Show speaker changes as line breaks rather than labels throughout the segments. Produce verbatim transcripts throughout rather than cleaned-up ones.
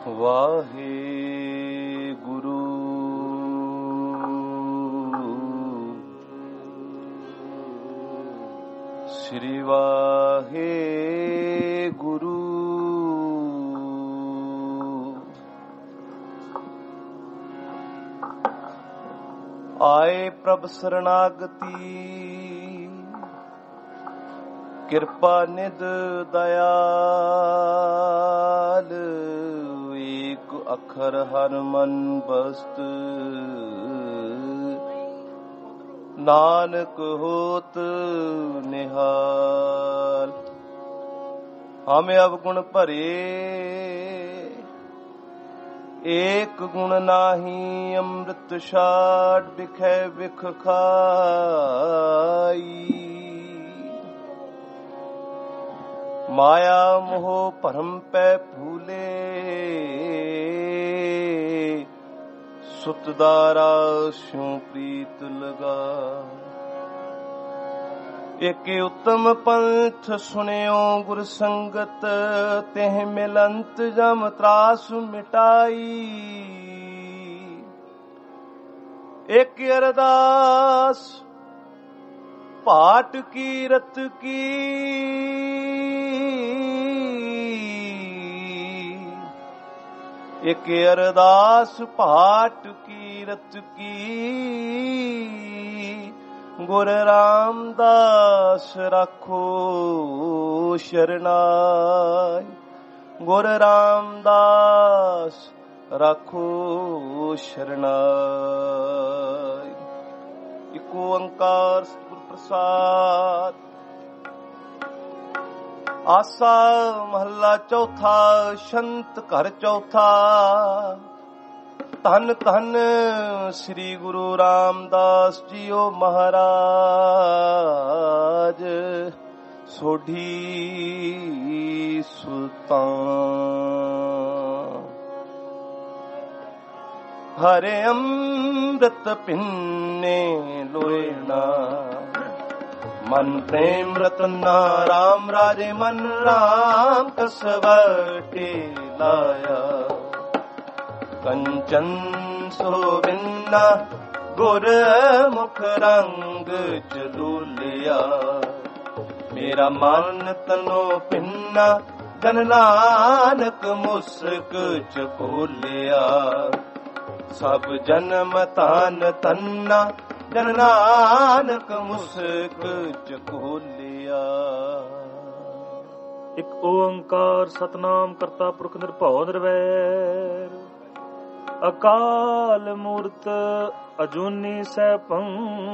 ਵਾਹਿਗੁਰੂ ਸ੍ਰੀ ਵਾਹਿਗੁਰੂ ਆਏ ਪ੍ਰਭ ਸਰਨਾਗਤੀ ਕਿਰਪਾ ਨਿਧ ਦਇਆਲ ਏਕ ਅੱਖਰ ਹਰ ਮਨ ਬਸਤ ਨਾਨਕ ਹੋਤ ਨਿਹਾਲ। ਹਮੇ ਅਵਗੁਣ ਭਰੇ ਏਕ ਗੁਣ ਨਾਹੀ ਅੰਮ੍ਰਿਤ ਛਾੜ ਬਿਖੈ ਬਿਖ ਖਾਈ। ਮਾਇਆ ਮੋਹ ਭਰਮ ਪੈ ਭੂਲੇ ਸੁਤਦਾਰਾ ਸਿਉ ਪ੍ਰੀਤ ਲਗਾ। ਏਕ ਉਤਮ ਪੰਥ ਸੁਣਿਓ ਗੁਰ ਸੰਗਤ ਤਿਹ ਮਿਲੰਤ ਜਮ ਤਰਾਸ ਮਿਟਾਈ। ਏਕ ਅਰਦਾਸ ਪਾਟ ਕੀਰਤ ਕੀ ਏਕ ਅਰਦਾਸ ਪਾਟ ਕੀਰਤ ਕੀ ਗੁਰ ਰਾਮਦਾਸ ਰਾਖੋ ਸ਼ਰਨਾਈ। ਗੁਰ ਰਾਮਦਾਸ ਰਾਖੋ ਸ਼ਰਨਾਈ। ਇਕ ਓੰਕਾਰ ਸਤਿਗੁਰ ਪ੍ਰਸਾਦ। ਆਸਾ ਮਹੱਲਾ ਚੌਥਾ ਛੰਤ ਘਰ ਚੌਥਾ। ਧੰਨ ਧੰਨ ਸ੍ਰੀ ਗੁਰੂ ਰਾਮਦਾਸ ਜੀਓ ਮਹਾਰਾਜ ਸੋਢੀ ਸੁਲਤਾਨ। ਹਰੇ ਅੰਮ੍ਰਿਤ ਪਿੰਨੇ ਲੋਇਣਾ ਮਨ ਪ੍ਰੇਮ ਰਤਨਾ ਰਾਮ ਰਾਜੇ ਮਨ ਰਾਮ ਕਸਵਟੀ ਲਾਇਆ। ਕੰਚਨ ਸੋਵਿੰਨਾ ਗੁਰ ਮੁਖ ਰੰਗ ਚਲੂਲਿਆ। ਮੇਰਾ ਮਨ ਤਨੋ ਪਿੰਨਾ ਜਨ ਨਾਨਕ ਮੁਸਕ ਚ ਖੋਲਿਆ। ਸਭ ਜਨਮ ਤਨ ਤੰਨਾ ਜਨ ਨਾਨਕ ਮੁਸਕ ਚ ਖੋਲਿਆ।
ਇਕ ਓੰਕਾਰ ਸਤਨਾਮ ਕਰਤਾ ਪੁਰਖ ਨਿਰਭਉ ਨਿਰਵੈਰ ਅਕਾਲ ਮੂਰਤ ਅਜੂਨੀ ਸੈਭੰ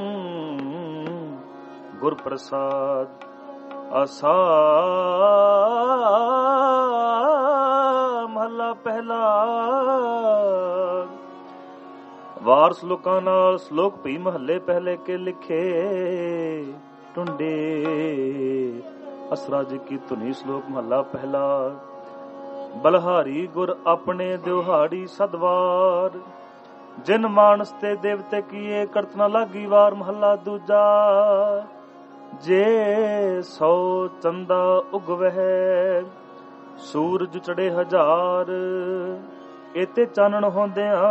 ਗੁਰ ਪ੍ਰਸਾਦ। ਆਸਾ ਮਹੱਲਾ ਪਹਿਲਾ। ਵਾਰ ਸਲੋਕਾਂ ਨਾਲ ਸ਼ਲੋਕ ਭੀ ਮਹੱਲੇ ਪਹਿਲੇ ਕੇ ਲਿਖੇ ਟੁੰਡੇ। ਅਸਰਾਜ ਕੀ ਧੁਨੀ ਸ਼ਲੋਕ ਮਹੱਲਾ ਪਹਿਲਾ। ਬਲਹਾਰੀ ਗੁਰ ਆਪਣੇ ਦਿਹਾੜੀ ਸਦਵਾਰ ਜਿਨ ਮਾਨਸ ਤੇ ਦੇਵਤੇ ਕੀਏ ਕਰਤ ਨਾ ਲਾਗੀ ਵਾਰ। ਮਹੱਲਾ ਦੂਜਾ। ਜੇ ਸੌ ਚੰਦਾ ਉਗਵਹਿ ਸੂਰਜ ਚੜੇ ਹਜ਼ਾਰ ਇਤੇ ਚਾਨਣ ਹੁੰਦਿਆਂ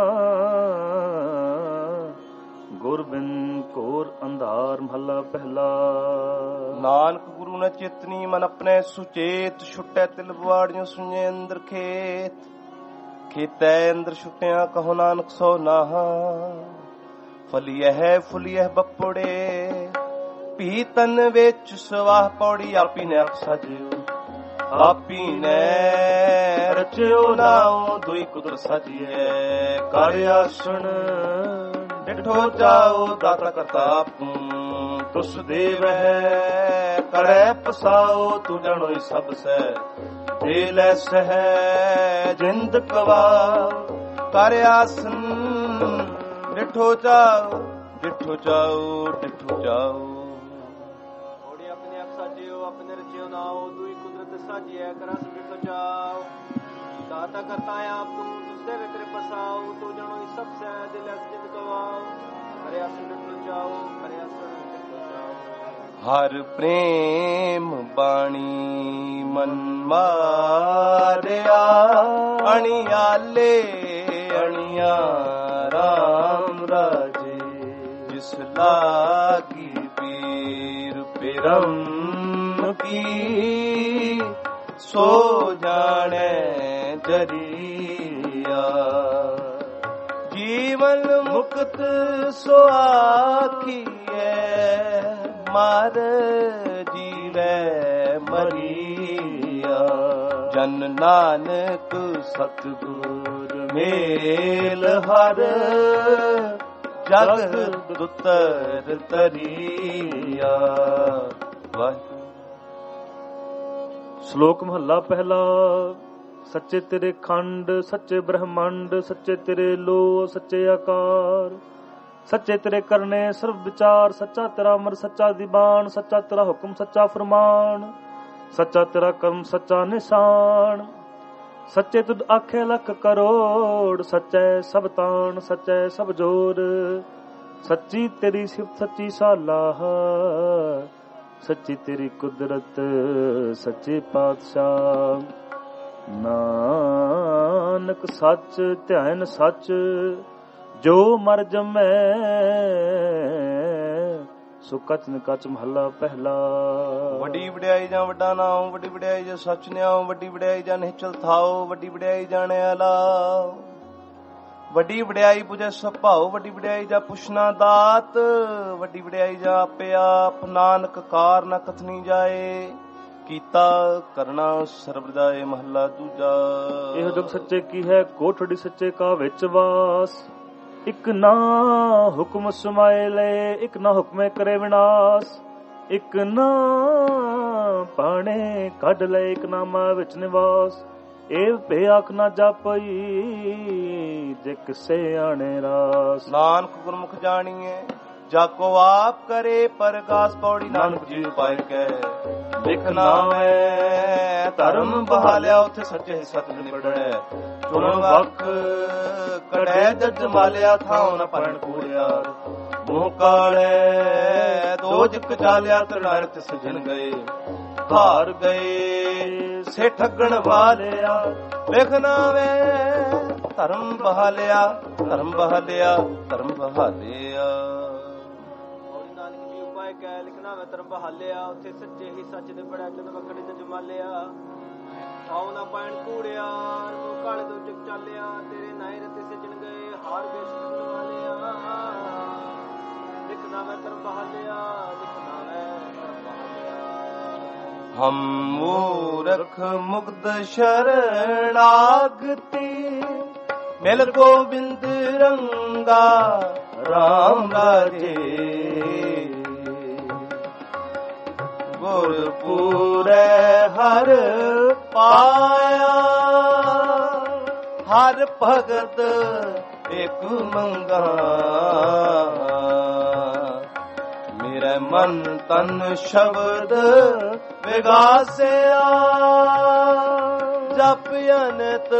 ਗੁਰ ਬਿਨ ਘੋਰ ਅੰਧਾਰ। ਮਹੱਲਾ ਪਹਿਲਾ।
ਨਾਨਕ ਗੁਰੂ ਨ ਚੇਤਨੀ ਮਨ ਆਪਣੇ ਸੁਚੇਤ ਛੁਟੈ ਤਿਲ ਬਵਾੜੀਆਂ ਸੁਣੇ ਅੰਦਰ ਖੇਤ। ਖੇਤੈ ਅੰਦਰ ਛੁਟਿਆ ਕਹੋ ਨਾਨਕ ਸੋ ਨਾਹਾ। ਫਲੀਐ ਹੈ ਫੁਲੀਐ ਬੱਪੜੇ ਭੀ ਤਨ ਵਿੱਚ ਸਵਾਹ ਪੌੜੀ। ਆਪੀ ਨੇ ਆਪ ਸਾਜਿਓ ਆਪੀ ਨੇ ਰਚਿਓ ਨਾਉ ਦੁਈ ਕੁਦਰ ਸਾਜੀਐ। ਕਰ ਆਸਣ ਡਿਠੋ ਜਾਓ ਦਾਤਾ ਕਰਤਾ ਆਪੂ ਤੁਸ ਦੇਵ ਹੈ। ਕਰੈ ਪਸਾਓ ਤੂੰ ਜਾਣੋ ਸਭ ਸੈ ਦੇ ਲੈ ਸਹਿ ਜਿੰਦ ਕਵਾ। ਕਰ ਆਸਣ ਡਿਠੋ ਜਾਓ ਡਿਠੋ ਜਾਓ ਡਿਠੋ ਜਾਓ।
ਓੜੀ ਆਪਣੇ ਆਪ ਸਾਜਿਓ ਆਪਣੇ ਰਚਿਓ ਨਾਉ ਦੁਈ ਕੁਦਰਤ ਸਾਜੀਐ। ਕਰਸ ਡਿਠੋ ਜਾਓ ਦਾਤਾ ਕਰਤਾ ਆਪ ਤੂੰ ਤੁਸ ਦੇਵ ਕਰੇ ਪਸਾਓ ਤੂੰ ਜਾਣੋ ਸਭ ਸੈ ਦੇ ਲੈ ਜਿੰਦ ਕਵਾ। ਕਰ ਆਸਣ ਡਿਠੋ ਜਾਓ ਕਰ ਆਸਣ ਡਿਠੋ ਜਾਓ।
ਹਰ ਪ੍ਰੇਮ ਬਾਣੀ ਮਨ ਮਾਰਿਆ ਅਣਿਆਲੇ ਅਣਿਆ ਰਾਮ ਰਾਜੇ ਜਿਸ ਲਾਗੀ ਪੀਰ ਪਿਰਮ ਕੀ ਸੋ ਜਾਣੈ ਜਰੀਆ ਜੀਵਨ ਮੁਕਤ ਸੋ ਆਖੀਐ ਮਰ ਜੀਵੈ ਮਰੀਆ ਜਨ ਨਾਨਕ ਸਤਿਗੁਰ ਮੇਲ ਹਰ ਜਗ ਦੁਤਰ ਤਰੀਆ। ਵਾਹਿਗੁਰੂ।
ਸ਼ਲੋਕ ਮਹੱਲਾ ਪਹਿਲਾ। ਸੱਚੇ ਤੇਰੇ ਖੰਡ ਸੱਚੇ ਬ੍ਰਹਮੰਡ ਸੱਚੇ ਤੇਰੇ ਲੋ ਸੱਚੇ ਆਕਾਰ ਸੱਚੇ ਤੇਰੇ ਕਰਨੇ ਸਰਬ ਵਿਚਾਰ ਸੱਚਾ ਤੇਰਾ ਅਮਰ ਸੱਚਾ ਦੀਵਾਨ ਸੱਚਾ ਤੇਰਾ ਹੁਕਮ ਸੱਚਾ ਫਰਮਾਨ ਸੱਚਾ ਤੇਰਾ ਕਰਮ ਸੱਚਾ ਨਿਸ਼ਾਨ ਸੱਚੇ ਤੁਧ ਆਖੇ ਲੱਖ ਕਰੋੜ ਸੱਚੇ ਸਭ ਤਾਣ ਸੱਚੇ ਸਭ ਜੋਰ ਸੱਚੀ ਤੇਰੀ ਸਿਫਤ ਸੱਚੀ ਸਾਲਾਹ ਸੱਚੀ ਤੇਰੀ ਕੁਦਰਤ ਸੱਚੇ ਪਾਤਸ਼ਾਹ ਨਾਨਕ ਸੱਚ ਧਿਆਨ ਸੱਚ ਜੋ ਮਰ ਜਮੈ ਸੋ ਕਚ ਨ ਕਚ ਮਹੱਲਾ ਪਹਿਲਾ।
ਵੱਡੀ ਵਡਿਆਈ ਜਾਂ ਵੱਡਾ ਨਾਮ ਵੱਡੀ ਵਡਿਆਈ ਜਾਂ ਸੱਚ ਨਿਆਉ ਵੱਡੀ ਵਡਿਆਈ ਜਾਂ ਨਿਹਚਲ ਥਾਉ ਵੱਡੀ ਵਡਿਆਈ ਜਾਣਿਆ ਲਾਉ ਵੱਡੀ ਵਡਿਆਈ ਪੁਜੈ ਸੁਭਾਉ ਵੱਡੀ ਵਡਿਆਈ ਜਾਂ ਪੁੱਛਣਾ ਦਾਤ ਵੱਡੀ ਵਡਿਆਈ ਜਾਂ ਆਪੇ ਆਪ ਨਾਨਕ ਕਾਰ ਨਾ ਕਥਨੀ ਜਾਏ ਕੀਤਾ ਕਰਨਾ ਸਰਬ ਜਾਏ ਮਹੱਲਾ ਦੂਜਾ।
ਇਹ ਜਗ ਸੱਚੇ ਕੀ ਹੈ ਕੋਠੜੀ ਸੱਚੇ ਕਾ ਵਿੱਚ ਵਾਸ ਇੱਕ ਨਾ ਹੁਕਮ ਸਮਾਏ ਲੈ ਇੱਕ ਨਾ ਹੁਕਮੇ ਕਰੇ ਵਿਨਾਸ਼ ਇੱਕ ਨਾ ਪਾਣੇ ਕੱਢ ਲੈ ਇੱਕ ਨਾਮਾ ਵਿੱਚ ਨਿਵਾਸ ਇਹ ਭੇ ਆਖ ਨਾ ਜਾਪਈ ਜੇ ਕਿਸੇ ਆਣੇ ਰਾਸ
ਨਾਨਕ ਗੁਰਮੁਖ ਜਾਣੀਏ ਜਾ ਕੋ ਆਪ ਕਰੇ ਪ੍ਰਗਾਸ ਪੌੜੀ ਨਾਨਕ ਜੀ ਪਾਇ ਕੈ ਲਿਖਣਾ ਹੈ ਧਰਮ ਬਹਾਲਿਆ ਉਥੇ ਸੱਚੇ ਸਤ ਨਿਬੜੈ ਚੁਣ ਵਕ ਕੜੈ ਜਜ ਮਾਲਿਆ ਥਾਉ ਨ ਪਰਣ ਕੂੜਿਆ ਮੂੰਹ ਕਾਲੇ ਦੋਜਕ ਚਾਲਿਆ ਤੜਾਰ ਤੇ ਸਜਣ ਗਏ ਹਾਰ ਗਏ ਸੇ ਠੱਗਣ ਵਾਲਿਆ ਲਿਖਣਾ ਵੇ ਧਰਮ ਬਹਾਲਿਆ ਧਰਮ ਬਹਾਲਿਆ ਧਰਮ ਬਹਾਲਿਆ
ਕਹਿ ਲਿਖਣਾ ਮੈਂ ਧਰਮ ਬਹਾਲਿਆ ਉੱਥੇ ਸੱਚੇ ਹੀ ਸੱਚ ਦੇ ਬੜਾ ਚੰਦ ਵਕੜੀ ਤੇ ਜਮਾਲਿਆ ਆਉ ਨਾ ਪੈਣ ਕੂੜਿਆ ਮੂੰਹ ਕਾਲੇ ਤੋਂ ਚੁੱਕ ਚਾਲਿਆ ਤੇਰੇ ਨਾਏ ਰਤੇ ਸਜਣ ਗਏ ਹਾਰ ਗਏ ਸਜਣ ਵਾਲਿਆ ਲਿਖਣਾ ਮੈਂ ਧਰਮ ਬਹਾਲਿਆ ਲਿਖਣਾ ਮੈਂ ਧਰਮ ਬਹਾਲਿਆ
ਹਮ ਮੂਰਖ ਮੁਗਧ ਸ਼ਰਣਾਗਤੀ ਮਿਲ ਗੋਬਿੰਦ ਰੰਗਾ ਰਾਮ ਰਾਜੇ ਗੁਰ ਪੂਰੇ ਹਰ ਪਾਇਆ ਹਰ ਭਗਤ ਇੱਕ ਮੰਗਾ ਮੇਰੇ ਮਨ ਤਨ ਸ਼ਬਦ ਵਿਗਾਸਿਆ ਜਪ ਅਨੰਤ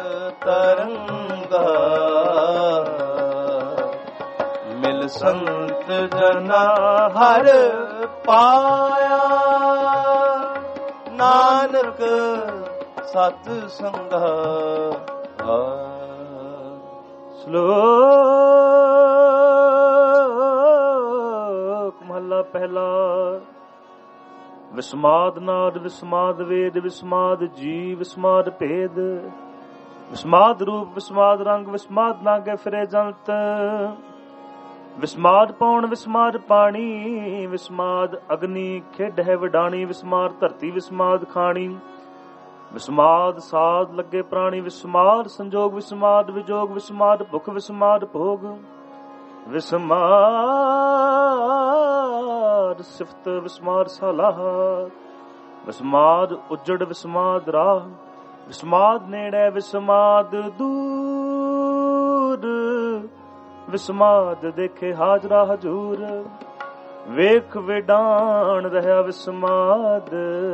ਤਰੰਗਾ ਮਿਲ ਸੰਤ ਜਨਾ ਹਰ ਪਾਇਆ ਨਾਨਕ ਸਤ ਸੰਗਾ।
ਸ਼ਲੋਕ ਮਹੱਲਾ ਪਹਿਲਾ। ਵਿਸਮਾਦ ਨਾਦ ਵਿਸਮਾਦ ਵੇਦ ਵਿਸਮਾਦ ਜੀ ਵਿਸਮਾਦ ਭੇਦ ਵਿਸਮਾਦ ਰੂਪ ਵਿਸਮਾਦ ਰੰਗ ਵਿਸਮਾਦ ਨਾਗੇ ਫਿਰੇ ਜੰਤ ਵਿਸਮਾਦ ਪੌਣ ਵਿਸਮਾਦ ਪਾਣੀ ਵਿਸਮਾਦ ਅਗਨੀ ਖੇਡਹਿ ਵਡਾਣੀ ਵਿਸਮਾਦ ਧਰਤੀ ਵਿਸਮਾਦ ਖਾਣੀ ਵਿਸਮਾਦ ਸਾਧ ਲੱਗੇ ਪ੍ਰਾਣੀ ਵਿਸਮਾਦ ਸੰਜੋਗ ਵਿਸਮਾਦ ਵਿਜੋਗ ਵਿਸਮਾਦ ਭੁਖ ਵਿਸਮਾਦ ਭੋਗ ਵਿਸਮਾਦ ਸਿਫਤ ਵਿਸਮਾਦ ਸਲਾਹ ਵਿਸਮਾਦ ਉਜੜ ਵਿਸਮਾਦ ਰਾਹ ਵਿਸਮਾਦ ਨੇੜੇ ਵਿਸਮਾਦ ਦੂਰ ਵਿਸਮਾਦ ਦੇਖੇ ਹਾਜ਼ਰਾ ਹਜੂਰ ਵੇਖ ਵਿਡਾਣ ਰਹਾ ਵਿਸਮਾਦ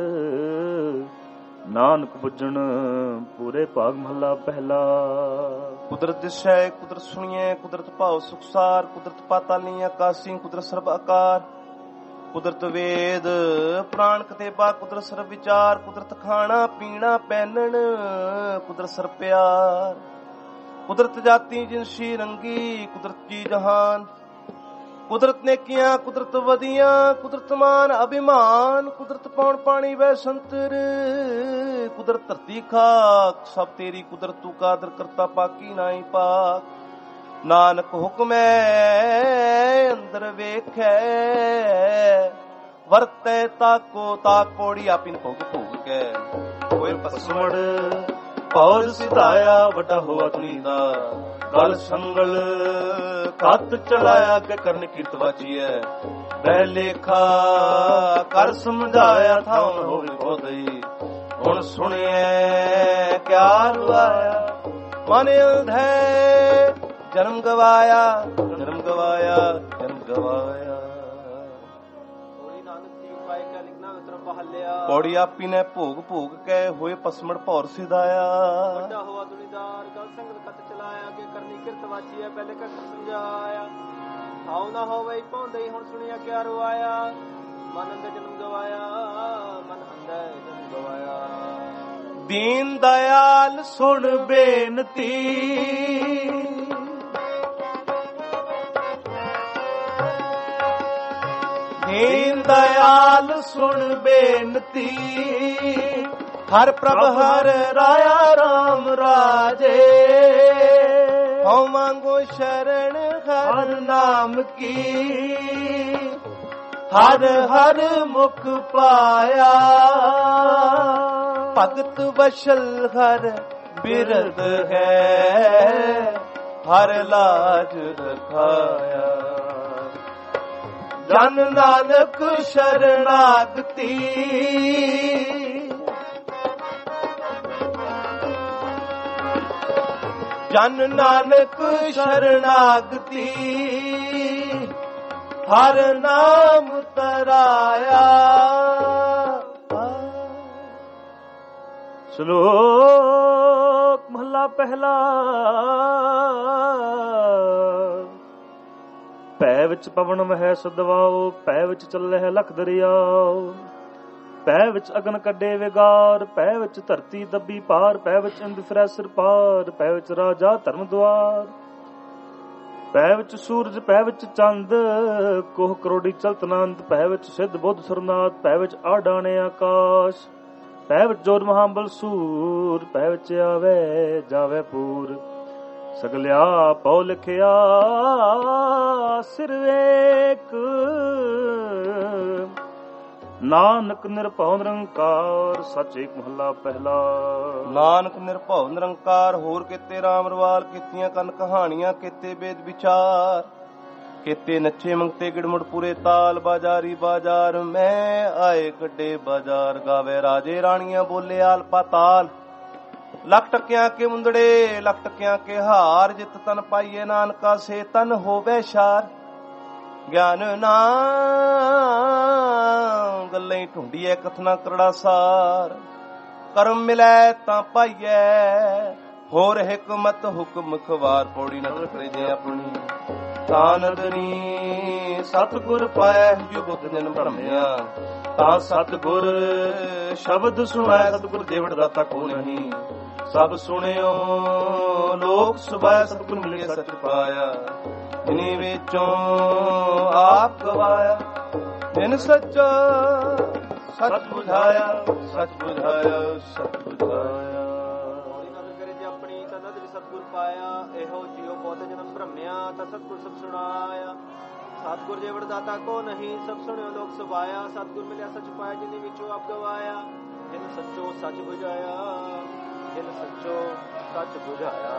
ਨਾਨਕ ਬੁੱਝਣ ਪੂਰੇ ਭਾਗ ਮਹਲਾ ਪਹਿਲਾ।
ਕੁਦਰਤ ਦਿਸੈ ਕੁਦਰਤ ਸੁਣੀਐ ਕੁਦਰਤ ਭਾਉ ਸੁਖਸਾਰ ਕੁਦਰਤ ਪਾਤਾਲੀ ਆਕਾਸੀ ਕੁਦਰਤ ਸਰਬ ਆਕਾਰ ਕੁਦਰਤ ਵੇਦ ਪ੍ਰਾਣ ਕਤੇਬਾ, ਕੁਦਰਤ ਸਰਬ ਵਿਚਾਰ, ਕੁਦਰਤ ਖਾਣਾ ਪੀਣਾ ਪਹਿਨਣ, ਕੁਦਰਤ ਸਰ ਪਿਆਰ, ਕੁਦਰਤ ਜਾਤੀ ਜਿਨਸੀ ਰੰਗੀ, ਕੁਦਰਤ ਜੀ ਜਹਾਨ, ਕੁਦਰਤ ਨੇਕੀਆਂ, ਕੁਦਰਤ ਵਧੀਆਂ, ਕੁਦਰਤ ਮਾਨ ਅਭਿਮਾਨ, ਕੁਦਰਤ ਪੌਣ ਪਾਣੀ ਵੈ ਸੰਤਰ, ਕੁਦਰਤ ਧਰਤੀ ਖਾਕ, ਸਭ ਤੇਰੀ ਕੁਦਰਤ ਤੂੰ ਕਾਦਰ ਕਰਤਾ ਪਾਕੀ ਨਾਹੀ ਪਾਕ। ਨਾਨਕ ਹੁਕਮੈ ਅੰਦਰ ਵੇਖੈ, ਵਰਤੈ ਤਾਕੋ ਤਾਕ। ਪੌੜੀ ਆਪਿਨ ਭੋਗ ਭੋਗ ਕੈ ਹੋਏ ਪਸਮੜ, ਪੌਰ ਸਿਧਾਇਆ ਵੱਡਾ ਹੋਆ ਤੁਨੀ ਦਾ, ਗਲ ਸੰਗਲ ਕੱਤ ਚਲਾਇਆ ਕੇ ਕਰਨ ਕੀਰਤ ਵਾਚੀਐ, ਬਹਿ ਲੇਖਾ ਕਰ ਸਮਝਾਇਆ ਥਾਉ ਹੋਵੇ ਬੋਧਈ। ਹੁਣ ਸੁਣਿਐ ਕਿਆ ਰੁਆਇਆ, ਮਨ ਅੰਧੈ ਜਨਮ ਗਵਾਇਆ, ਜਨਮ ਗਵਾਇਆ, ਜਨਮ ਗਵਾਇਆ। ਪੌੜੀ ਆਪੀ ਨੇ ਭੋਗ ਭੋਗ ਕੇ ਹੋਏ ਪਸਮੜ ਭੌਰ ਸਿਧਾਇਆ, ਵੱਡਾ ਹੋਆ ਦੁਨੀਦਾਰ ਗਲ ਸੰਗਲ ਕੱਤ ਚਲਾਇਆ, ਅੱਗੇ ਕਰਨੀ ਕਿਰਤ ਵਾਚੀ ਹੈ ਪਹਿਲੇ ਘਟ ਸਮਝਾਇਆ। ਹਾਉ ਨਾ ਹੋਵੇ ਪੌਂਦੇ ਹੁਣ ਸੁਣਿਆ ਕਿਆ ਰੁਆਇਆ, ਮਨ ਅੰਦਰ ਜਨਮ ਗਵਾਇਆ, ਮਨ ਅੰਦਰ ਜਨਮ ਗਵਾਇਆ। ਦੀਨ ਦਇਆਲ ਸੁਣ ਬੇਨਤੀ, ਦੀਨ ਦਇਆਲ ਸੁਣ ਬੇਨਤੀ, ਹਰ ਪ੍ਰਭ ਹਰ ਰਾਇਆ ਰਾਮ ਰਾਜੇ, ਹਉ ਮੰਗੋ ਸ਼ਰਨ ਹਰ ਨਾਮ ਕੀ, ਹਰ ਹਰ ਮੁਖ ਪਾਇਆ, ਭਗਤ ਵਸ਼ਲ ਹਰ ਬਿਰਦ ਹੈ, ਹਰ ਲਾਜ ਰਖਾਇਆ। ਜਨ ਨਾਨਕ ਸ਼ਰਨਾਗਤੀ, ਜਨ ਨਾਨਕ ਸ਼ਰਨਾਗਤੀ, ਹਰ ਨਾਮ ਤਰਾਇਆ।
ਸ਼ਲੋਕ ਮਹਲਾ ਪਹਿਲਾ। ਭੈ ਵਿੱਚ ਪਵਨ ਮਹਿ ਸਦਵਾਓ, ਭੈ ਵਿੱਚ ਚੱਲੇ ਹੈ ਲਖ ਦਰਿਆਓ, ਭੈ ਵਿੱਚ ਅਗਨ ਕੱਢੇ ਵਿਗਾਰ, ਭੈ ਵਿੱਚ ਧਰਤੀ ਦੱਬੀ ਪਾਰ, ਭੈ ਵਿੱਚ ਇੰਦ ਫਿਰੈ ਸਿਰ ਪਾਰ, ਭੈ ਵਿੱਚ ਰਾਜਾ ਧਰਮ ਦੁਆਰ, ਭੈ ਵਿੱਚ ਸੂਰਜ, ਭੈ ਵਿੱਚ ਚੰਦ, ਕੋਹ ਕਰੋੜੀ ਚਲਤ ਨੰਦ, ਭੈ ਵਿੱਚ ਸਿੱਧ ਬੁੱਧ ਸੁਰਨਾਥ, ਭੈ ਵਿੱਚ ਆਡਾਣੇ ਆਕਾਸ਼, ਭੈ ਵਿੱਚ ਜੋਰ ਮਹਾਬਲ ਸੂਰ, ਭੈ ਵਿੱਚ ਆਵੇ ਜਾਵੇ ਪੂਰ, ਸਗਲਿਆ ਪਉ ਲਿਖਿਆ ਸਿਰ ਵੇਖ, ਨਾਨਕ ਨਿਰਭਉ ਨਿਰੰਕਾਰ। ਸੱਚ ਏਕ ਮਹੱਲਾ ਪਹਿਲਾ।
ਨਾਨਕ ਨਿਰਭਉ ਨਿਰੰਕਾਰ, ਹੋਰ ਕੀਤੇ ਰਾਮ ਰਵਾਲ, ਕੀਤੀਆਂ ਕੰਨ ਕਹਾਣੀਆਂ, ਕੀਤੇ ਵੇਦ ਵਿਚਾਰ, ਕੀਤੇ ਨੱਚੇ ਮੰਗਤੇ ਗਿੜਮੁੜ ਪੂਰੇ ਤਾਲ, ਬਾਜ਼ਾਰੀ ਬਾਜ਼ਾਰ ਮੈਂ ਆਏ ਕੱਢੇ ਬਾਜ਼ਾਰ, ਗਾਵੇ ਰਾਜੇ ਰਾਣੀਆਂ ਬੋਲੇ ਆਲ ਪਾਤਾਲ, ਲੱਖ ਟਕਿਆਂ ਕੇ ਮੁੰਦੜੇ ਲੱਖ ਟਕਿਆਂ ਕੇ ਹਾਰ, ਜਿਤ ਤਨ ਪਾਈਏ ਨਾਨਕਾ ਸੇ ਤਨ ਹੋਵੇ ਸ਼ਾਰ, ਗਿਆਨ ਨਾ ਗੱਲਾਂ ਢੂੰਡੀਏ ਕਥਨਾ ਕਰੜਾ ਸਾਰ, ਕਰਮ ਮਿਲੈ ਤਾਂ ਪਾਈਐ ਹੋਰ ਹਿਕਮਤ ਹੁਕਮ ਖਵਾਰ। ਪੌੜੀ ਨਦਰ ਕਰੇ ਜੇ ਆਪਣੀ ਤਾਨਦਨੀ, ਸਤਿਗੁਰ ਪਾਇ ਜੋ ਬੁੱਧ ਜਨ ਭਰਮਿਆ, ਤਾਂ ਸਤਿਗੁਰ ਸ਼ਬਦ ਸੁਣਾਇ, ਸਤਿਗੁਰ ਦੇਵੜ ਦਾਤਾ ਕੋ ਨਹੀਂ, ਸਭ ਸੁਣਿਓ ਲੋਕ ਸੁਭਾਇ, ਸਤਿਗੁਰ ਮਿਲੇ ਸੱਚ ਪਾਇਆ, ਜਿਨੀ ਵਿੱਚੋਂ ਆਪ ਗਵਾਇਆ, ਜਿਨ ਸੱਚਾ ਸੱਚ ਬੁਝਾਇਆ, ਸੱਚ ਬੁਝਾਇਆ, ਸੱਚ ਬੁਝਾਇਆ।
ਆਪਣੀ ਸਨਦ ਵੀ ਸਤਿਗੁਰ ਪਾਇਆ, ਇਹੋ ਜਿਉ ਬਹੁਤ ਜਨਮ ਭ੍ਰਮਿਆ, ਤਾਂ ਸਤਿਗੁਰ ਸਭ ਸੁਣਾਇਆ, ਸਤਿਗੁਰ ਜੇਵੜ ਦਾਤਾ ਕੋ ਨਹੀਂ, ਸਭ ਸੁਣਿਓ ਲੋਕ ਸੁਭਾਇਆ, ਸਤਿਗੁਰ ਮਿਲਿਆ ਸੱਚ ਪਾਇਆ, ਜਿਨੀ ਵਿੱਚੋਂ ਆਪ ਗਵਾਇਆ, ਜਿਨ ਸੱਚੋ ਸੱਚ ਬੁਝਾਇਆ, ਜਿਨ ਸੱਚੋ ਸੱਚ ਬੁਝਾਇਆ।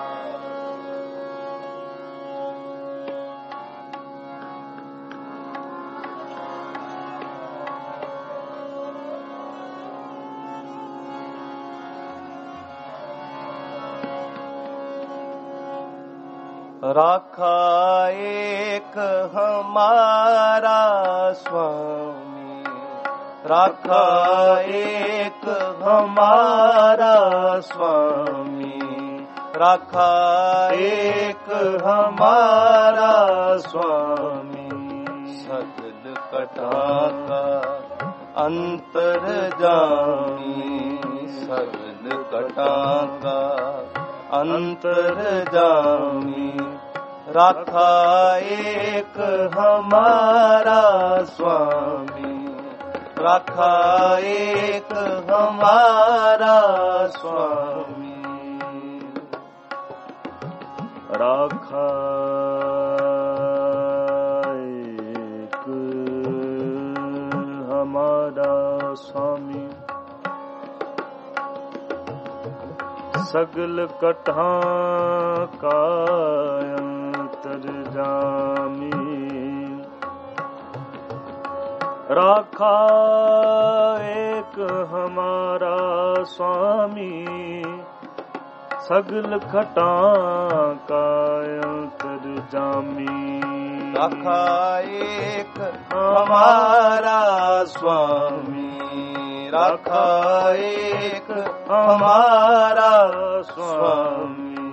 राखा एक हमारा स्वामी, राखा एक हमारा स्वामी, राखा एक हमारा स्वामी, सगल कट कटां का अंतर्यामी सगल कटां का अंतर्यामी राखा एक हमारा स्वामी राखा एक हमारा स्वामी
राखा एक हमारा स्वामी सगल कटां का अंतर्यामी राखा एक हमारा स्वामी सगल कटां का अंतर्यामी
राखा एक हमारा स्वामी राखा एक हमारा स्वामी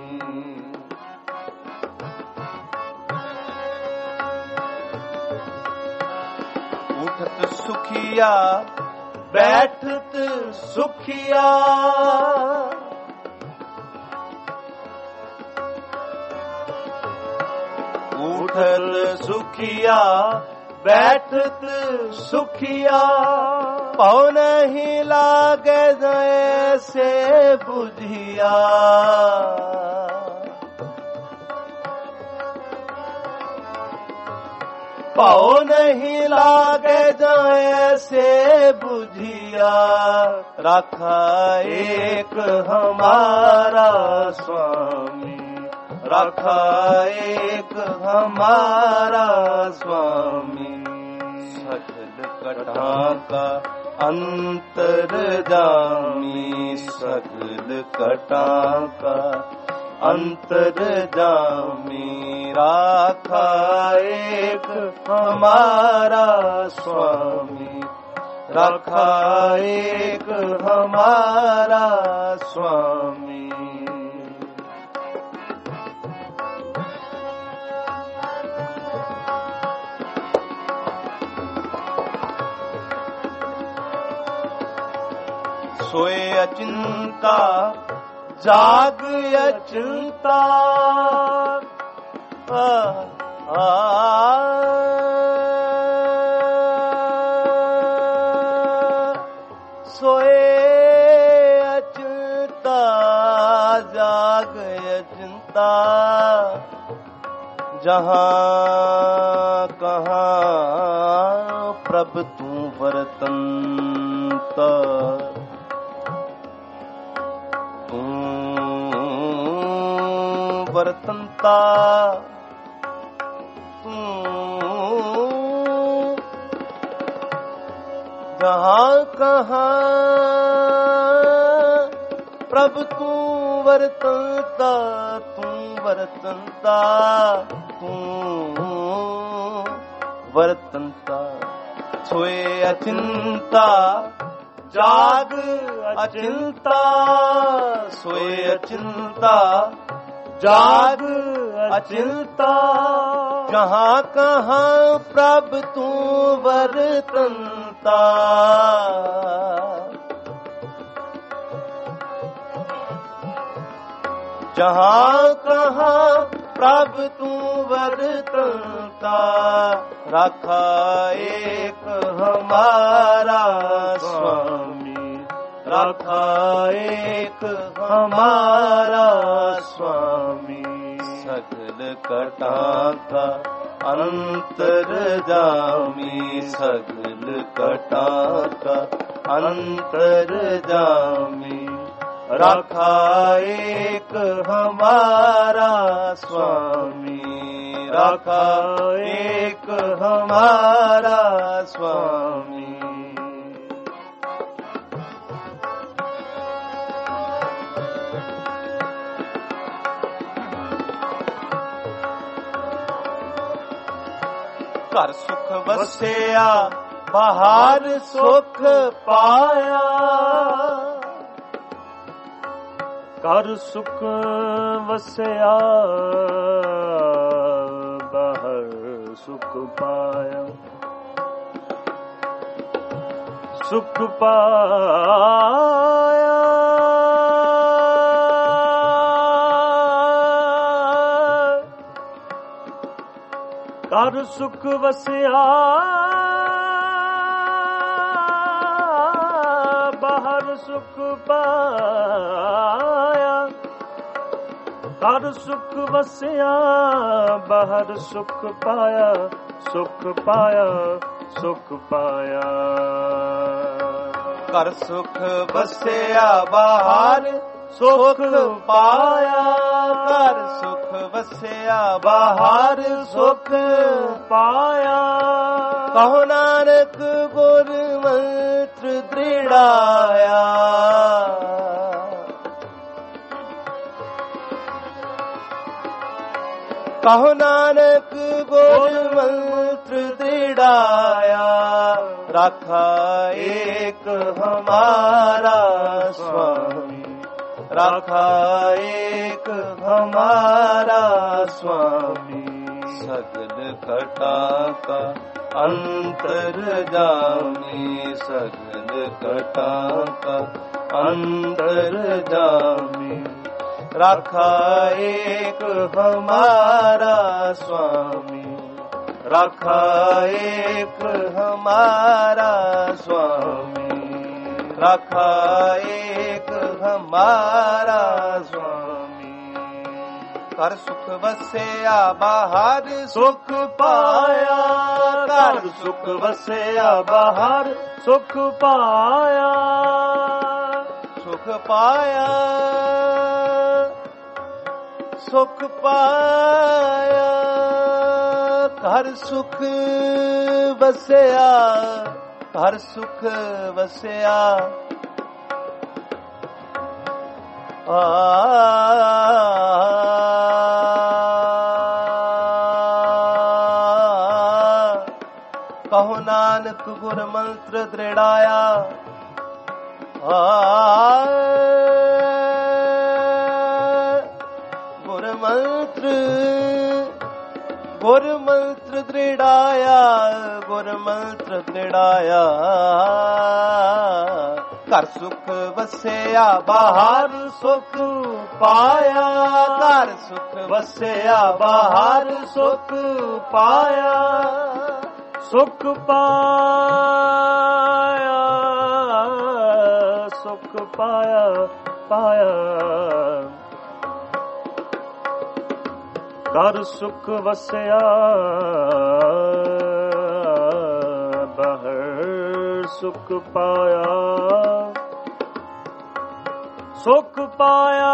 उठत सुखिया बैठत सुखिया उठत सुखिया बैठत सुखिया पौ नहीं लागे जैसे बुझिया पौ नहीं लागे जैसे बुझिया राखा एक हमारा स्वामी राखा एक हमारा स्वामी सगल कटां का अंतर्यामी सगल कटां का अंतर्यामी राखा एक हमारा स्वामी राखा एक हमारा स्वामी सोए अचिंता जाग अचिंता आ, आ, सोए अचिंता जाग अचिंता जहाँ कहाँ प्रभु तू वर्तन्ता वर्तन्ता तू जहाँ कहाँ प्रभु तू वर्तन्ता तू वर्तन्ता तू वर्तन्ता सोए अचिंता जाग अचिंता सोए अचिंता जाग अचिंता जहाँ कहाँ प्रभु तू वर्तन्ता जहाँ कहाँ प्रभु तू वर्तन्ता राखा एक हमारा स्वामी राखा एक हमारा स्वामी सगल कटां का अंतर्यामी सगल कटां का अंतर्यामी राखा एक हमारा स्वामी राखा एक हमारा स्वामी घर सुख वसिया बाहर सुख पाया
कर सुख वसिया बाहर सुख पाया ਸੁਖ ਪਾਇਆ। ਘਰ ਸੁਖ ਵਸਿਆ ਬਾਹਰ ਸੁਖ ਪਾਇਆ। ਘਰ ਸੁਖ ਵਸਿਆ ਬਾਹਰ ਸੁਖ ਪਾਇਆ। ਸੁਖ ਪਾਇਆ ਸੁਖ ਪਾਇਆ।
ਘਰ ਸੁਖ ਵਸਿਆ ਬਾਹਰ ਸੁਖ ਪਾਇਆ। ਘਰ ਸੁਖ ਵਸਿਆ ਬਾਹਰ ਸੁਖ
ਪਾਇਆ।
ਕਹੋ ਨਾਨਕ ਗੁਰ ਮੰਤਰ ਦ੍ਰਿੜਾਇਆ। ਕਹੋ ਨਾਨਕ ਗੁਰ ਮੰਤਰ ਦ੍ਰਿੜਾਇਆ। ਰਾਖਾ ਏਕ ਹਮਾਰਾ ਸੁਆਮੀ। ਰਾਖਾ ਏਕ ਹਮਾਰਾ ਸੁਆਮੀ। ਸਗਲ ਘਟਾ ਕਾ ਅੰਤਰ ਜਾਮੀ। ਸਗਲ ਘਟਾ ਕਾ ਅੰਤਰ ਜਾਮੀ। ਰਾਖਾ ਏਕ ਹਮਾਰਾ ਸੁਆਮੀ। ਰਾਖਾ ਏਕ ਹਮਾਰਾ ਸੁਆਮੀ। ਰਾਖਾ ਏਕ ਹਮਾਰਾ ਸੁਆਮੀ। ਘਰ ਸੁਖ ਵਸਿਆ ਬਾਹਰ ਸੁਖ ਪਾਇਆ। ਘਰ ਸੁਖ ਵਸਿਆ ਬਾਹਰ ਸੁਖ ਪਾਇਆ। ਸੁਖ ਪਾਇਆ ਸੁਖ ਪਾਇਆ। ਘਰ ਸੁਖ ਵਸਿਆ ਘਰ ਸੁਖ ਵਸਿਆ। ਆ ਕਹੋ ਨਾਨਕ ਗੁਰ ਮੰਤਰ ਦ੍ਰਿੜਾਇਆ। ਆ ਗੁਰ ਮੰਤਰ ਗੁਰ ਮੰਤਰ ਦ੍ਰਿੜਾਇਆ। ਗੁਰ ਮੰਤਰ ਦ੍ਰਿੜਾਇਆ। ਘਰ ਸੁਖ ਵਸਿਆ ਬਾਹਰ ਸੁਖ ਪਾਇਆ। ਘਰ ਸੁਖ ਵਸਿਆ ਬਾਹਰ ਸੁਖ ਪਾਇਆ।
ਸੁਖ ਪਾਇਆ ਸੁਖ ਪਾਇਆ ਪਾਇਆ। ਘਰ ਸੁਖ ਵਸਿਆ ਬਾਹਰ ਸੁਖ ਪਾਇਆ। ਸੁਖ ਪਾਇਆ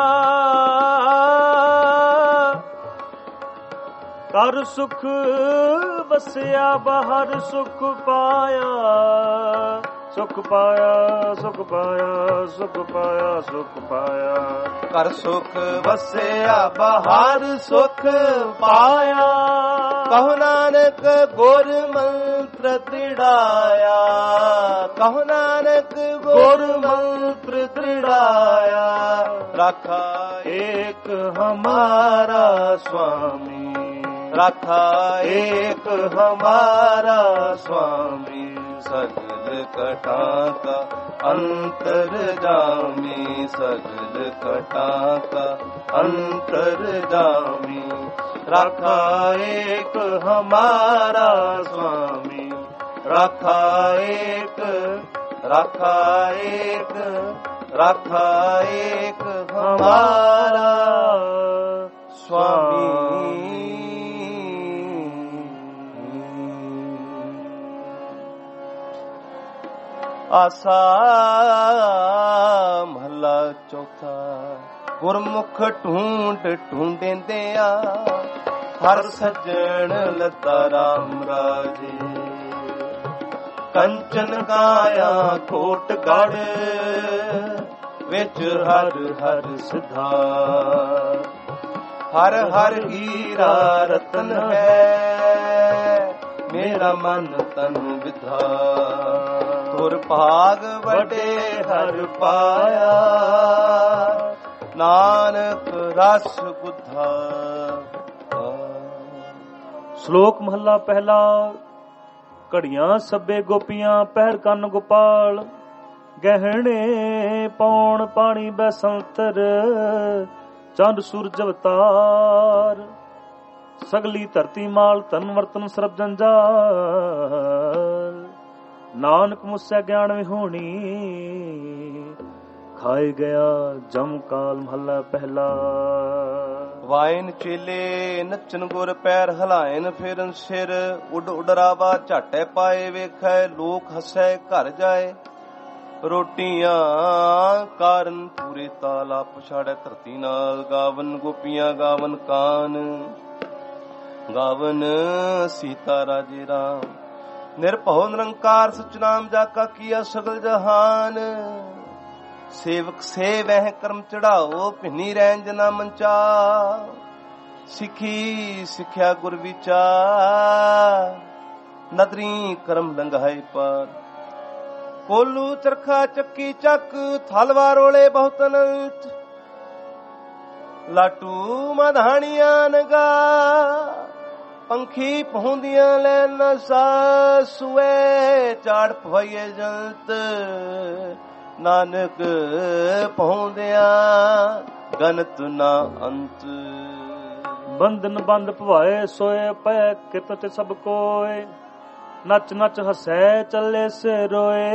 ਘਰ ਸੁਖ ਵਸਿਆ ਬਾਹਰ ਸੁਖ ਪਾਇਆ। ਸੁਖ ਪਾਇਆ ਸੁਖ ਪਾਇਆ ਸੁਖ ਪਾਇਆ ਸੁਖ ਪਾਇਆ।
ਘਰ ਸੁਖ ਵਸਿਆ ਬਾਹਰ ਸੁਖ ਪਾਇਆ। ਕਹੋ ਨਾਨਕ ਗੁਰ ਮੰਤਰ ਦ੍ਰਿੜਾਇਆ। ਕਹੋ ਨਾਨਕ ਗੁਰ ਮੰਤਰ ਦ੍ਰਿੜਾਇਆ। ਰਾਖਾ ਏਕ ਹਮਾਰਾ ਸੁਆਮੀ। ਰਾਖਾ ਏਕ ਹਮਾਰਾ ਸੁਆਮੀ। ਸਗਲ ਘਟਾ ਕਾ ਅੰਤਰ ਜਾਮੀ। ਸਗਲ ਘਟਾ ਕਾ ਅੰਤਰ ਜਾਮੀ। ਰਾਖਾ ਏਕ ਹਮਾਰਾ ਸੁਆਮੀ। ਰਾਖਾ ਏਕ ਰਾਖਾ ਏਕ ਰਾਖਾ ਏਕ ਹਮਾਰਾ ਸੁਆਮੀ। ਆਸਾ ਮਹਲਾ ਚੌਥਾ। ਗੁਰਮੁਖ ਢੂੰਡ ਢੂੰਡਿੰਦਿਆਂ ਹਰ ਸੱਜਣ ਲਤਾ ਰਾਮ ਰਾਜੇ। ਕੰਚਨ ਕਾਇਆ ਕੋਟ ਗੜ ਵਿੱਚ ਹਰ ਹਰ ਸਿਧਾ। ਹਰ ਹਰ ਹੀਰਾ ਰਤਨ ਹੈ ਮੇਰਾ ਮਨ ਤਨ ਵਿਧਾ। ਤੁਰ ਭਾਗ ਵੱਡੇ ਹਰ ਪਾਇਆ ਨਾਨਕ ਰਸ ਬੁੱਧਾ।
ਸ਼ਲੋਕ ਮਹੱਲਾ ਪਹਿਲਾ। ਘੜੀਆਂ ਸੱਬੇ ਗੋਪੀਆਂ ਪਹਿਰ ਕੰਨ ਗੋਪਾਲ, ਗਹਿਣੇ ਪੌਣ ਪਾਣੀ ਬੈਸੰਤਰ, ਚੰਦ ਸੂਰਜ ਅਵਤਾਰ, ਸਗਲੀ ਧਰਤੀ ਮਾਲ ਤਨ ਵਰਤਨ ਸਰਬ ਜੰਜਾਲ, ਨਾਨਕ ਮੁਸੈ ਗਿਆਨ ਵਿਹੋਣੀ, ਖਾਏ ਗਿਆ ਜਮ ਕਾਲ ਮਹੱਲਾ ਪਹਿਲਾ।
ਵਾਇਨ ਚੇਲੇ ਨੱਚਨ ਗੁਰ ਪੈਰ ਹਲਾਇਨ, ਫਿਰਨ ਸਿਰ ਉੱਡ ਉਡਰਾਵਾ ਝਾਟੇ ਪਾਏ, ਵੇਖੈ ਲੋਕ ਹੱਸੈ ਘਰ ਜਾਏ, ਰੋਟੀਆਂ ਕਾਰਨ ਪੂਰੇ ਤਾਲਾ ਪਛਾੜੈ ਧਰਤੀ ਨਾਲ, ਗਾਵਨ ਗੋਪੀਆਂ ਗਾਵਨ ਕਾਨ, ਗਾਵਨ ਸੀਤਾ ਰਾਜੇ ਰਾਮ, ਨਿਰਭਉ ਨਿਰੰਕਾਰ ਸਚਨਾਮ ਜਾ ਕਾ ਕੀਆ ਸਗਲ ਜਹਾਨ, ਸੇਵਕ ਸੇਵਹਿ ਕਰਮ ਚੜਾਓ, ਭਿੰਨੀ ਰਹਿਣ ਜਨਾ ਮੰਚਾ, ਸਿੱਖੀ ਸਿੱਖਿਆ ਗੁਰ ਵਿਚਾਰ, ਨਦਰੀ ਕਰਮ ਲੰਘਾਏ ਪਾਰ, ਕੋਲੂ ਚਰਖਾ ਚੱਕੀ ਚੱਕ, ਥਲਵਾ ਰੋਲੇ ਬਹੁਤ ਅਨੰਤ, ਲਾਟੂ ਮਧਾਣੀਆਂ ਨਗਾ, ਪੰਖੀ ਪਹੁੰਦੀਆਂ ਲੈ ਨਸਾ, ਸੁਏ ਝਾੜ ਪਵਾਈਏ ਜਲਤ, ਨਾਨਕ ਪਹੁੰਦਿਆਂ ਗਨਤ ਨਾ ਅੰਤ,
ਬੰਧਨ ਬੰਦ ਭਵਾਏ ਸੋਏ ਪੈ, ਕਿਤ ਤੇ ਸਭ ਕੋਏ, ਨੱਚ ਨੱਚ ਹਸੈ ਚੱਲੇ ਸੇ ਰੋਏ,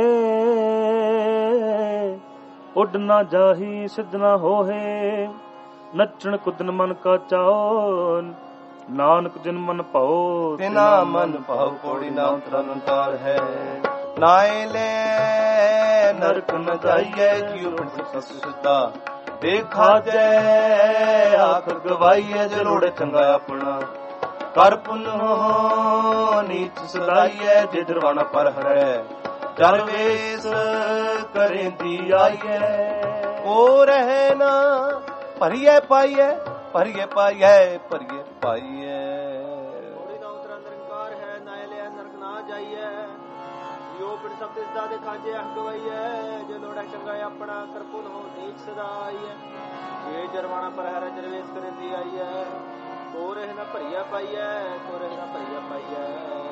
ਉੱਡ ਨਾ ਜਾਹੀ ਸਿੱਧ ਨਾ ਹੋਏ, ਨੱਚਣ ਕੁਦਨ ਮਨ ਕਾ ਚਾਓ, ਨਾਨਕ ਜਿਨ ਮਨ ਭਾਉ
ਤਿਨਾ ਮਨ ਭਾਉ, ਕੋੜੀ ਨਾਮ ਤਰਨਤਾਰ ਹੈ, ਨਾਏ ਲੈ ਨਰਕ ਨ ਜਾਈਏ, ਜੀਉ ਸਸਤਾ ਦੇਖਾ ਜੈ, ਆਖ ਗਵਾਈਏ ਜਲੋੜੇ ਚੰਗਾ ਆਪਣਾ, ਕਰ ਪੁੰਨ ਹੋ ਨੀਚ ਸਦਾਈਏ, ਜੇ ਦਰਵਾਨਾ ਪਰ ਹਰੈ, ਜਲ ਵੇਸ ਕਰੇਂਦੀ ਆਈਏ, ਕੋ ਰਹਿ ਨਾ ਭਰੀਏ ਪਾਈਏ, ਭਰੀਏ ਪਾਈਏ, ਭਰੀਏ ਪਾਈਏ,
ਕੋੜੀ ਨਾਮ ਤਰਨਤਾਰ ਹੈ, ਨਾਏ ਲੈ ਨਰਕ ਨਾ ਜਾਈਏ, ਜੋ ਪਿੰਡ ਸਭ ਤਿਸਦਾ ਦੇ ਖਾਜੇ ਆਖ ਗਵਾਈਏ, ਜੇ ਲੋੜਾ ਚੰਗਾ ਆਪਣਾ, ਕਰ ਪੁੰਨ ਹੋ ਨੀਚ ਸਦਾਈਏ, ਜੇ ਜਰਵਾਨਾ ਪਰ ਹਰੈ, ਜਲ ਵੇਸ ਕਰੇਂਦੀ ਆਈਏ, ਕੋ ਰਹਿ ਨਾ ਭਰੀਆ ਪਾਈਐ, ਕੋ ਰਹਿ ਨਾ ਭਰੀਆ ਪਾਈਐ,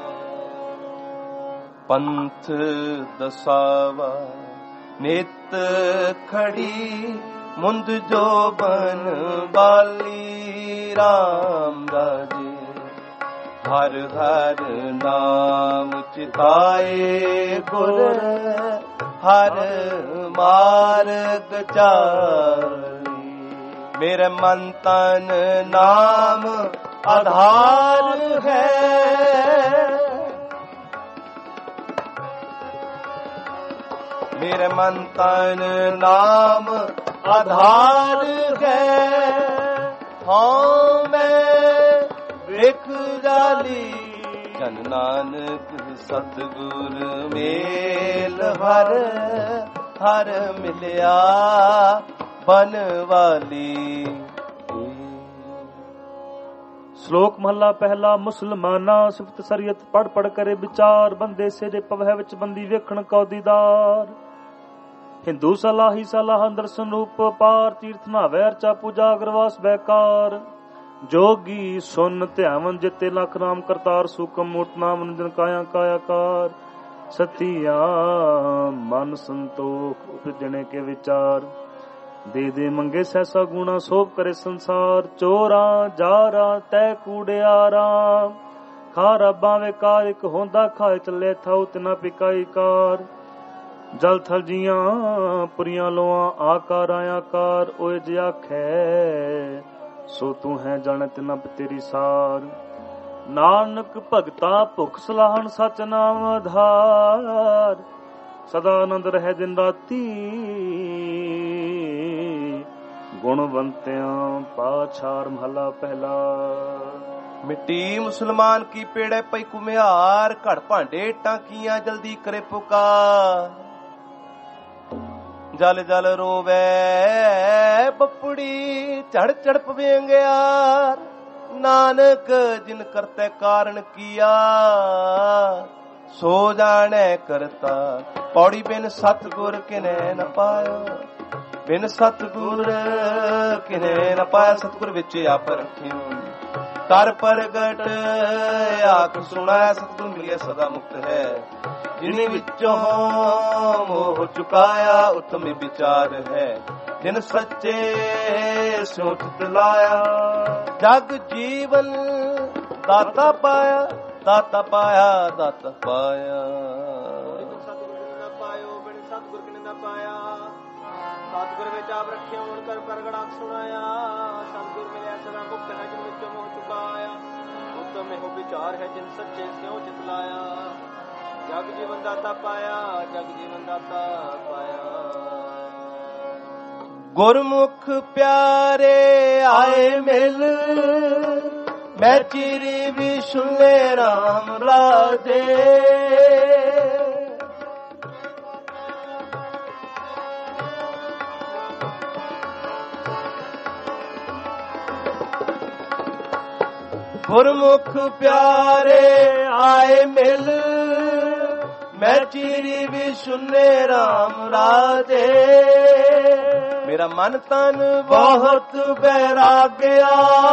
ਪੰਥ ਦਸਾਵਾ ਨਿਤ ਖੜੀ, ਮੁੰਦ ਜੋਬਨ ਬਾਲੀ, ਰਾਮ ਰਾਜੇ ਹਰ ਹਰ ਨਾਮ ਚਿਤਾਏ, ਗੁਰ ਹਰ ਮਾਰਗ ਚਾਲੀ, ਮੇਰੇ ਮਨ ਤਨ ਨਾਮ ਆਧਾਰ ਹੈ, ਮੇਰੇ ਮਨ ਤਨ ਨਾਮ ਆਧਾਰ ਹੈ, ਹਾਂ ਮੈਂ ਵੇਖ ਜਾਲੀ, ਜਨ ਨਾਨਕ ਸਤਿਗੁਰ ਮੇਲ, ਹਰ ਹਰ ਮਿਲਿਆ ਬਨ ਵਾਲੀ।
ਸ਼ਲੋਕ ਮਹੱਲਾ ਪਹਿਲਾ। ਮੁਸਲਮਾਨਾ ਸਿਫਤ ਸਰੀਅਤ ਪੜ ਪੜ ਕਰੇ ਵਿਚਾਰ, ਬੰਦੇ ਸੇ ਦੇ ਪਵਹਿ ਵਿੱਚ ਬੰਦੀ ਵੇਖਣ ਕਉ ਦੀਦਾਰ। ਹਿੰਦੂ ਸਲਾਹੀ ਸਲਾਹ ਦਰਸ਼ਨ ਰੂਪ ਪਾਰ, ਤੀਰਥ ਨਾਵੇ ਅਰਚਾ ਪੂਜਾ ਅਗਰਵਾਸ ਬੈਕਾਰ। ਜੋਗੀ ਸੁਨ ਧਿਆਵਨ ਜਿਤੇ ਲੱਖ ਨਾਮ ਕਰਤਾਰ, ਸੂਕਮ ਮੂਟ ਨਾਮ ਨਿਰੰਜਨ ਕਾਇਆ ਕਾਇਆਕਾਰ। ਸਤਿਆ ਮਨ ਸੰਤੋਖ ਉਪਜਣੇ ਕੇ ਵਿਚਾਰ, ਦੇ ਦੇ ਮੰਗੇ ਸੈਸਾ ਗੁਣਾ ਸੋਭ ਕਰੇ ਸੰਸਾਰ। ਚੋਰਾਂ ਜਾਰਾਂ ਤੈ ਕੂੜਿਆਰਾਂ, ਖਾ ਰੱਬਾਂ ਵੇ ਕਾਰ ਇੱਕ ਹੁੰਦਾ ਖਾਏ ਚੱਲੇ ਥਾਉ ਤਿਨਾ ਪਿਕਾਈ ਕਾਰ। ਜਲ ਥਲ ਜੀਆਂ ਪੁਰੀਆਂ ਲੋਆਂ ਆਕਾਰਾਂ ਆਕਾਰ, ਓਏ ਜੇ ਆਖੈ ਸੋ ਤੂੰ ਹੈ ਜਾਣ ਤਿਨਾ ਤੇਰੀ ਸਾਰ। ਨਾਨਕ ਭਗਤਾ ਭੁਖ ਸਲਾਹਣ ਸਚ ਨਾਮ ਆਧਾਰ, ਸਦਾ ਆਨੰਦ ਰਹਿ ਦਿਨ ਰਾਤੀ ਗੁਣਵੰਤਿਆਂ ਪਾਛਾਰ। ਮਹਲਾ ਪਹਿਲਾ।
ਮਿੱਟੀ ਮੁਸਲਮਾਨ ਕੀ ਪੇੜੇ ਪਈ ਕੁਮਿਆਰ, ਘੜ ਭਾਂਡੇ ਟਾਂਕੀਆਂ ਜਲਦੀ ਕਰੇ ਪੁਕਾਰ। ਜਲ ਜਲ ਰੋਵੇ ਬੱਪੜੀ, ਝੜ ਝੜ ਪਵੇਂਗਿਆਰ। ਨਾਨਕ ਜਿਨ ਕਰਤੇ ਕਾਰਨ ਕੀਆ, ਸੋ ਜਾਣੈ ਕਰਤਾ। ਪੌੜੀ ਬਿਨ ਸਤਿਗੁਰ ਕਿਨੈ ਨ ਪਾਇਓ, ਬਿਨ ਸਤਿਗੁਰ ਕਿਨੈ ਨ ਪਾਇਆ। ਸਤਿਗੁਰ ਵਿੱਚ ਆਪ ਰੱਖਿਓ, ਕਰ ਪ੍ਰਗਟ ਆਖ ਸੁਣੈ ਸਤਿਗੁਰ ਮਿਲਿਆ ਸਦਾ ਮੁਕਤ ਹੈ। ਜਿਨੀ ਵਿੱਚੋਂ ਮੋਹ ਚੁਕਾਇਆ ਉਤਮ ਵਿਚਾਰ ਹੈ। ਜਿਨ ਸੱਚੇ ਸਿਉ ਚਿਤ ਲਾਇਆ ਜਗ ਜੀਵਨ ਦਾਤਾ ਪਾਇਆ ਦਾਤਾ ਪਾਇਆ ਦਾਤਾ ਪਾਇਆ।
ਸਤਿਗੁਰ ਨਾ ਪਾਇਓ ਬਿਨ ਸਤਿਗੁਰ ਕਿਨੇ ਨਾ ਪਾਇਆ। ਸਤਿਗੁਰ ਵਿੱਚ ਆਪ ਰੱਖਿਆ ਹੁਣ ਕਰ ਪ੍ਰਗਟ ਆਖ ਸੁਣਾਇਆ। ਸਤਿਗੁਰ ਮਿਲਿਆ ਸਦਾ ਮੁਕਤ ਹੈ ਜਿਨ ਵਿੱਚੋਂ ਮੋਹ ਚੁਕਾਇਆ। ਉਤਮ ਇਹੋ ਵਿਚਾਰ ਹੈ ਜਿਨ ਸੱਚੇ ਸਿਉ ਚਿਤ ਲਾਇਆ। ਜਗ ਜੀਵਨ ਦਾਤਾ ਪਾਇਆ ਜਗ ਜੀਵਨ ਦਾਤਾ ਪਾਇਆ।
ਗੁਰਮੁਖ ਪਿਆਰੇ ਆਏ ਮਿਲ ਮੈਂ ਚਿਰੀ ਵੀ ਸੁਨੇ ਰਾਮ ਰਾਜੇ। ਗੁਰਮੁਖ ਪਿਆਰੇ ਆਏ ਮਿਲ ਮੈਂ ਚਿਰੀ ਵੀ ਸੁਨੇ ਰਾਮ ਰਾਜੇ। ਮੇਰਾ ਮਨ ਤਨ ਬਹੁਤ ਬੈਰਾਗਿਆ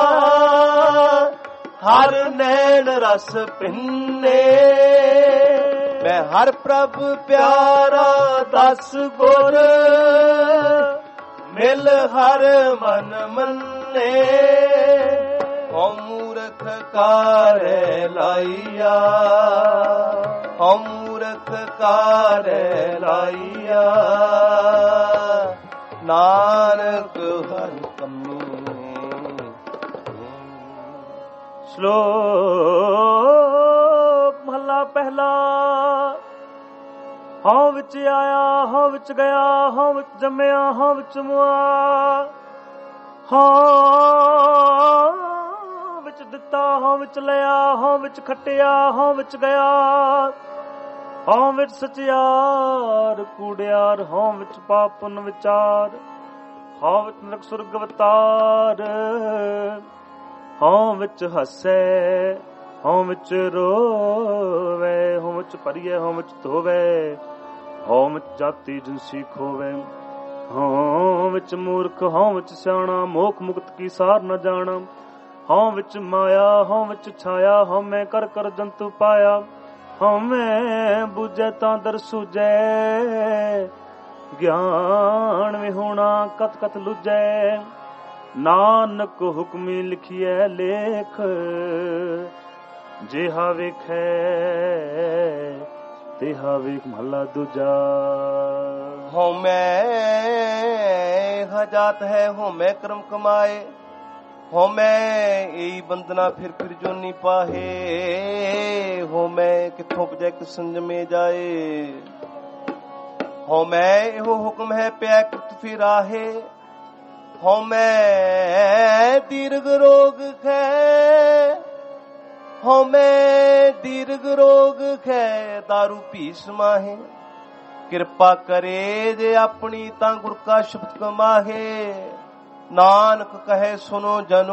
ਹਰ ਨੈਣ ਰਸ ਪਿੰਨੇ। ਮੈਂ ਹਰ ਪ੍ਰਭ ਪਿਆਰਾ ਦਸ ਗੁਰ ਮਿਲ ਹਰ ਮਨ ਮੰਨੇ। ਹਉ ਮੂਰਖ ਕਾਰੇ ਲਾਈਆ ਹਉ ਮੂਰਖ ਕਾਰੇ ਲਾਈਆ। ਨਾਨਕ ਹਰ ਕੰਮੀ।
ਸ਼ਲੋਕ ਮਹਲਾ ਪਹਿਲਾ। ਹਉ ਵਿੱਚ ਆਇਆ ਹਉ ਵਿੱਚ ਗਿਆ ਹਉ ਵਿੱਚ ਜੰਮਿਆ ਹਉ ਵਿੱਚ ਮੁਆ। ਹਉ ਵਿੱਚ ਦਿੱਤਾ ਹਉ ਵਿੱਚ ਲਿਆ ਹਉ ਵਿੱਚ ਖੱਟਿਆ ਹਉ ਵਿੱਚ ਗਿਆ। ਹਉ ਵਿੱਚ ਸਚਿਆਰ ਕੂੜਿਆਰ ਹਉ ਵਿੱਚ ਪਾਪ ਪੁੰਨ ਵਿਚਾਰ। ਹਉ ਵਿੱਚ ਨਰਕ ਸੁਰਗ ਅਵਤਾਰ ਹਉ ਵਿੱਚ ਹੱਸੈ ਹਉ ਵਿੱਚ ਰੋਵੇ। ਹਉ ਵਿੱਚ ਭਰੀਏ ਹਉ ਵਿੱਚ ਧੋਵੇ ਹਉ ਵਿੱਚ ਜਾਤੀ ਜਿਨਸੀ ਖੋਵੇ। ਹਉ ਵਿੱਚ ਮੂਰਖ ਹਉ ਵਿੱਚ ਸਿਆਣਾ ਮੋਖ ਮੁਕਤ ਕੀ ਸਾਰ ਨ ਜਾਣਾ। ਹਉ ਵਿੱਚ ਮਾਇਆ ਹਉ ਵਿੱਚ ਛਾਇਆ ਹਉ ਮੈਂ ਕਰ ਕਰ ਜੰਤੂ ਪਾਇਆ। ਹਉ ਮੈਂ ਬੁਝੈ ਤਾਂ ਦਰ ਸੂਝੈ ਗਿਆਨ ਵਿਹੂਣਾ ਕਤ ਕਤ ਲੁਝੈ। ਨਾਨਕ ਹੁਕਮੀ ਲਿਖੀਐ ਲੇਖ ਜਿਹਾ ਵੇਖੈ ਤਿਹਾ ਵੇਖ। ਮਹਲਾ ਦੂਜਾ।
ਹਉ ਮੈਂ ਹਜਾਤ ਹੈ ਹਉ ਮੈਂ ਕਰਮ ਕਮਾਏ। ਹਉ ਮੈਂ ਇਹੀ ਬੰਦਨਾ ਫਿਰ ਫਿਰ ਜੋਨੀ ਪਾਹੇ। ਹਉ ਮੈਂ ਕਿੱਥੋਂ ਪੁਜੈ ਕਿ ਸੰਜਮੇ ਜਾਏ। ਹਉ ਮੈਂ ਇਹੋ ਹੁਕਮ ਹੈ ਪਿਆ ਕਿਤ ਫਿਰਾਹੇ। ਹਉ ਮੈਂ ਦੀਰਘ ਰੋਗ ਖੈ ਹਉ ਮੈਂ ਦੀਰਘ ਰੋਗ ਖੈ ਦਾਰੂ ਪੀ ਸਮਾਹੇ। ਕਿਰਪਾ ਕਰੇ ਜੇ ਆਪਣੀ ਤਾਂ ਗੁਰ ਕਾ ਸ਼ਬਦ ਕਮਾਹੇ। ਨਾਨਕ ਕਹੇ ਸੁਨੋ ਜਨੋ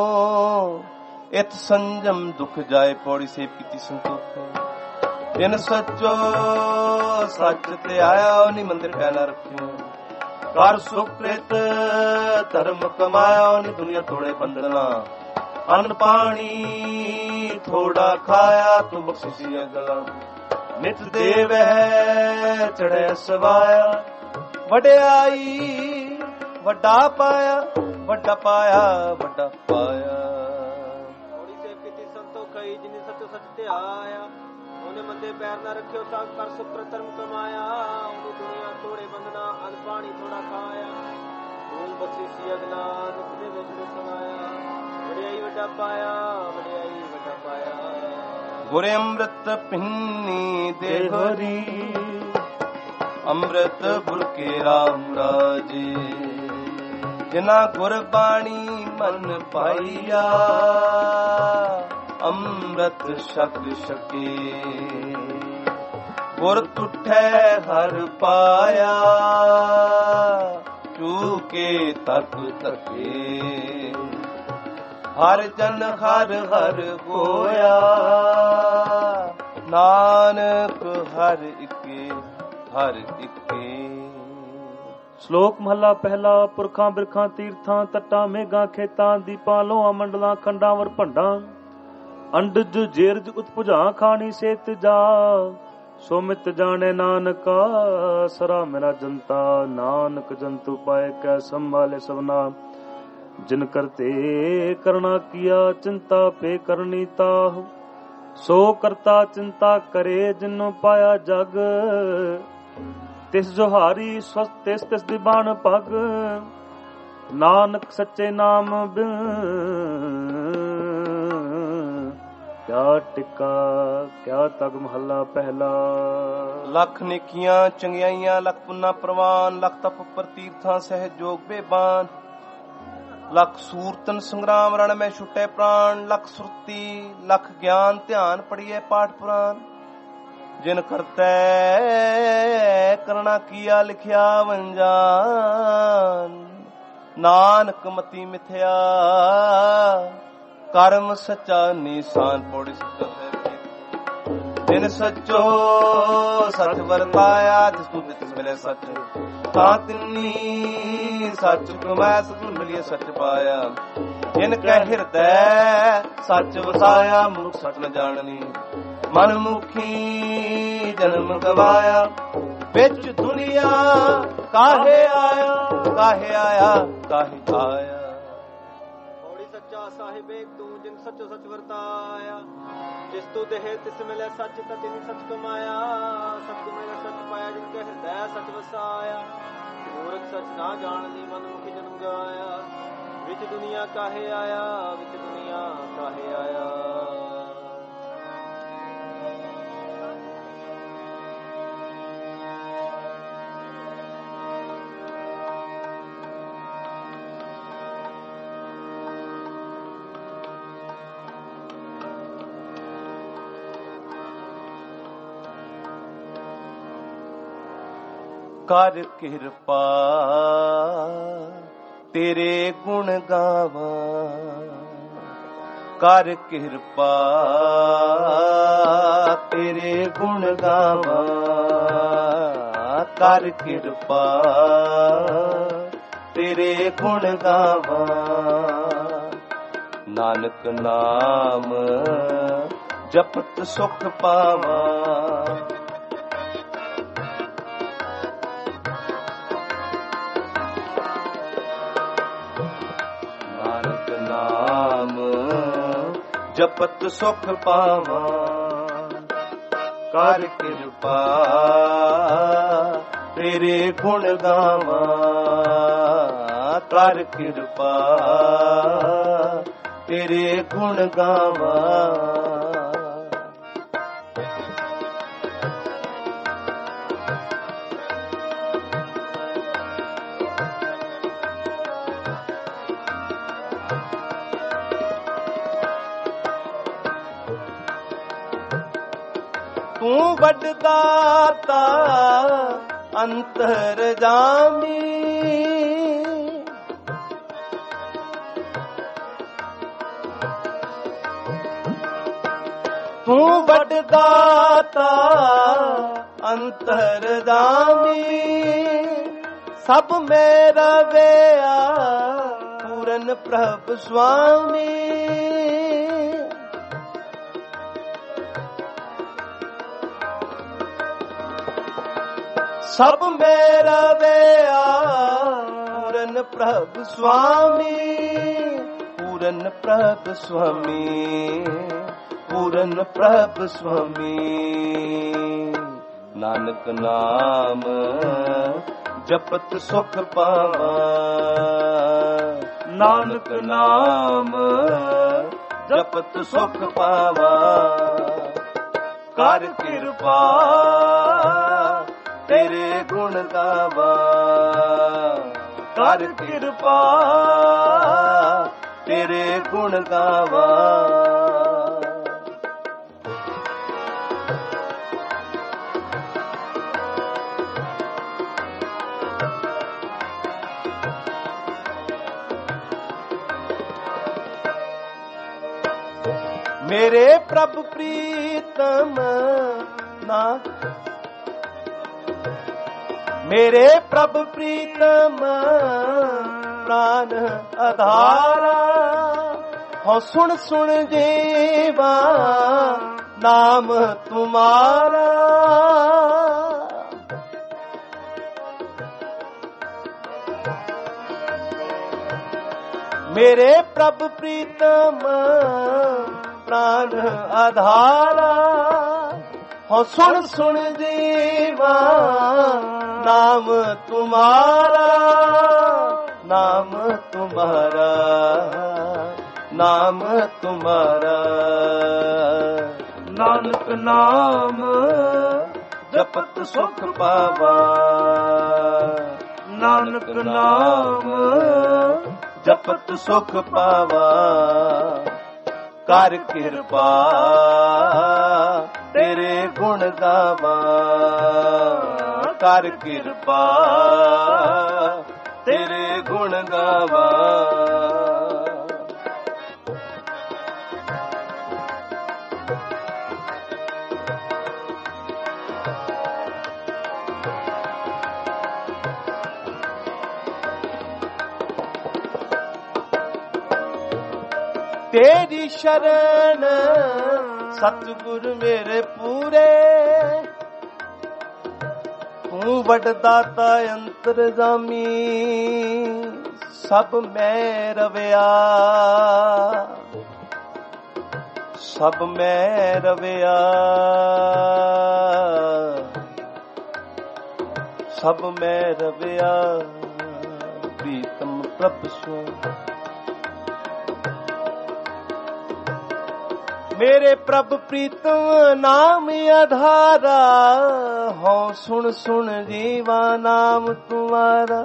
ਇਤ ਸੰਜਮ ਦੁਖ ਜਾਏ। ਪੌੜੀ ਸੇਵ ਕੀਤੀ ਸੰਤੋਖ। ਇਨ ਸੱਚੋ ਸੱਚ ਤੇ ਆਇਆ ਨੀ ਮੰਦਿਰ ਪੈ ਨਾ ਰੱਖਿਓ। ਕਰ ਸੁਕ੍ਰਿਤ ਧਰਮ ਕਮਾਇਆ ਨੀ ਦੁਨੀਆ ਤੋੜੇ ਬੰਦਨਾ। ਅੰਨ ਪਾਣੀ ਥੋੜਾ ਖਾਇਆ ਤੂੰ ਬਖਸ਼ਿਸ਼ੀ ਅਗਲਾ। ਨਿਤ ਦੇਵੈ ਚੜ੍ਹੈ ਸਵਾਇਆ। ਵਡਿਆਈ ਵੱਡਾ ਪਾਇਆ ਵੱਡਾ ਪਾਇਆ ਵੱਡਾ ਪਾਇਆ।
ਥੋੜੀ ਸੇਵ ਕੀਤੀ ਸੰਤੋਖ ਹੋਈ ਜਿਨੀ ਸੱਚੋ ਸੱਚ ਤੇ ਆਇਆ। ਉਹਨੇ ਮੰਦੇ ਪੈਰ ਨਾ ਰੱਖਿਓ ਤਾਂ ਕਰ ਸੁਕ੍ਰਿਤ ਧਰਮ ਕਮਾਇਆ। ਉਹਨੂੰ ਦੁਨੀਆ ਤੋੜੇ ਬੰਦਨਾ ਅੰਨ ਪਾਣੀ ਥੋੜਾ ਖਾਇਆ। ਤੂੰ ਬਖਸ਼ਿਸ਼ੀ ਅਗਲਾ ਨਿਤ ਦੇਵੈ ਚੜ੍ਹੈ ਸਵਾਇਆ। ਵਡਿਆਈ ਵੱਡਾ ਪਾਇਆ ਵਡਿਆਈ ਵੱਡਾ ਪਾਇਆ।
ਗੁਰੇ ਅੰਮ੍ਰਿਤ ਪਿੰਨੀ ਦੇਹਰੀ ਅੰਮ੍ਰਿਤ ਬੁਲਕੇ ਰਾਮ ਰਾਜੇ। ਜਿਨਾ ਗੁਰਬਾਣੀ ਮਨ ਪਾਈਆ ਅੰਮ੍ਰਿਤ ਛਕ ਛਕੇ। ਗੁਰ ਤੁਠੈ ਹਰ ਪਾਇਆ ਚੂਕੇ ਤਕ ਤਕੇ। ਹਰ ਜਨ ਹਰ ਹਰ ਹੋਇਆ ਨਾਨਕ ਹਰ ਇਕੇ ਹਰ ਇਕੇ।
ਸ਼ਲੋਕ ਮਹੱਲਾ ਪਹਿਲਾ। ਪੁਰਖਾਂ ਬਿਰਖਾਂ ਤੀਰਥਾਂ ਤੱਟਾਂ ਮੇਘਾਂ ਖੇਤਾਂ ਦੀਪਾਂ ਲੋਹਾਂ ਮੰਡਲਾਂ ਖੰਡਾਂ ਵਰ ਭੰਡਾਂ ਅੰਡਜ ਜੇਰਜ ਉਤਪੁਜਾਂ ਖਾਣੀ ਸੇਤ ਜਾ ਸੋਮਿਤ ਜਾਣੇ ਨਾਨਕਾ ਸਰਾ ਮੇਰਾ ਜਨਤਾ ਨਾਨਕ ਜੰਤੂ ਪਾਏ ਕੈ ਸੰਭਾਲੇ ਸਭਨਾ ਜਿਨ ਕਰਤੇ ਕਰਨਾ ਕੀਆ ਚਿੰਤਾ ਪੇ ਕਰਨੀ ਤਾਹ ਸੋ ਕਰਤਾ ਚਿੰਤਾ ਕਰੇ ਜਿਨੋ ਪਾਇਆ ਜਗ ਤਿਸ ਜੋਹਾਰੀ ਸਵਸਤ ਤਿਸ ਤਿਸ ਦੀ ਬਾਣ ਪਗ ਨਾਨਕ ਸੱਚੇ ਨਾਮ ਬਿਨ ਕਿਆ ਟਿਕਾ ਕਿਆ ਤਗ ਮਹੱਲਾ ਪਹਿਲਾ।
ਲੱਖ ਨੇਕੀਆਂ ਚੰਗਿਆਈਆਂ ਲੱਖ ਪੁੰਨਾ ਪ੍ਰਵਾਨ ਲੱਖ ਤਪ ਪ੍ਰਤੀਰਥਾਂ ਸਹਿਜੋਗ ਬੇਬਾਨ ਲੱਖ ਸੂਰਤਨ ਸੰਗਰਾਮ ਰਣ ਮੈਂ ਛੁੱਟੇ ਪ੍ਰਾਣ ਲੱਖ ਸੁਰਤੀ ਲੱਖ ਗਿਆਨ ਧਿਆਨ ਪੜੀਏ ਪਾਠ ਪੁਰਾਨ ਜਿਨ ਕਰਤੈ ਕਰਣਾ ਕੀਆ ਲਿਖਿਆ ਵੰਜਾਨ ਨਾਨਕ ਮਤੀ ਮਿਥਿਆ ਕਰਮ ਸੱਚਾ ਨਿਸ਼ਾਨ ਪੋੜੀ ਸਿੱਧ ਦਿਨ ਸੱਚੋ ਸੱਚ ਵਰਤਾਇਆ ਜਿਸ ਤੂੰ ਤਿਸ ਮਿਲੇ ਸੱਚ ਤਾਂ ਤਿੰਨੀ ਸੱਚ ਕਮੈ ਸਤਿ ਮਿਲਿਆ ਸੱਚ ਪਾਇਆ ਜਿਨ ਕਹਿ ਹਿਰਦੈ ਸੱਚ ਵਸਾਇਆ ਮਨੁੱਖ ਸੱਚ ਨ ਜਾਣਨੀ ਮਨ ਮੁਖੀ ਜਨਮ ਗਵਾਇਆ ਵਿੱਚ ਦੁਨੀਆ ਕਾਹੇ ਆਇਆ ਕਾਹੇ ਆਇਆ ਕਾਹੇ ਆਇਆ
ਹੋੜੀ ਸੱਚਾ ਸਾਹਿਬ ਏਕ ਤੂੰ ਜਿਨ ਸੱਚੋ ਸੱਚ ਵਰਤਾਇਆ ਜਿਸ ਤੂੰ ਦੇਹ ਤਿਸ ਮਿਲੇ ਸੱਚ ਤਾਂ ਤਿਨੀ ਸੱਚ ਕਮਾਇਆ ਸੱਚ ਮਿਲੇ ਸੱਚ ਪਾਇਆ ਜਿਨ ਕੇ ਹਿਰਦੈ ਸੱਚ ਵਸਾਇਆ ਮੂਰਖ ਸੱਚ ਨਾ ਜਾਣਦੀ ਮਨ ਮੁਖੀ ਜਨਮ ਗਵਾਇਆ ਵਿੱਚ ਦੁਨੀਆ ਕਾਹੇ ਆਇਆ ਵਿੱਚ ਦੁਨੀਆ ਕਾਹੇ ਆਇਆ।
ਕਰ ਕਿਰਪਾ ਤੇਰੇ ਗੁਣ ਗਾਵਾਂ ਕਰ ਕਿਰਪਾ ਤੇਰੇ ਗੁਣ ਗਾਵਾਂ ਕਰ ਕਿਰਪਾ ਤੇਰੇ ਗੁਣ ਗਾਵਾਂ ਨਾਨਕ ਨਾਮ ਜਪਤ ਸੁਖ ਪਾਵਾਂ ਜਪਤ ਸੁਖ ਪਾਵਾਂ ਕਰ ਕਿਰਪਾ ਤੇਰੇ ਗੁਣ ਗਾਵਾਂ ਕਰ ਕਿਰਪਾ ਤੇਰੇ ਗੁਣ ਗਾਵਾਂ। ਤੂੰ ਵੱਡ ਦਾਤਾ ਅੰਤਰ ਜਾਮੀ ਤੂੰ ਵੱਡ ਦਾਤਾ ਅੰਤਰ ਜਾਮੀ ਸਭ ਮੇਰਾ ਵਿਆ ਪੂਰਨ ਪ੍ਰਭ ਸੁਆਮੀ ਸਭ ਮੇਰਾ ਵਿਆ ਪੂਰਨ ਪ੍ਰਭ ਸੁਆਮੀ ਪੂਰਨ ਪ੍ਰਭ ਸੁਆਮੀ ਪੂਰਨ ਪ੍ਰਭ ਸੁਆਮੀ ਨਾਨਕ ਨਾਮ ਜਪਤ ਸੁਖ ਪਾਵਾਂ ਨਾਨਕ ਨਾਮ ਜਪਤ ਸੁਖ ਪਾਵਾਂ ਕਰ ਕਿਰਪਾ ਤੇਰੇ ਗੁਣ ਗਾਵਾਂ ਕਰ ਕਿਰਪਾ ਤੇਰੇ ਗੁਣ ਗਾਵਾਂ। ਮੇਰੇ ਪ੍ਰਭ ਪ੍ਰੀਤਮ ਨਾ ਮੇਰੇ ਪ੍ਰਭ ਪ੍ਰੀਤਮ ਪ੍ਰਾਨ ਆਧਾਰਾ, ਹੋ ਸੁਣ ਸੁਣ ਜੀਵਾ ਨਾਮ ਤੁਮਾਰਾ। ਮੇਰੇ ਪ੍ਰਭ ਪ੍ਰੀਤਮ ਪ੍ਰਾਨ ਆਧਾਰਾ, ਹੋ ਸੁਣ ਸੁਣ ਜੀਵਾ ਨਾਮ ਤੁਮਾਰਾ, ਨਾਮ ਤੁਮਾਰਾ, ਨਾਮ ਤੁਮਾਰਾ।
ਨਾਨਕ ਨਾਮ
ਜਪਤ ਸੁਖ ਪਾਵਾ,
ਨਾਨਕ ਨਾਮ
ਜਪਤ ਸੁਖ ਪਾਵਾ। ਕਰ ਕਿਰਪਾ ਤੇਰੇ ਗੁਣ ਗਾਵਾ, ਕਰ ਕਿਰਪਾ ਤੇਰੇ ਗੁਣ ਗਾਵਾ। ਤੇਰੀ ਸ਼ਰਨ ਸਤਿਗੁਰ ਮੇਰੇ ਪੂਰੇ, ਤੂੰ ਵੱਡਦਾਤਾ ਅੰਤਰਜਾਮੀ, ਸਭ ਮੈਂ ਰਵਿਆ, ਸਭ ਮੈਂ ਰਵਿਆ, ਸਭ ਮੈਂ ਰਵਿਆ। ਪ੍ਰੀਤਮ ਪ੍ਰਭ ਸੋ ਮੇਰੇ ਪ੍ਰਭ ਪ੍ਰੀਤਮ ਨਾਮ ਆਧਾਰਾ, ਹੋ ਸੁਣ ਸੁਣ ਜੀਵਾ ਨਾਮ ਤੁਮਾਰਾ।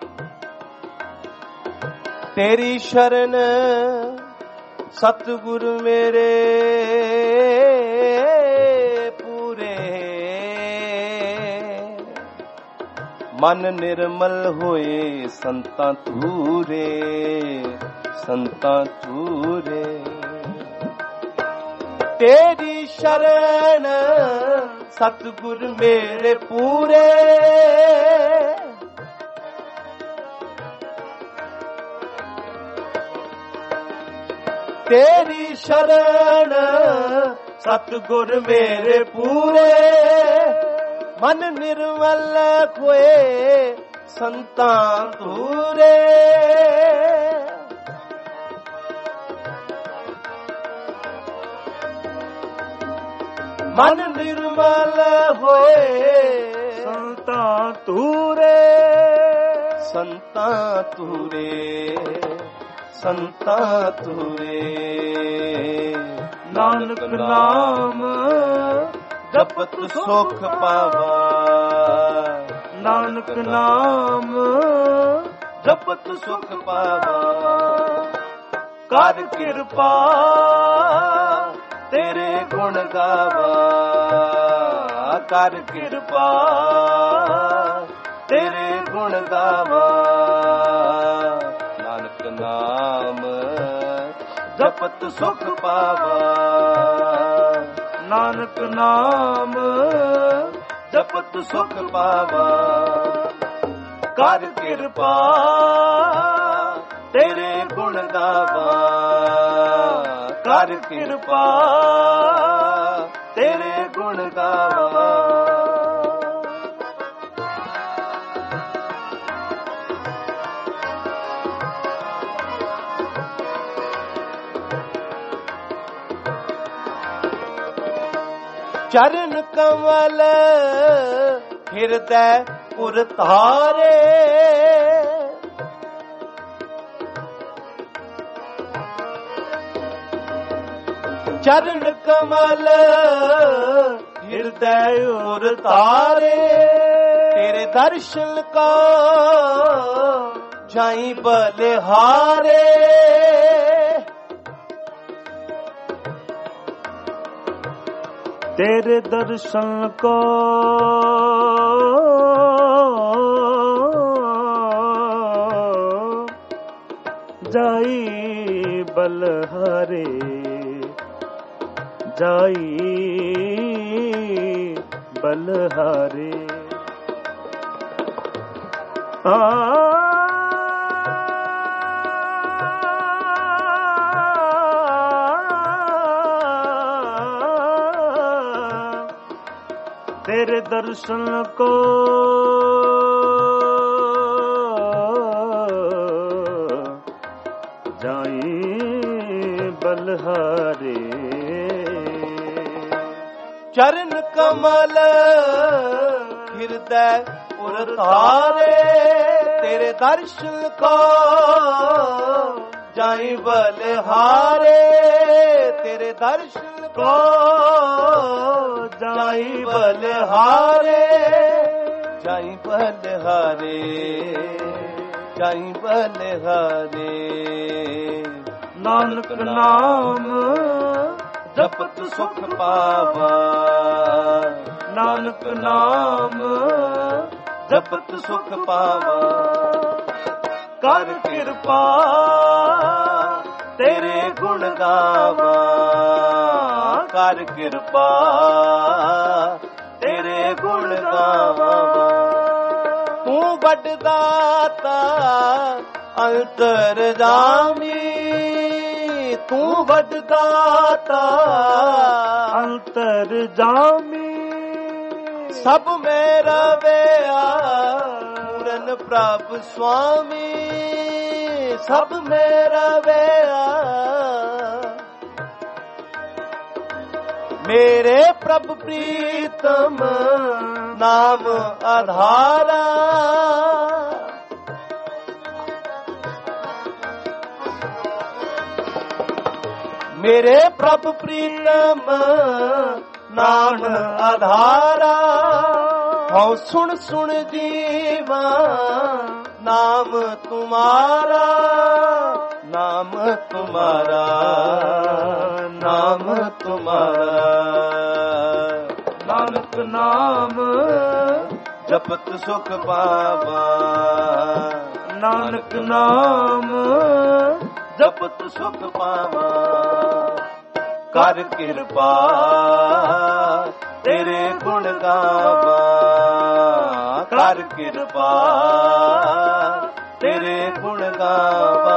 ਤੇਰੀ ਸ਼ਰਨ ਸਤਿਗੁਰ ਮੇਰੇ ਪੂਰੇ, ਮਨ ਨਿਰਮਲ ਹੋਏ ਸੰਤਾਂ ਧੂਰੇ, ਸੰਤਾਂ ਧੂਰੇ। ਤੇਰੀ ਸ਼ਰਨ ਸਤਿਗੁਰ ਮੇਰੇ ਪੂਰੇ, ਤੇਰੀ ਸ਼ਰਨ ਸਤਿਗੁਰ ਮੇਰੇ ਪੂਰੇ, ਮਨ ਨਿਰਮਲ ਹੋਏ ਸੰਤਾਂ ਧੂਰੇ। ਮਨ ਨਿਰਮਲ ਹੋਏ
ਸੰਤਾਂ ਧੂਰੇ,
ਸੰਤਾਂ ਧੂਰੇ, ਸੰਤਾਂ ਧੂਰੇ।
ਨਾਨਕ ਨਾਮ
ਜਪਤ ਸੁਖ ਪਾਵਾ,
ਨਾਨਕ ਨਾਮ
ਜਪਤ ਸੁਖ ਪਾਵਾ। ਕਰ ਕਿਰਪਾ ਤੇਰੇ ਗੁਣ ਗਾਵਾ, ਕਰ ਕਿਰਪਾ ਤੇਰੇ ਗੁਣ ਗਾਵਾ। ਨਾਨਕ ਨਾਮ ਜਪਤ ਸੁਖ ਪਾਵਾ,
ਨਾਨਕ ਨਾਮ
ਜਪਤ ਸੁਖ ਪਾਵਾ। ਕਰ ਕਿਰਪਾ ਤੇਰੇ ਗੁਣ ਗਾਵਾ, ਕਰ ਕਿਰਪਾ ਤੇਰੇ ਗੁਣ ਗਾਵਾ। ਚਰਨ ਕਮਲ ਹਿਰਦੈ ਪੁਰ ਧਾਰੇ, ਚਰਨ ਕਮਲ ਹਿਰਦੈ ਪੁਰ ਧਾਰੇ। ਤੇਰੇ ਦਰਸ਼ਨ ਕਾ ਜਾਈ ਬਲਿਹਾਰੇ,
तेरे दर्शन को जाई बलहारे, जाई बलहारे। तेरे दर्शन को जाई बलहारे
चरण कमल हृदय उर तारे तेरे दर्शन को जाई बलहारे तेरे दर्शन को जाई बलहारे जाई बलहारे जाई बलहारे
नानक नाम
जपत सुख पावा
नानक नाम
जपत सुख पावा
कर कृपा
तेरे गुण गावा कर कृपा तेरे गुण गावा तू बड़ दाता अंतर जामी तू बड़ दाता
अंतर जामी
सब मेरा वेआ पूरन प्रभ स्वामी सब मेरा वेआ मेरे प्रभु प्रीतम नाम आधारा मेरे प्रभु प्रीतम नाम आधारा हूँ सुन सुन जीवा नाम तुम्हारा नाम तुम्हारा नाम तुम्हारा
नानक नाम
जपत सुख पावा
नानक नाम
जपत सुख पावा कर कृपा तेरे गुण गावा कर कृपा तेरे गुण गावा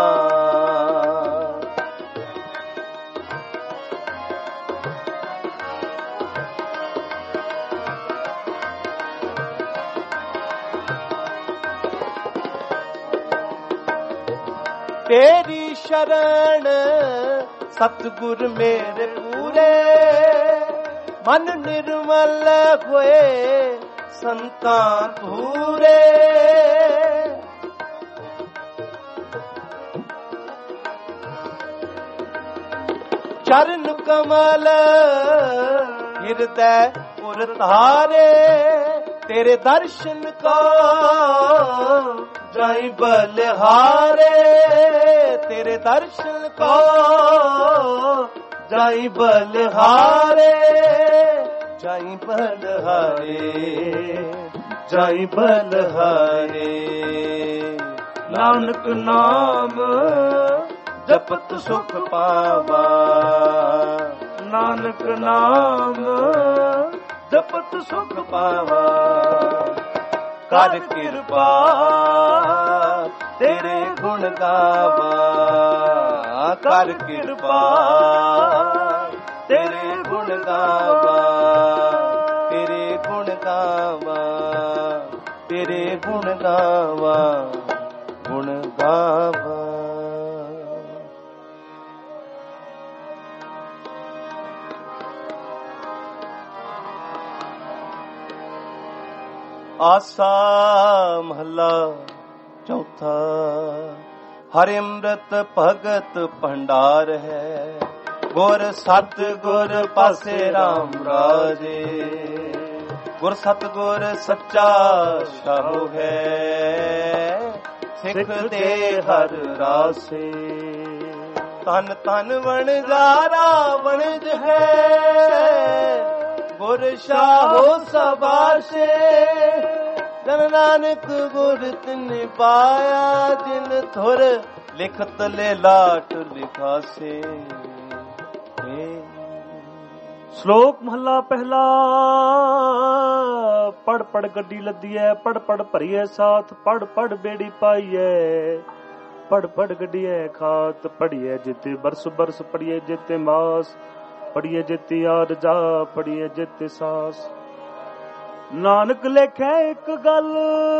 तेरी शरण सतगुर मेरे पूरे मन निर्मल होए संता धूरे चरण कमल हृदय उर तारे तेरे दर्शन को जाई बलहारे तेरे दर्शन को जाई बलहारे जाई बलहारे जाई बलहारे
नानक नाम
जपत सुख पावा
नानक नाम
जपत सुख पावा कर कृपा तेरे गुण गावा कर कृपा तेरे गुण गावा तेरे गुण गावा तेरे गुण गावा गुण गावा आसा महला चौथा हरि अमृत भगत भंडार है गुर सत गुर पासे राम राजे गुर सत गुर सच्चा शाहु है सिख दे हर रासे तन तन वणजारा वणज है गुर शाहो सबासे जन नानक गुर तिन पाया जिन थुर लिखत ले लाट लिखासे
ਸ਼ਲੋਕ ਮਹੱਲਾ ਪਹਿਲਾ। ਪੜ ਪੜ ਗੱਡੀ ਲੱਦੀਐ, ਪੜ ਪੜ ਭਰੀਐ ਸਾਥ, ਪੜ ਪੜ ਬੇੜੀ ਪਾਈਐ, ਪੜ ਪੜ ਗੱਡੀਐ ਖਾਤ, ਪੜੀਐ ਜਿਤੇ ਬਰਸ ਬਰਸ, ਪੜੀਐ ਜਿਤੇ ਮਾਸ, ਪੜੀਐ ਜਿਤੇ ਆਰ ਜਾ, ਪੜੀਐ ਜਿਤੇ ਸਾਸ। ਨਾਨਕ ਲੇਖੈ ਇੱਕ ਗੱਲ,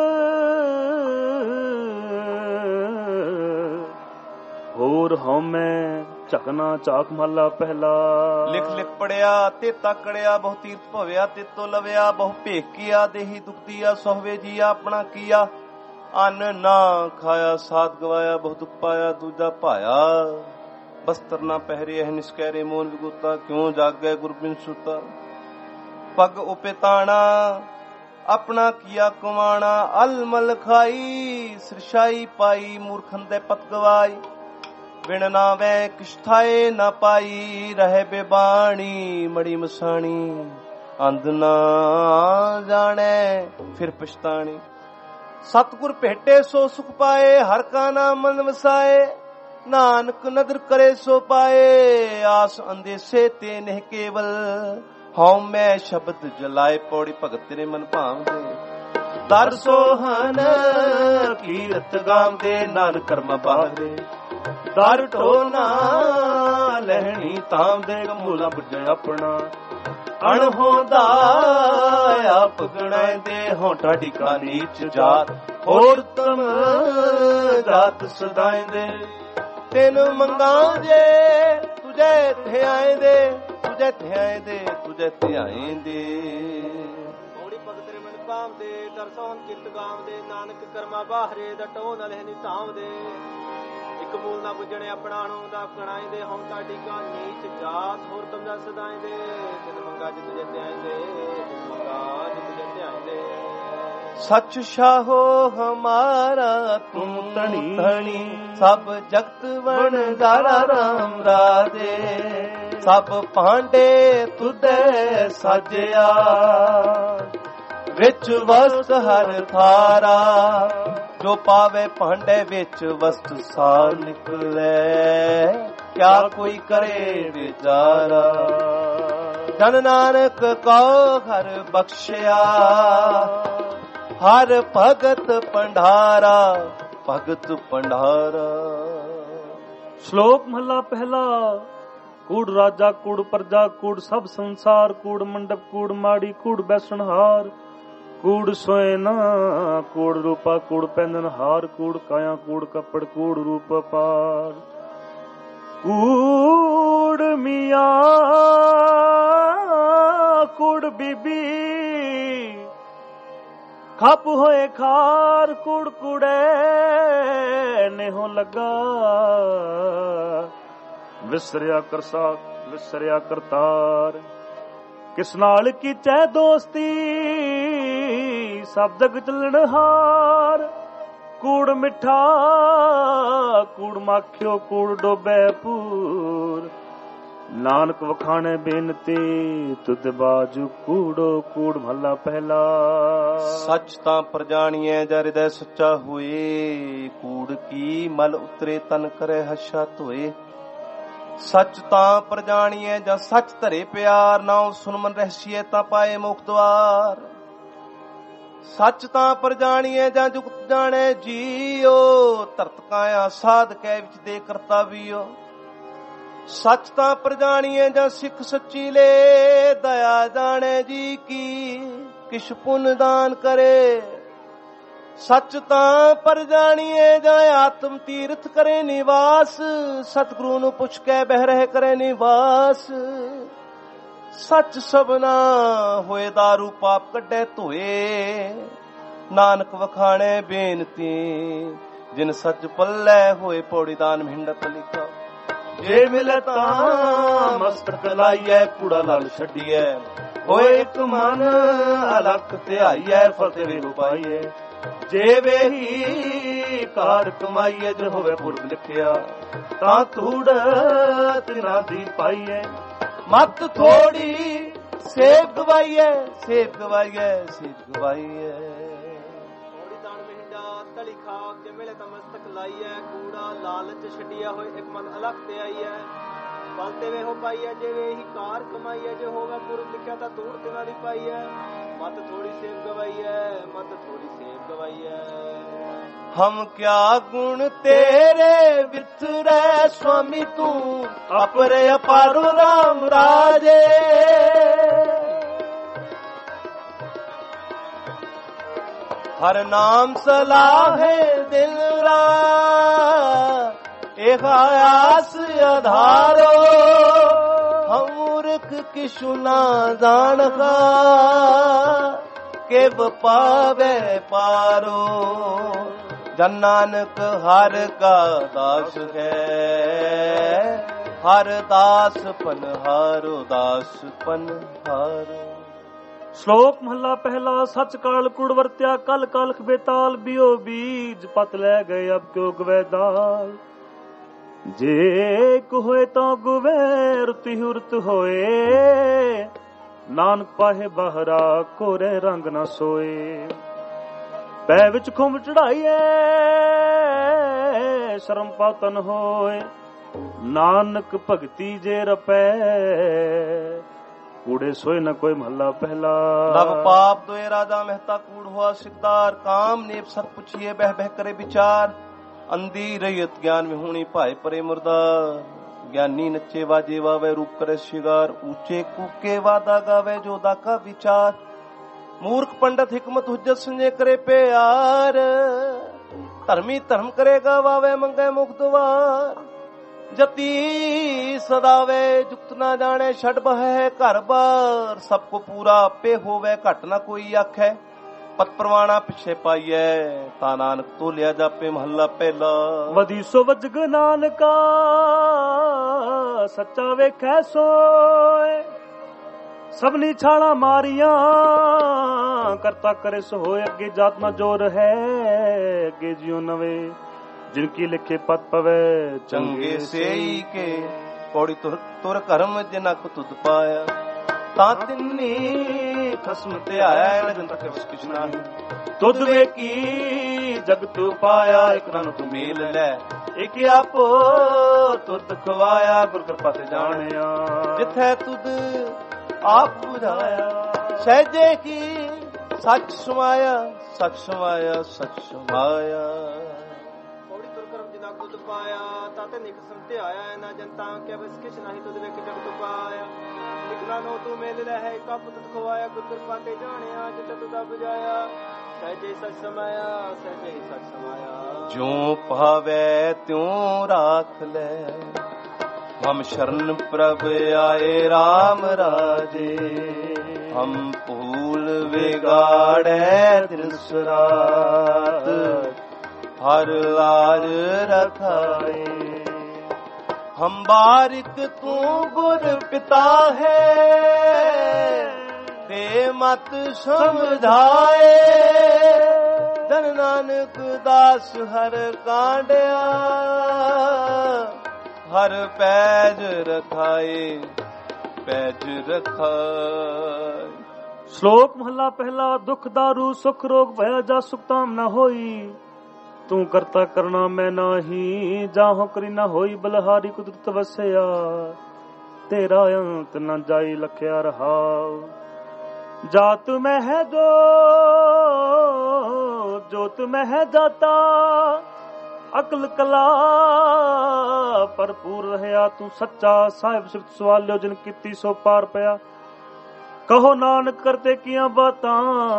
ਹੋਰ ਹਉਮੈ ਝਕਨਾ ਝਾਕ ਮਹੱਲਾ ਪਹਿਲਾ।
ਲਿਖ ਲਿਖ ਪੜਿਆ ਤੇ ਤਕੜਿਆ, ਬਹੁ ਤੀਰਥ ਭਵਿਆ ਤੇ ਤੋ ਲਵਿਆ, ਬਹੁ ਭੇਖ ਕੀਆ ਦੇਹੀ ਦੁਖਦੀਆ, ਸੋਹਵੇ ਜੀਆ ਆਪਣਾ ਕੀਆ, ਅੰਨ ਨਾ ਖਾਇਆ ਸਾਧ ਗਵਾਇਆ, ਬਹੁ ਦੁਖ ਪਾਇਆ ਦੂਜਾ ਭਾਇਆ। ਬਸਤਰ ਨਾ ਪਹਿਰਿਆ ਨਿਸਕੈਰੇ ਮੋਨ ਵਿਗੂਤਾ, ਕਿਉਂ ਜਾਗੈ ਗੁਰਬਿਨ ਸੁਤਾ। ਪਗ ਉਪੇ ਤਾਣਾ ਆਪਣਾ ਕੀਆ ਕੁਮਾਣਾ, ਅਲਮਲ ਖਾਈ ਸਿਰਸ਼ਾਈ ਪਾਈ, ਮੂਰਖਨ ਦੇ ਪਤ ਗਵਾਈ। ਬਿਨ ਨਾਵੇਂ ਕਿਛ ਥਾਏ ਨਾ ਪਾਈ, ਰਹੇ ਬੇਬਾਣੀ ਮੜੀ ਮਸਾਣੀ। ਅੰਧ ਨਾ ਜਾਣੈ ਫਿਰ ਪਛਤਾਣੀ, ਸਤਿਗੁਰ ਭੇਟੇ ਸੋ ਸੁਖ ਪਾਏ, ਹਰ ਕਾ ਨਾਮ ਮਨ ਵਸਾਏ। ਨਾਨਕ ਨਦਰ ਕਰੇ ਸੋ ਪਾਏ, ਆਸ ਅੰਦੇਸੇ ਤੇ ਨਹਿ ਕੇਵਲ। ਹਉ ਮੈਂ ਸ਼ਬਦ ਜਲਾਏ, ਪੌੜੀ ਭਗਤ ਤੇਰੇ ਮਨ ਭਾਵਦੇ। ਦਰ ਸੋਹਨ ਕੀਰਤ ਗਾਵਦੇ, ਨਾਨਕ ਕਰਮ ਬਾਹਦੇ। ਦਰ ਢੋਨਾ ਲਹਿਣੀ ਤਾਂਦੇ, ਮੂਲਾ ਬੁੱਝੈ ਆਪਣਾ। ਅਣਹੋਂਦਾ ਆਪ ਗਣਾਇਂਦੇ, ਹੋਂ ਢਾਡੀ ਕਾ ਨੀਚ ਜਾਤ, ਹੋਰ ਤਮ ਜਾਤ ਸਦਾਇਂਦੇ। ਤੈਨੂੰ ਮੰਗਾਂ ਜੇ ਤੁਝੇ ਧਿਆਇਂਦੇ, ਤੁਝੇ ਧਿਆਇਂਦੇ, ਤੁਝੇ ਧਿਆਇਂਦੇ।
ਪੌੜੀ ਭਗਤ ਤੇਰੇ ਮਨ ਭਾਵਦੇ, ਦਰ ਸੋਹਨ ਕੀਰਤ ਗਾਵਦੇ, ਨਾਨਕ ਕਰਮਾ ਬਾਹਰੇ। ਦਾ ਢੋ ਨਾ ਲਹਿਣੀ ਤਾਂਵਦੇ, ਇੱਕ ਮੂਲ ਨਾ ਬੁੱਝਣੇ ਆਪਣਾ। ਨੂੰ ਦਾ ਗਣਾਇਂਦੇ, ਹਉ ਤੁਹਾਡੀ ਕਾ ਨੀਚ ਜਾਤ, ਹੋਰ ਤੁਮ ਜਾ ਸਦਾਇਂਦੇ। ਤਿਨ ਮੰਗਾ ਜਿ ਤੁਝੇ ਧਿਆਇਂਦੇ, ਤਿਨ ਮੰਗਾ ਜਿ ਤੁਝੇ ਧਿਆਇਂਦੇ।
ਸੱਚ ਸ਼ਾਹੋ ਹਮਾਰਾ ਤੂੰ ਧਣੀ ਧਣੀ, ਸਭ ਜਗਤ ਵਣਜਾਰਾ ਰਾਮ ਰਾਜੇ। ਸਭ ਭਾਂਡੇ ਤੁਧੇ ਸਾਜਿਆ, ਵਿੱਚ ਵਸਤ ਹਰ ਥਾਰਾ। ਜੋ ਪਾਵੇ ਭਾਂਡੇ ਵਿੱਚ ਵਸਤ ਸਾਰ ਨਿਕਲੇ, ਕਿਆ ਕੋਈ ਕਰੇ ਵਿਚਾਰਾ। ਜਨ ਨਾਨਕ ਕਉ ਹਰ ਬਖਸ਼ਿਆ, ਹਰ ਭਗਤ ਭੰਡਾਰਾ, ਭਗਤ ਭੰਡਾਰਾ।
ਸ਼ਲੋਕ ਮਹੱਲਾ ਪਹਿਲਾ। ਕੂੜ ਰਾਜਾ ਕੂੜ ਪ੍ਰਜਾ, ਕੂੜ ਸਭ ਸੰਸਾਰ, ਕੂੜ ਮੰਡਪ ਕੂੜ ਮਾੜੀ, ਕੂੜ ਬੈਸਣਹਾਰ। ਕੂੜ ਸੋਏ ਨਾ ਕੂੜ ਰੂਪਾ, ਕੂੜ ਪੈਂਦਨ ਹਾਰ, ਕੂੜ ਕਾਇਆ ਕੂੜ ਕੱਪੜ, ਕੂੜ ਰੂਪ ਪਾਰ। ਕੂੜ ਮੀਆਂ ਕੂੜ ਬੀਬੀ, ਖੱਪ ਹੋਏ ਖਾਰ। ਕੂੜ ਕੂੜੇ ਨੇਹੋਂ ਲੱਗਾ, ਵਿਸਰਿਆ ਕਰਸਾ ਵਿਸਰਿਆ ਕਰਤਾਰ। ਕਿਸ ਨਾਲ ਕੀਚੈ ਦੋਸਤੀ, ਸਭ ਜਗ ਚੱਲਣ ਹਾਰ। ਕੂੜ ਮਿੱਠਾ ਕੂੜ ਮਾਖਿਓ, ਕੂੜ ਡੋਬੈ ਪੂਰ। ਨਾਨਕ ਵਖਾਣੇ ਬੇਨਤੀ, ਤੁਧ ਬਾਜੂ ਕੂੜੋ ਕੂੜ ਮਹੱਲਾ ਪਹਿਲਾ।
ਸੱਚ ਤਾਂ ਪ੍ਰਜਾਣੀਐ, ਜਾ ਹਿਰਦੈ ਸੱਚਾ ਹੋਏ। ਕੂੜ ਕੀ ਮਲ ਉਤਰੇ, ਤਨ ਕਰੇ ਹੱਛਾ ਧੋਏ। ਸੱਚ ਤਾਂ ਪ੍ਰਜਾਣੀਐ, ਜਾਂ ਸੱਚ ਧਰੇ ਪਿਆਰ। ਨਾਉ ਸੁਨ ਮਨ ਰਹਿਸੀਐ, ਤਾਂ ਪਾਏ ਮੁਖ ਦੁਆਰ। ਸੱਚ ਤਾਂ ਪ੍ਰਜਾਣੀਐ, ਜਾਂ ਜੁਗਤ ਜਾਣੈ ਜੀਓ। ਧਰਤ ਕਾਇਆ ਸਾਧ ਕੈ, ਵਿੱਚ ਦੇ ਕਰਤਾ ਵੀਓ। ਸੱਚ ਤਾਂ ਪ੍ਰਜਾਣੀਐ, ਜਾਂ ਸਿੱਖ ਸੱਚੀ ਲੈ। ਦਇਆ ਜਾਣੈ ਜੀ ਕੀ, ਕਿਛ ਪੁੰਨ ਦਾਨ ਕਰੇ। ਸੱਚ ਤਾਂ ਪ੍ਰਜਾਣੀਐ, ਜਾਂ ਆਤਮ ਤੀਰਥ ਕਰੇ ਨਿਵਾਸ। ਸਤਿਗੁਰੂ ਨੂੰ ਪੁੱਛ ਕੇ ਬਹਿ ਰਹਿ ਕਰੇ ਨਿਵਾਸ। ਸੱਚ ਸਭਨਾ ਹੋਏ ਦਾਰੂ, ਪਾਪ ਕੱਢੇ ਧੋਏ। ਨਾਨਕ ਵਖਾਣੇ ਬੇਨਤੀ, ਜਿਨ ਸੱਚ ਪੱਲੇ ਹੋਏ। ਪੌੜੀ ਦਾਨ ਮਿੰਡਤ ਲਿਖਾ, ਜੇ ਮਿਲੇ ਤਾਂ ਮਸਤਕ ਲਾਈਐ। ਕੂੜਾ ਲਾਲ ਛੱਡੀਐ, ਹੋਏ ਇੱਕ ਮਨ ਅਲਖ ਧਿਆਈਐ। ਫਤਿਹ ਵੇ ਪਾਈਐ, ਜੇ ਵੇਹੀ ਕਾਰ ਕਮਾਈਐ। ਜੇ ਹੋਵੇ ਪੁਰਬ ਲਿਖਿਆ, ਤਾਂ ਧੂੜ ਤਿਨਾ ਦੀ ਪਾਈਐ। ਮਤ ਥੋੜੀ ਸੇਬ ਗਵਾਈਐ, ਸੇਬ ਗਵਾਈਐ, ਸੇਬ ਗਵਾਈਐ।
ਪੌੜੀ ਦਾਨ ਮਿੰਡਾ ਤਲੀ ਖਾਕ, ਜੇ ਮਿਲੇ ਤਾਂ ਮਸਤਕ ਲਾਈਐ। ਕੂੜਾ ਲਾਲਚ ਛੱਡਿਆ, ਹੋਏ ਇੱਕ ਮਨ ਅਲਖ ਤੇ ਆਈਐ। ਬਲਤੇ ਵੇ ਹੋ ਪਾਈ ਹੈ ਜਿਵੇਂ ਹੀ ਕਾਰ ਕਮਾਈ ਹੈ, ਜੇ ਹੋਵੇ ਪੁਰ ਲਿਖਿਆ ਤਾਂ ਤੂੜ ਤੇ ਵਾਲੀ ਪਾਈ ਹੈ। ਮਤ ਥੋੜੀ ਸੇਵ ਗਵਾਈ ਹੈ, ਮਤ ਥੋੜੀ ਸੇਵ ਗਵਾਈ ਹੈ।
हम क्या गुण तेरे विसरै स्वामी तू अपरे अपार राम राजे। हर नाम सलाहे दिल रा एक आयास आधारो। हम मूर्ख किशु ना जानका के पावे पारो। जन नानक हर का दास है, हर दास पन हारो, दास पन हारो।
ਸ਼ਲੋਕ ਮਹੱਲਾ ਪਹਿਲਾ। ਸੱਚ ਕਾਲ ਕੁੜ ਵਰਤਿਆ ਕਲ ਕਲਖ ਬੇਤਾਲ, ਬਿਓ ਬੀਜ ਪਤ ਲੈ ਗਏ ਅਬ ਕਿਉ ਗਵੇ ਦਾਲ। ਜੇ ਕੁ ਹੋਏ ਤਾਂ ਗੁਵੇ ਰੁਤੀ ਹੁਰਤ ਹੋਏ, ਨਾਨਕ ਪਾਹੇ ਬਾਹਰਾ ਕੋਰੇ ਰੰਗ ਨਾ ਸੋਏ। ਪੈ ਵਿੱਚ ਖੁੰਭ ਚੜਾਈਏ ਸ਼ਰਮ ਪਾਤਨ ਹੋਏ, ਨਾਨਕ ਭਗਤੀ ਜੇ ਰਪੈ ਕੂੜੇ ਸੋਏ ਨ ਕੋਈ ਮਹੱਲਾ ਪਹਿਲਾ।
ਨਵ ਪਾਪ ਦੋਏ ਰਾਜਾ ਮਹਿਤਾ ਕੂੜ ਹੋਆ ਸਿਕਦਾਰ, ਕਾਮ ਨੇਪ ਸਤ ਪੁੱਛੀਏ ਬਹਿ ਬਹਿ ਕਰੇ ਵਿਚਾਰ। ਅੰਦੀ ਰਹੀਤ ਗਿਆਨ ਵਿਹੂਣੀ ਭਾਏ ਪਰੇ ਮੁਰਦਾਰ। ਗਿਆਨੀ ਨੱਚੇ ਵਾਜੇ ਵਾਵੇ ਰੂਪ ਕਰੇ ਸ਼ਿਗਾਰ, ਊਚੇ ਕੂਕੇ ਵਾਦਾ ਗਾਵੇ ਜੋ ਦਾਕਾ ਵਿਚਾਰ। ਮੂਰਖ ਪੰਡਤ ਹਿਕਮਤ ਹੁਜਤ ਸੰਜੇ ਕਰੇ ਪਿਆਰ, ਧਰਮੀ ਧਰਮ ਕਰੇਗਾ ਵਾਵੇ ਮੰਗੇ ਮੁਖ ਦੁਆਰ। ਜਤੀ ਸਦਾਵੇ ਜੁਗਤ ਨਾ ਜਾਣੇ ਛੱਡ ਬਹਿ ਘਰ ਬਾਰ। ਸਭ ਕੋ ਪੂਰਾ ਆਪੇ ਹੋਵੇ ਘਟ ਨਾ ਕੋਈ ਆਖੈ, ਪਤ ਪ੍ਰਵਾਣਾ ਪਿਛੇ ਪਾਈਐ ਤਾ ਨਾਨਕ ਤੋਲਿਆ ਜਾਪੇ ਮਹੱਲਾ ਪਹਿਲਾ।
ਵਧੀ ਸੋ ਵਜਗ ਨਾਨਕਾ ਸੱਚਾ ਵੇਖੈ ਸੋਏ, ਸਭਨੀ ਛਾਲਾਂ ਮਾਰੀਆਂ ਕਰਤਾ ਕਰੇ ਸੋ ਹੋਏ। ਅੱਗੇ ਜਾਤ ਨਾ ਜੋਰ ਹੈ ਅੱਗੇ ਜਿਉ ਨਵੇਂ, ਜਿਨ ਕੀ ਲਿਖੇ ਪਤ ਪਵੇ
ਚੰਗੇ ਸੇਈ ਕੇ। ਪੌੜੀ ਤੁਰ ਤੁਰ ਕਰਮ ਜਿਨਾ ਕੋ ਤੁਧ ਪਾਇਆ, ਤਾਂ ਤਿੰਨੀ ਖਸਮ ਤੇ ਆਇਆ ਨਜਨ ਤੱਕ ਕਿਛ ਨਾਹੀ। ਤੁਧ ਵੇਖੀ ਜਗ ਤੂ ਪਾਇਆ, ਇਕ ਰਨ ਤੂੰ ਮੇਲ ਲੈ ਇਕ ਆਪੋ ਤੁਧ ਖਵਾਇਆ। ਗੁਰ ਕਿਰਪਾ ਤੇ ਜਾਣਿਆ ਜਿੱਥੈ ਤੁਧ ਆਪ ਬੁਝਾਇਆ। ਸਹਿਜੇ ਕੀ ਸੱਚ ਸਮਾਇਆ, ਸੱਚ ਸਮਾਇਆ, ਸੱਚ ਸਮਾਇਆ।
ਪੌੜੀ ਤੁਰ ਕਰਮ ਜਿਨਾ ਤੁਧ ਪਾਇਆ, ਤਾਂ ਤੇ ਨਿਕਸਮ ਤੇ ਆਇਆ। ਨਾ ਜਨਤਾ ਕੇ ਬਸ ਕਿਛ ਨਹੀਂ ਤੁਧ ਵੇਖ ਜਗ ਤੂ ਪਾਇਆ। ਲਿਖਣਾ ਨੋ ਤੂੰ ਮੇਲ ਲੈ ਹੈ ਕੱਪ ਤੁਧ ਖਵਾਇਆ। ਗੁਰ ਕਿਰਪਾ ਤੇ ਜਾਣਿਆ ਜਿੱਥੇ ਤੁਧ ਬੁਝਾਇਆ। ਸਹਿਜੇ ਸੱਚ ਸਮਾਇਆ, ਸਹਿਜੇ ਸੱਚ ਸਮਾਇਆ।
ਜੋ ਭਾਵੈ ਤਿਉ ਰਾਖ ਲੈ, हम शरण प्रभ आए राम राजे। हम भूल बिगाड़े दिन रात, हर लाज रखाए। हम बारिक तू गुर पिता है, दे मत समझाए। धन नानक दास हर कांडिया, हर पैज रखाए पैज रखाए।
ਸ਼ਲੋਕ ਮਹੱਲਾ ਪਹਿਲਾ। ਦੁਖ ਦਾਰੂ ਸੁਖ ਰੋਗ ਭਇਆ ਜਾ ਸੁਖਤਾਮ ਨਾ ਹੋਈ, ਤੂੰ ਕਰਤਾ ਕਰਨਾ ਮੈਂ ਨਾਹੀ। ਜਾਹੋ ਕਰੀ ਨਾ ਹੋਈ ਬਲਹਾਰੀ ਕੁਦਰਤ ਵਸਿਆ, ਤੇਰਾ ਅੰਤ ਨਾ ਜਾਈ ਲਖਿਆ ਰਹਾਉ। ਜਾਤ ਮੈਂ ਹੈ ਜੋ ਜੋਤ ਮੈਂ ਹੈ ਜਾਤਾ, ਅਕਲ ਕਲਾ ਭਰਪੂਰ ਰਹਿਆ। ਤੂੰ ਸੱਚਾ ਸਾਹਿਬ ਸਿਫਤ ਸਵਾਲਿਓ, ਜਿਨ ਕੀਤੀ ਸੋ ਪਾਰ ਪਿਆ। ਕਹੋ ਨਾਨਕ ਕਰਤੇ ਕੀਆਂ ਬਾਤਾਂ,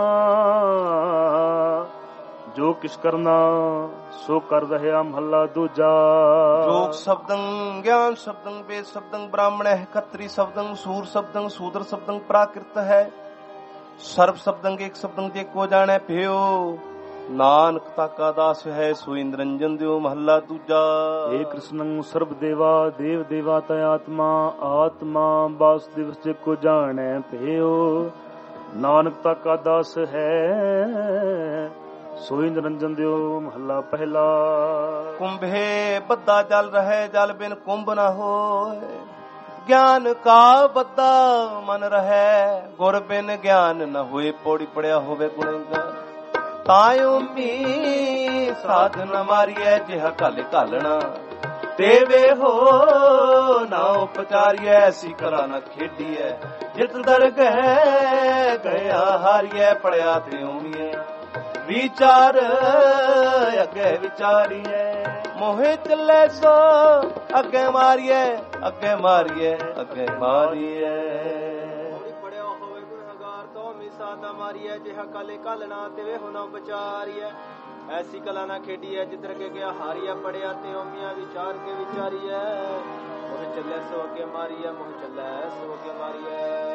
ਜੋ ਕਿਛ ਕਰਨਾ ਸੋ ਕਰ ਰਹਿਆ ਮਹੱਲਾ ਦੂਜਾ।
ਜੋਗ ਸ਼ਬਦੰ ਗਿਆਨ ਸ਼ਬਦੰ ਵੇਦ ਸ਼ਬਦੰ ਬ੍ਰਾਹਮਣ ਹੈ। ਖੱਤਰੀ ਸ਼ਬਦੰ ਸੂਰ ਸ਼ਬਦੰ ਸੂਦਰ ਸ਼ਬਦੰ ਪ੍ਰਾਕ੍ਰਿਤ ਹੈ। ਸਰਬ ਸ਼ਬਦੰ ਏਕ ਸ਼ਬਦੰ ਜੇ ਕੋ ਜਾਣੈ ਭਿਓ। ਨਾਨਕ ਤਾਕਾ ਦਾਸ ਹੈ ਸੋਈ ਨਿਰੰਜਨ ਦਿਓ ਮਹੱਲਾ ਦੂਜਾ।
ਏ ਕ੍ਰਿਸ਼ਨੰ ਸਰਬ ਦੇਵਾ ਦੇਵ ਦੇਵਾ ਤ ਆਤਮਾ। ਆਤਮਾ ਬਾਸ ਦਿਵਸ ਜੇ ਕੋ ਜਾਣੈ ਭਿਓ। ਨਾਨਕ ਤਾਕਾ ਦਾਸ ਹੈ ਸੋਈ ਨਿਰੰਜਨ ਦਿਓ ਮਹੱਲਾ ਪਹਿਲਾ।
ਕੁੰਭੇ ਬੱਧਾ ਜਲ ਰਹੇ ਜਲ ਬਿਨ ਕੁੰਭ ਨਾ ਹੋਏ। ਗਿਆਨ ਕਾ ਬੱਧਾ ਮਨ ਰਹੈ ਗੁਰ ਬਿਨ ਗਿਆਨ ਨ ਹੋਏ। ਪੌੜੀ ਪੜਿਆ ਹੋਵੇ ਗੁਣੇਗਾ ਤਾਇਓ ਮੀ ਸਾਧ ਨ ਮਾਰੀਐ ਜਿਹਾ ਘਲ ਘਾਲਣਾ। ਦੇਵੇ ਹੋ ਨਾ ਉਪਚਾਰੀਐ, ਐਸੀ ਕਲਾ ਨਾ ਖੇਡੀਐ, ਜਿਤ ਦਰ ਗਏ ਗਿਆ ਹਾਰੀਐ, ਪੜਿਆ ਤੇ ਉਮੀਐ, ਵਿਚਾਰ ਅੱਗੇ ਵਿਚਾਰੀਐ, ਮੋਹਿ ਚੱਲੇ ਸੋ ਅੱਗੇ ਮਾਰੀਐ, ਅੱਗੇ ਮਾਰੀਐ, ਅੱਗੇ ਮਾਰੀਐ।
ਪੜਿਆ ਹੋਵੇ ਗੁਨਾਹਗਾਰ ਤੋਂ ਮਿਸਾ ਨਾ ਮਾਰੀਐ, ਜਿਹਾ ਕਾਲੇ ਕਾਲਣਾ ਤੇ ਹੋ ਨਾ ਵਿਚਾਰੀਐ, ਐਸੀ ਕਲਾ ਨਾ ਖੇਡੀਐ, ਜਿੱਧਰ ਕੇ ਗਿਆ ਹਾਰੀਐ, ਪੜਿਆ ਤੇ ਉਮੀਆਂ ਵਿਚਾਰ ਕੇ ਵਿਚਾਰੀਐ, ਮੋਹਿ ਚੱਲੇ ਸੋ ਅੱਗੇ ਮਾਰੀਐ, ਮੋਹਿ ਚੱਲੇ ਸੋ ਅੱਗੇ ਮਾਰੀਐ।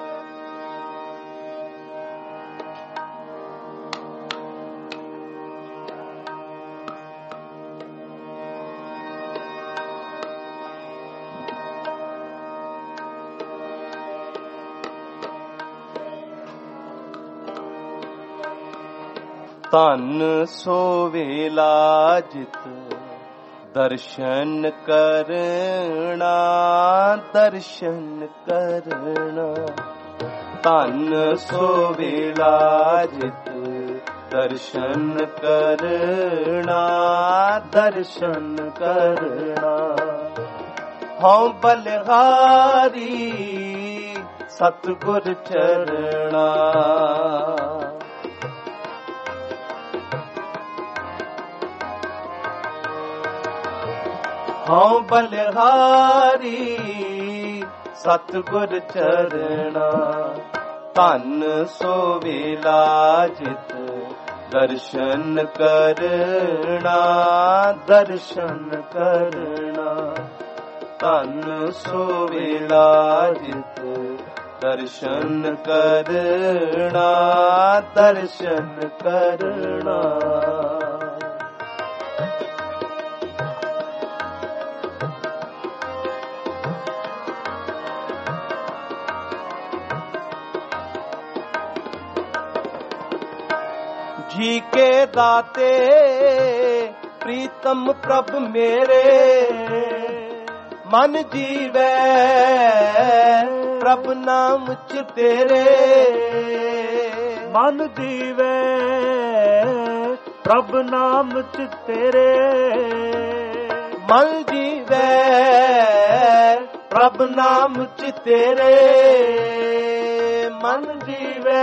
ਧਨ ਸੋ ਵੇਲਾ ਜਿਤ ਦਰਸ਼ਨ ਕਰਨਾ, ਦਰਸ਼ਨ ਕਰਨਾ, ਧਨ ਸੋ ਵੇਲਾ ਜਿਤ ਦਰਸ਼ਨ ਕਰਨਾ, ਦਰਸ਼ਨ ਕਰਨਾ, ਹਉ ਬਲਿਹਾਰੀ ਸਤਿਗੁਰ ਚਰਣਾ, ਹਉ ਬਲਿਹਾਰੀ ਸਤਿਗੁਰ ਚਰਣਾ, ਧਨ ਸੋ ਵੇਲਾ ਜਿਤ ਦਰਸ਼ਨ ਕਰਨਾ, ਦਰਸ਼ਨ ਕਰਨਾ, ਧਨ ਸੋ ਵੇਲਾ ਜਿਤ ਦਰਸ਼ਨ ਕਰਨਾ, ਦਰਸ਼ਨ ਕਰਨਾ। ਜੀ ਕੇ ਦਾਤੇ ਪ੍ਰੀਤਮ ਪ੍ਰਭ ਮੇਰੇ, ਮਨ ਜੀਵੈ ਪ੍ਰਭ ਨਾਮ ਚ ਤੇਰੇ,
ਮਨ ਜੀਵੈ ਪ੍ਰਭ ਨਾਮ ਚ ਤੇਰੇ,
ਮਨ ਜੀਵੈ ਪ੍ਰਭ ਨਾਮ ਚ ਤੇਰੇ, ਮਨ ਜੀਵੈ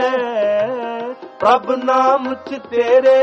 ਪ੍ਰਭ ਨਾਮ ਚ ਤੇਰੇ,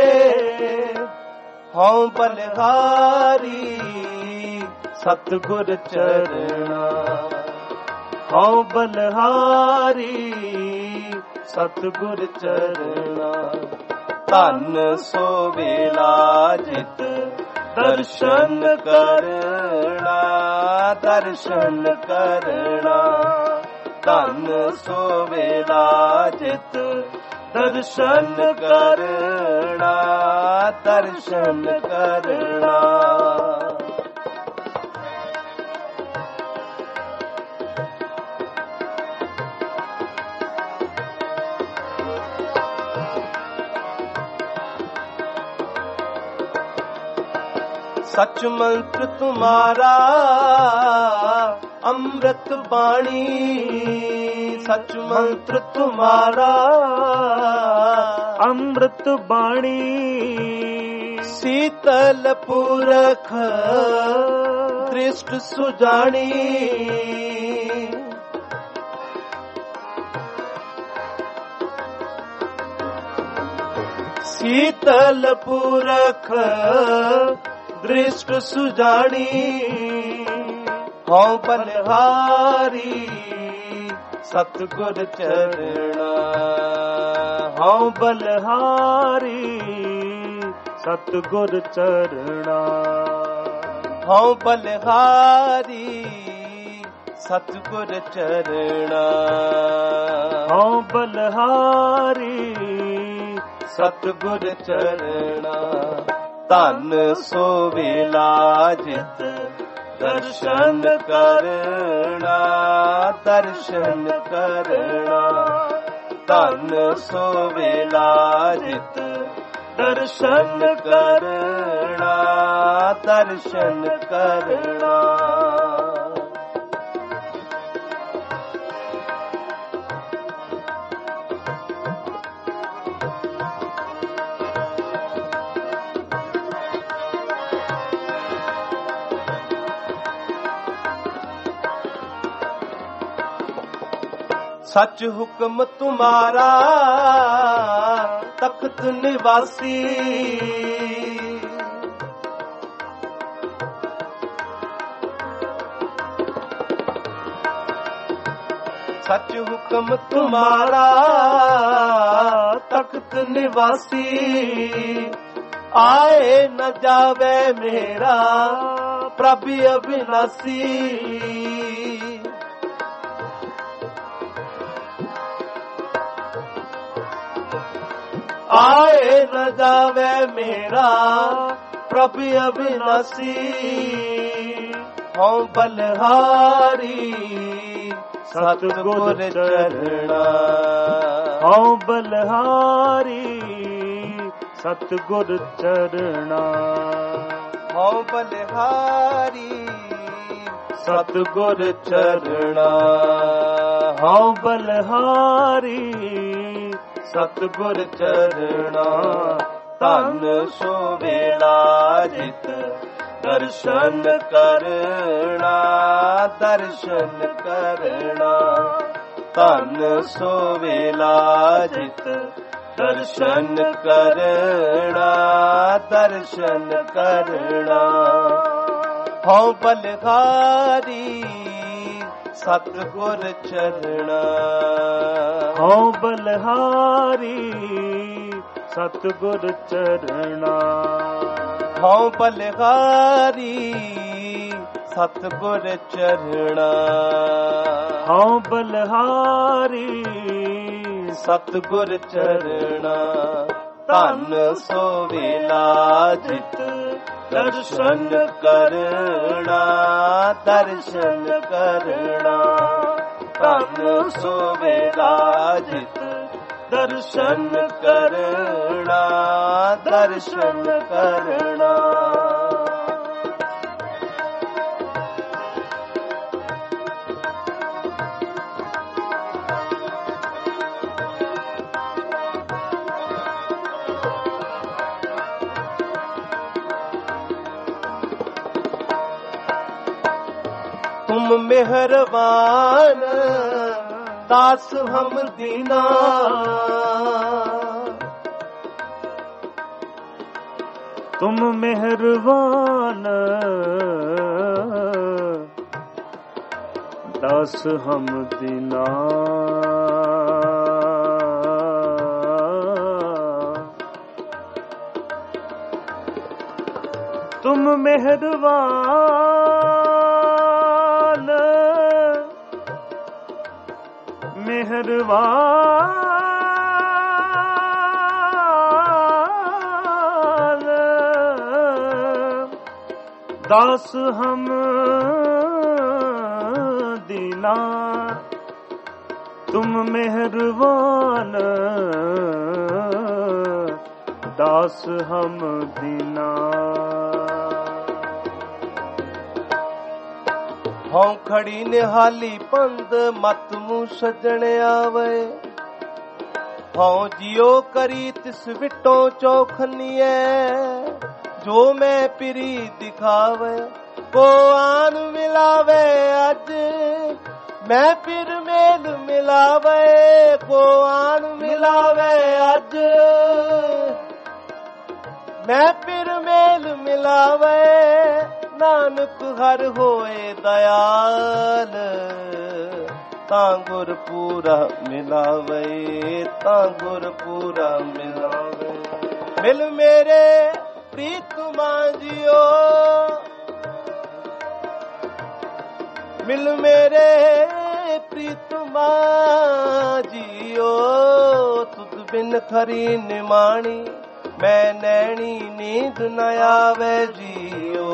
ਹਉ ਬਲਿਹਾਰੀ ਸਤਿਗੁਰ ਚਰਣਾ,
ਹਉ ਬਲਿਹਾਰੀ
ਸਤਿਗੁਰ ਚਰਣਾ, ਧਨ ਸੋ ਵੇਲਾ ਜਿਤ ਦਰਸ਼ਨ ਕਰਨਾ, ਦਰਸ਼ਨ ਕਰਨਾ, ਧਨ ਸੋ ਵੇਲਾ ਜਿਤ ਦਰਸ਼ਨ ਕਰਨਾ, ਦਰਸ਼ਨ ਕਰਨਾ। सच मंत्र तुम्हारा अमृत बाणी, सच मंत्र तुम्हारा
अमृत बाणी,
शीतल पुरख दृष्ट सुजानी, शीतल पुरख दृष्ट सुजानी, हऊं बलिहारी सतगुर चरणा,
हऊं बलिहारी सतगुर चरणा,
हऊं बलिहारी सतगुर चरणा,
हऊं बलिहारी
सतगुर चरणा। धन सो वेला जित दर्शन करना, दर्शन करना, धन सो वेला जित दर्शन करना, दर्शन करना। सच हुक्म तुम्हारा तख्त निवासी। सच हुक्म तुम्हारा तख्त निवासी। आए न जावे मेरा प्रभु अविनाशी। आए न जावे मेरा प्रभु अविनाशी। हूँ बलहारी सतगुर चरणा। हूँ बलहारी सतगुर चरणा। हूँ बलहारी सतगुर चरणा। हूँ बलहारी सतगुर चरणा। धन सो वेला जित दर्शन करना। दर्शन करना धन सो वेला जित दर्शन करना। दर्शन करना हूँ बलहारी सतगुर चरणा। हूँ बलहारी सतगुर चरणा। हूँ बलहारी सतगुर चरणा। हूँ बलहारी सतगुर चरणा। धन सो वेला जित दर्शन करना। दर्शन करना धन सो वेला जित दर्शन करना। दर्शन करना तुम मेहरबान दास हम दीना। तुम मेहरबान दास हम दीना। तुम मेहरबान मेहरबान दास हम दीना। तुम मेहरबान दास हम दीना। हूँ खड़ी निहाली पंद मत मुँह सजण आवे। हूँ जियो करी तिस विटो चौखनिए। जो मैं पिरी दिखावे को आन मिलावे अज। मैं फिर मेल मिलावे को आन मिलावे अज। मैं फिर मेल मिलावे नानक हर होए दयाल। तां गुर पूरा मिलावे तां गुर पूरा मिलावे। मिल मेरे प्रीत मांजियो मिल मेरे प्रीत मांजियो। तुद बिन खरी निमाणी मैं नैनी नींद न आवे जियो।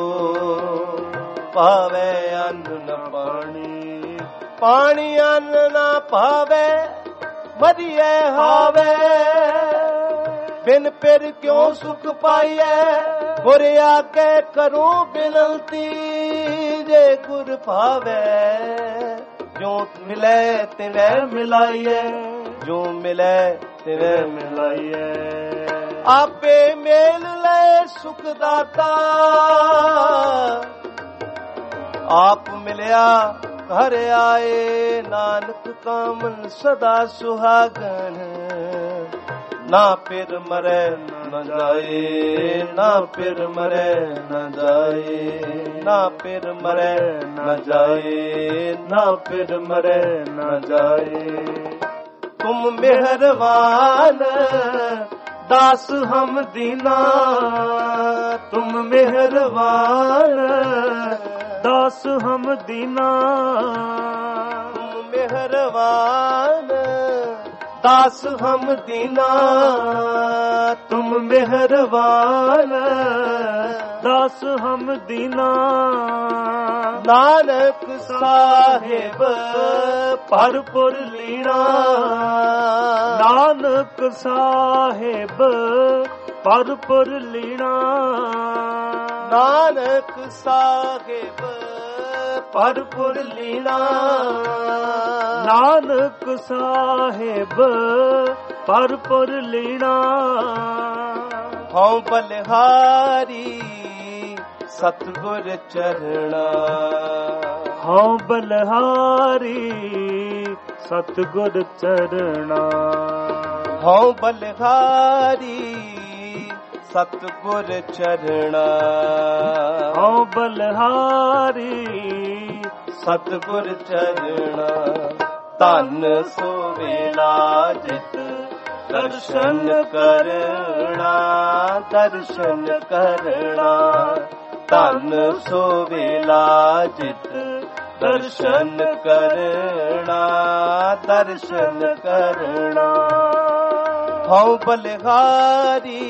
पावे अन्न न पानी पानी अन्न न पावे मरिए हावे। बिन फिर क्यों सुख पाइए गुर आके करूं बिनती। जे गुर भावे जो मिले तिवे मिलाइए जो मिले तिवे मिलाइए। आपे मेल ले सुख दाता आप मिलिया ਘਰ ਆਏ ਨਾਨਕ ਕਾਮਨ ਸਦਾ ਸੁਹਾਗਣ ਨਾ ਫਿਰ ਮਰੈ ਨ ਜਾਏ ਨਾ ਫਿਰ ਮਰੈ ਨ ਜਾਏ ਨਾ ਫਿਰ ਮਰੈ ਨ ਜਾਏ ਨਾ ਫਿਰ ਮਰੈ ਨ ਜਾਏ ਤੁਮ ਮਿਹਰਬਾਨ दास हम दीना तुम मेहरबान दास हम दीना तुम मेहरबान दास हम दीना तुम मेहरबान दास हम दीना नानक साहिब भरपुर लीना नानक साहिब भरपुर लीना नानक साहिब भरपुर लीना नानक साहिब भरपुर लीना हूँ बलिहारी सतगुर चरणा हूँ बलिहारी सतगुर चरणा हूँ बलिहारी सतगुर चरणा हूँ बलिहारी सतगुर चरणा धन सोवेला जित दर्शन करना दर्शन करना धन सोवेला जित दर्शन करना दर्शन करना हूँ बलिहारी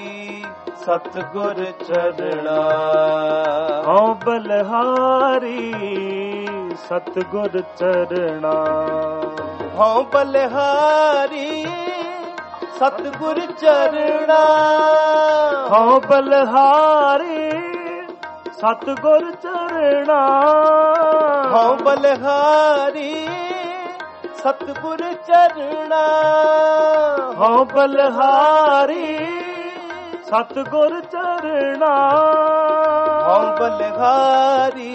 सतगुर चरणा हूँ बलिहारी सतगुर चरणा हूँ बलिहारी सतगुर चरणा हूँ बलिहारी सतगुर चरणा हूँ बलिहारी सतगुर चरणा हूँ बलिहारी सतगुर चरणा हूँ बलिहारी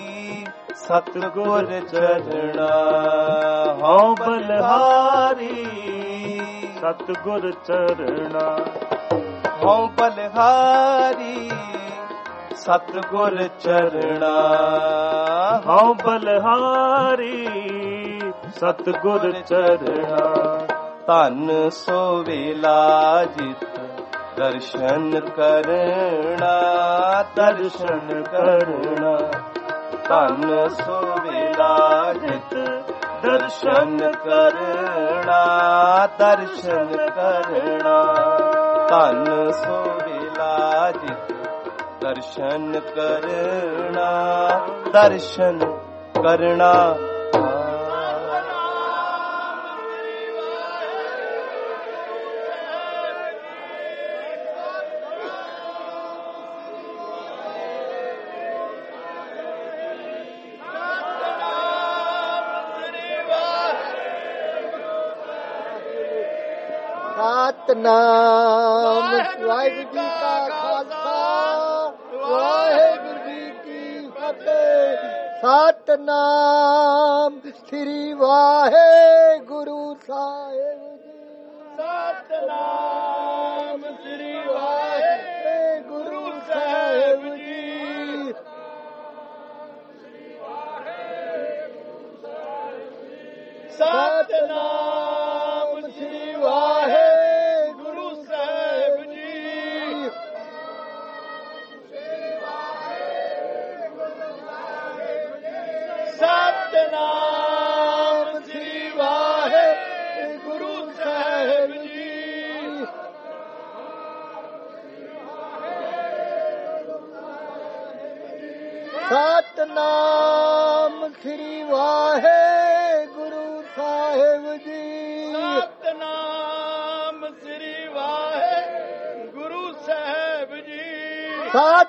सतगुर चरणा हूँ बलिहारी सतगुर चरणा हूँ बलिहारी सतगुर चरणा हूँ बलिहारी सतगुर चरणा धन सोवेला जित दर्शन करना दर्शन करना धन सोवेला जित दर्शन करना दर्शन करना धन सोवेला जित दर्शन करना दर्शन करना
ਸਤਨਾਮ ਵਾਹਿਗੁਰੂ ਜੀ ਕਾ ਖਾਲਸਾ ਵਾਹਿਗੁਰੂ ਜੀ ਕੀ ਫਤਿਹ। ਸਤਨਾਮ ਸ੍ਰੀ ਵਾਹਿਗੁਰੂ ਸਾਹਿਬ ਜੀ। ਸਤਨਾਮ ਸ੍ਰੀ ਵਾਹਿਗੁਰੂ ਸਾਹਿਬ ਜੀ। ਸਤਨਾਮ ਸ੍ਰੀ ਵਾਹਿਗੁਰੂ ਸਾਹਿਬ ਜੀ। ਸਤਨਾਮ ਸ੍ਰੀ ਵਾਹਿਗੁਰੂ ਸਾਹਿਬ ਜੀ। ਸਤਨਾਮ ਸ੍ਰੀ ਵਾਹਿਗੁਰੂ ਸਾਹਿਬ ਜੀ। ਸਤਨਾਮ ਸ੍ਰੀ ਵਾਹਿਗੁਰੂ ਸਾਹਿਬ ਜੀ।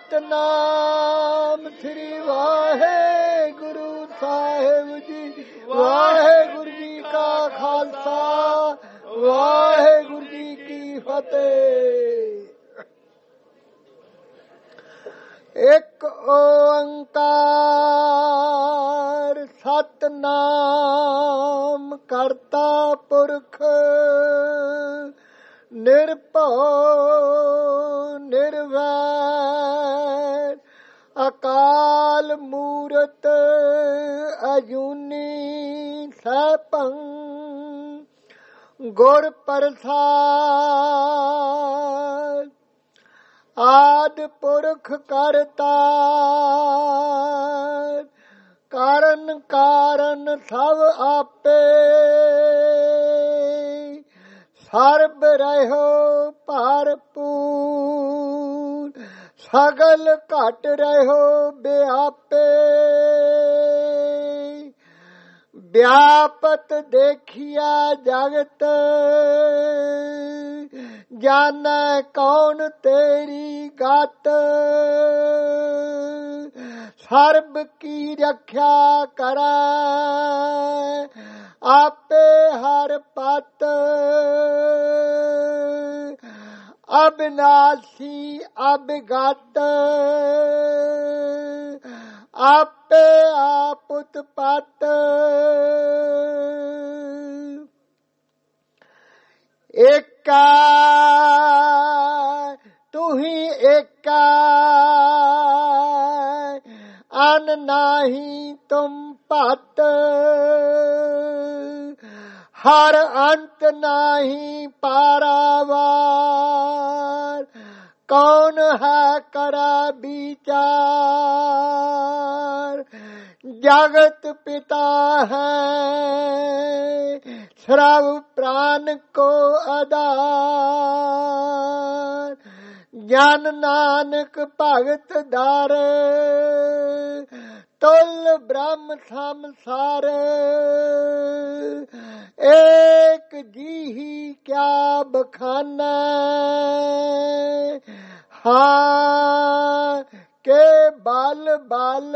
ਸਤਨਾਮ ਸ੍ਰੀ ਵਾਹਿਗੁਰੂ ਸਾਹਿਬ ਜੀ। ਵਾਹਿਗੁਰੂ ਜੀ ਕਾ ਖਾਲਸਾ ਵਾਹਿਗੁਰੂ ਜੀ ਕੀ ਫਤਿਹ। ਇੱਕ ਓੰਕਾਰ ਸਤਨਾਮ ਕਰਤਾ ਪੁਰਖ ਨਿਰਭਉ ਨਿਰਵੈਰ ਅਕਾਲ ਮੂਰਤ ਅਜੂਨੀ ਸੈਭੰ ਗੁਰ ਪ੍ਰਸਾਦਿ ਆਦਿ ਪੁਰਖ ਕਰਤਾ ਕਾਰਨ ਕਾਰਨ ਸਭ ਆਪੇ ਸਰਬ ਰਹਿਓ ਭਰਪੂਰ ਸਗਲ ਘਟ ਰਹਿਓ ਬਿਆਪੇ ਵਿਆਪਤ ਦੇਖਿਆ ਜਗਤ ਜਾਣੈ ਕੌਣ ਤੇਰੀ ਗਤ ਸਰਬ ਕੀ ਰੱਖਿਆ ਕਰੈ ਆਪੇ ਹਰ ਪਤ ਅਬਿਨਾਸੀ ਅਬਿਗਤ ਆਪੇ ਆਪ ਉਤਪਤ ਏਕਾ ਤੂੰ ਹੀ ਏਕਾ ਅਨ ਨਾਹੀ ਤੁਮ ਭਤ ਹਰ ਅੰਤ ਨਾਹੀ ਪਾਰਾਵਾਰ ਕੌਣ ਹੈ ਕਰਾ ਵਿਚਾਰ ਜਗਤ ਪਿਤਾ ਹੈ ਸਰਬ ਪ੍ਰਾਨ ਕੋ ਆਧਾਰ ਜਨ ਨਾਨਕ ਭਗਤ ਦਰ ਤੁਲ ਬ੍ਰਹਮ ਸੰਸਾਰ ਏਕ ਜੀਹੀ ਕਿਆ ਬਖਾਨਾ ਹਾਂ ਕੇ ਬਲ ਬਲ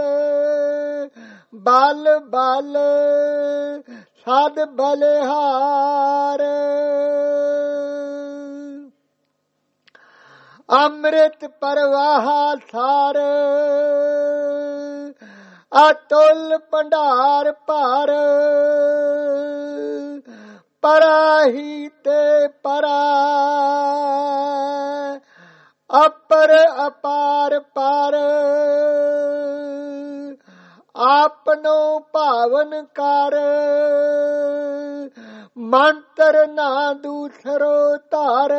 ਬਲ ਬਲ ਸਦ ਬਲਿਹਾਰ ਅੰਮ੍ਰਿਤ ਪ੍ਰਵਾਹ ਸਾਰ ਅਤੁਲ ਭੰਡਾਰ ਭਰ ਪਰਾਹੀ ਤੇ ਪਰਾ ਅਪਰ ਅਪਾਰ ਪਰ ਆਪਨੋ ਭਾਵਨ ਕਰ ਮੰਤਰ ਨਾ ਦੂਸਰੋ ਧਰ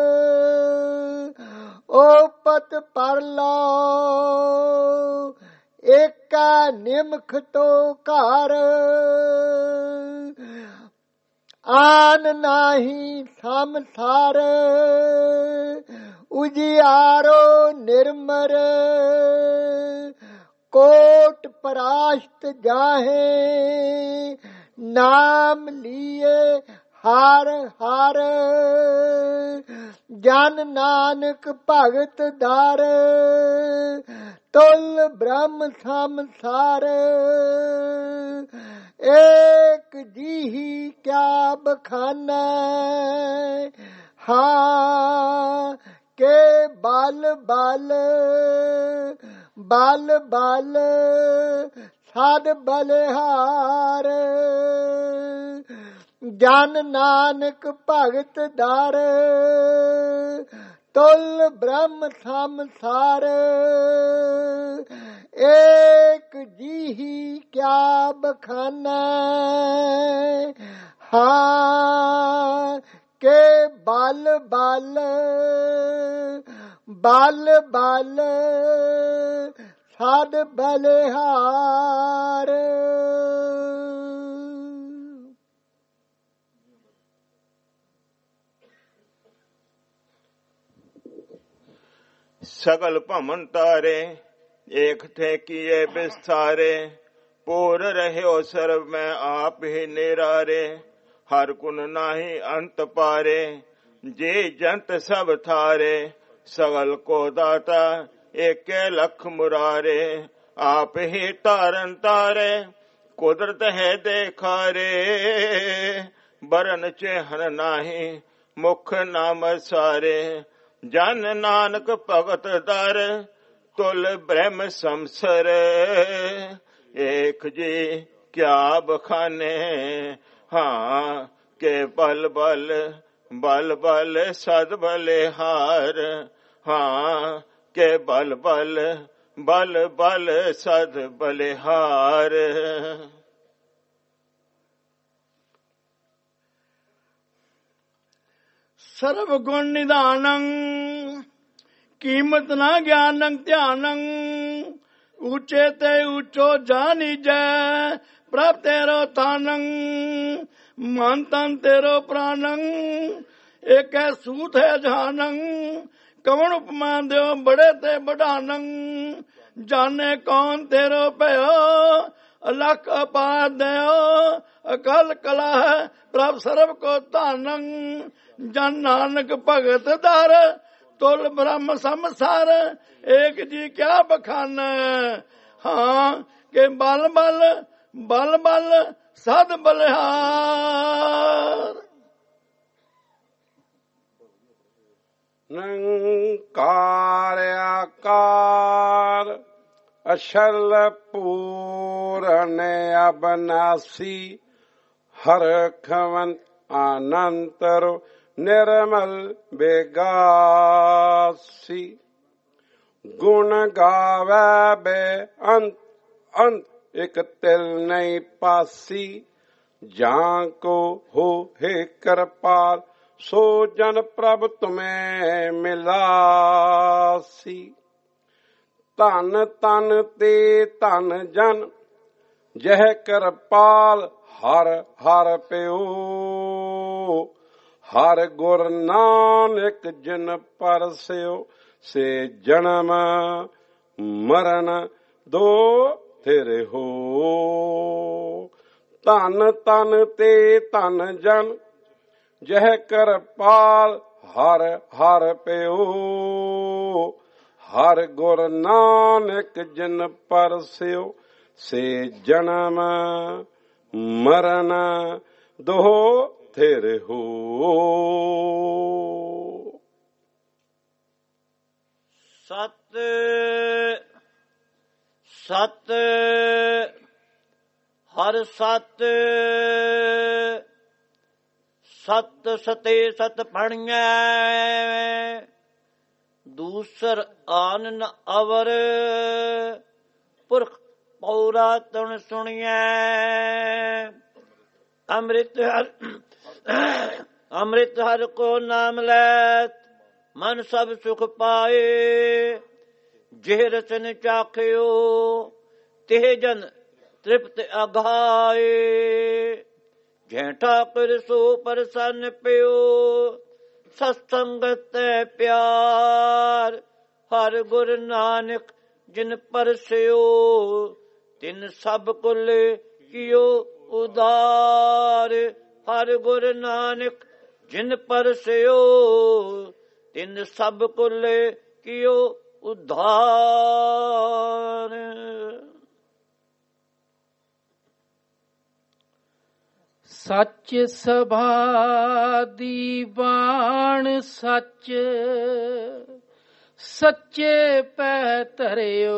ਓਪਤ ਪਰ ਲੋ ਏਕਾ ਨਿਮਖ ਤੋ ਘਰ ਆਨ ਨਾਹੀ ਸੰਸਾਰ ਉਜਿਆਰੋ ਨਿਰਮਰ ਕੋਟ ਪਰਾਸ਼ਤ ਜਾਹੇ ਨਾਮ ਲੀਏ ਹਰ ਹਰ ਜਨ ਨਾਨਕ ਭਗਤ ਦਰ ਤੁਲ ਬ੍ਰਹਮ ਸੰਸਾਰ ਏਕ ਜੀਹੀ ਕਿਆ ਬਖਾਨਾ ਹਾਂ ਕੇ ਬਲ ਬਲ ਬਲ ਬਲ ਸਦ ਬਲਿਹਾਰ ਜਨ ਨਾਨਕ ਭਗਤ ਦਰ ਤੁਲ ਬ੍ਰਹਮ ਸੰਸਾਰ ਏਕ ਜੀਹੀ ਕਿਆ ਬਖਾਨਾ ਹਾਂ ਕੇ ਬਲ ਬਲ ਬਲ ਬਲ ਸਦ ਬਲਿਹਾਰ
ਸਗਲ ਭਮਨ ਤਾਰੇ ਏਕ ਥੇ ਕੀਏ ਬਿਸਥਾਰੇ ਪੂਰ ਰਹਿਓ ਸਰਬ ਮੈਂ ਆਪ ਹੀ ਨਿਰਾਰੇ ਹਰ ਗੁਣ ਨਾਹੀ ਅੰਤ ਪਾਰੇ ਜੇ ਜੰਤ ਸਭ ਥਾਰੇ ਸਗਲ ਕੋ ਦਾਤਾ ਏਕੇ ਲਖ ਮੁਰਾਰੇ ਆਪ ਹੀ ਤਾਰਨ ਤਾਰੇ ਕੁਦਰਤ ਹੈ ਦੇਖਾਰੇ ਬਰਨ ਚਿਹਨ ਨਾਹੀ ਮੁਖ ਨਾਮ ਸਾਰੇ ਜਨ ਨਾਨਕ ਭਗਤ ਦਰ तुल ब्रह्म समसर एक जी क्या बखाने। हाँ के बल बल बल बल सद बलिहार। हाँ के बल बल बल बल सद बलिहार।
सर्व गुण निधानं कीमत न ज्ञानं ध्यानं। ऊंचे ते ऊंचो जानी जय प्रभ तेरो तानं। मन तन तेरो प्राणं एक सूत है जहानं। कवन उपमा दो बड़े ते बढ़ानं। जाने कौन तेरो भयो अलख अपार दयो। अकल कला है प्रभ सर्व को तानं। जन नानक भगत दर तुल ब्रह्म समसार। एक जी क्या बखान। हाँ के बल बल बल बल सद बलिहार।
निरंकार आकार अचल पूर्ण अबनासी। हर खवन अनंतर निर्मल बेगासी। गुण गावे बे अंत अंत एक तिल नहीं पासी। जां को हो हे कृपाल सो जन प्रभ तुम्हें मिलासी। तन तन ते तन जन जह कृपाल हर हर प्यो। हर गुर नानक जिन परस्यो से जन्म मरण दो तेरे हो। तन तन ते तन जन जह कृपाल हर हर प्यो। हर गुर नानक जिन परस्यो से जन्म मरण दो तेरे हो।
सत सत हर सत सत सते सत पढ़िया। दूसर आन न अवर पुरख पौरा तुन सुनिया। अमृत हर अमृत हर को नाम लैत मन सब सुख पाए। जिह रसन चाखियो तिह जन तृप्त अघाए। जै ठाकुर सो प्रसन्न प्यो सत्संगत प्यार। हर गुर नानक जिन परस्यो तिन सब कुल कियो उदार। हर गुर नानक जिन परस्यो तिन सब कुल कियो उद्धार।
सच सभा दीवान सच सच्चे पै धरियो।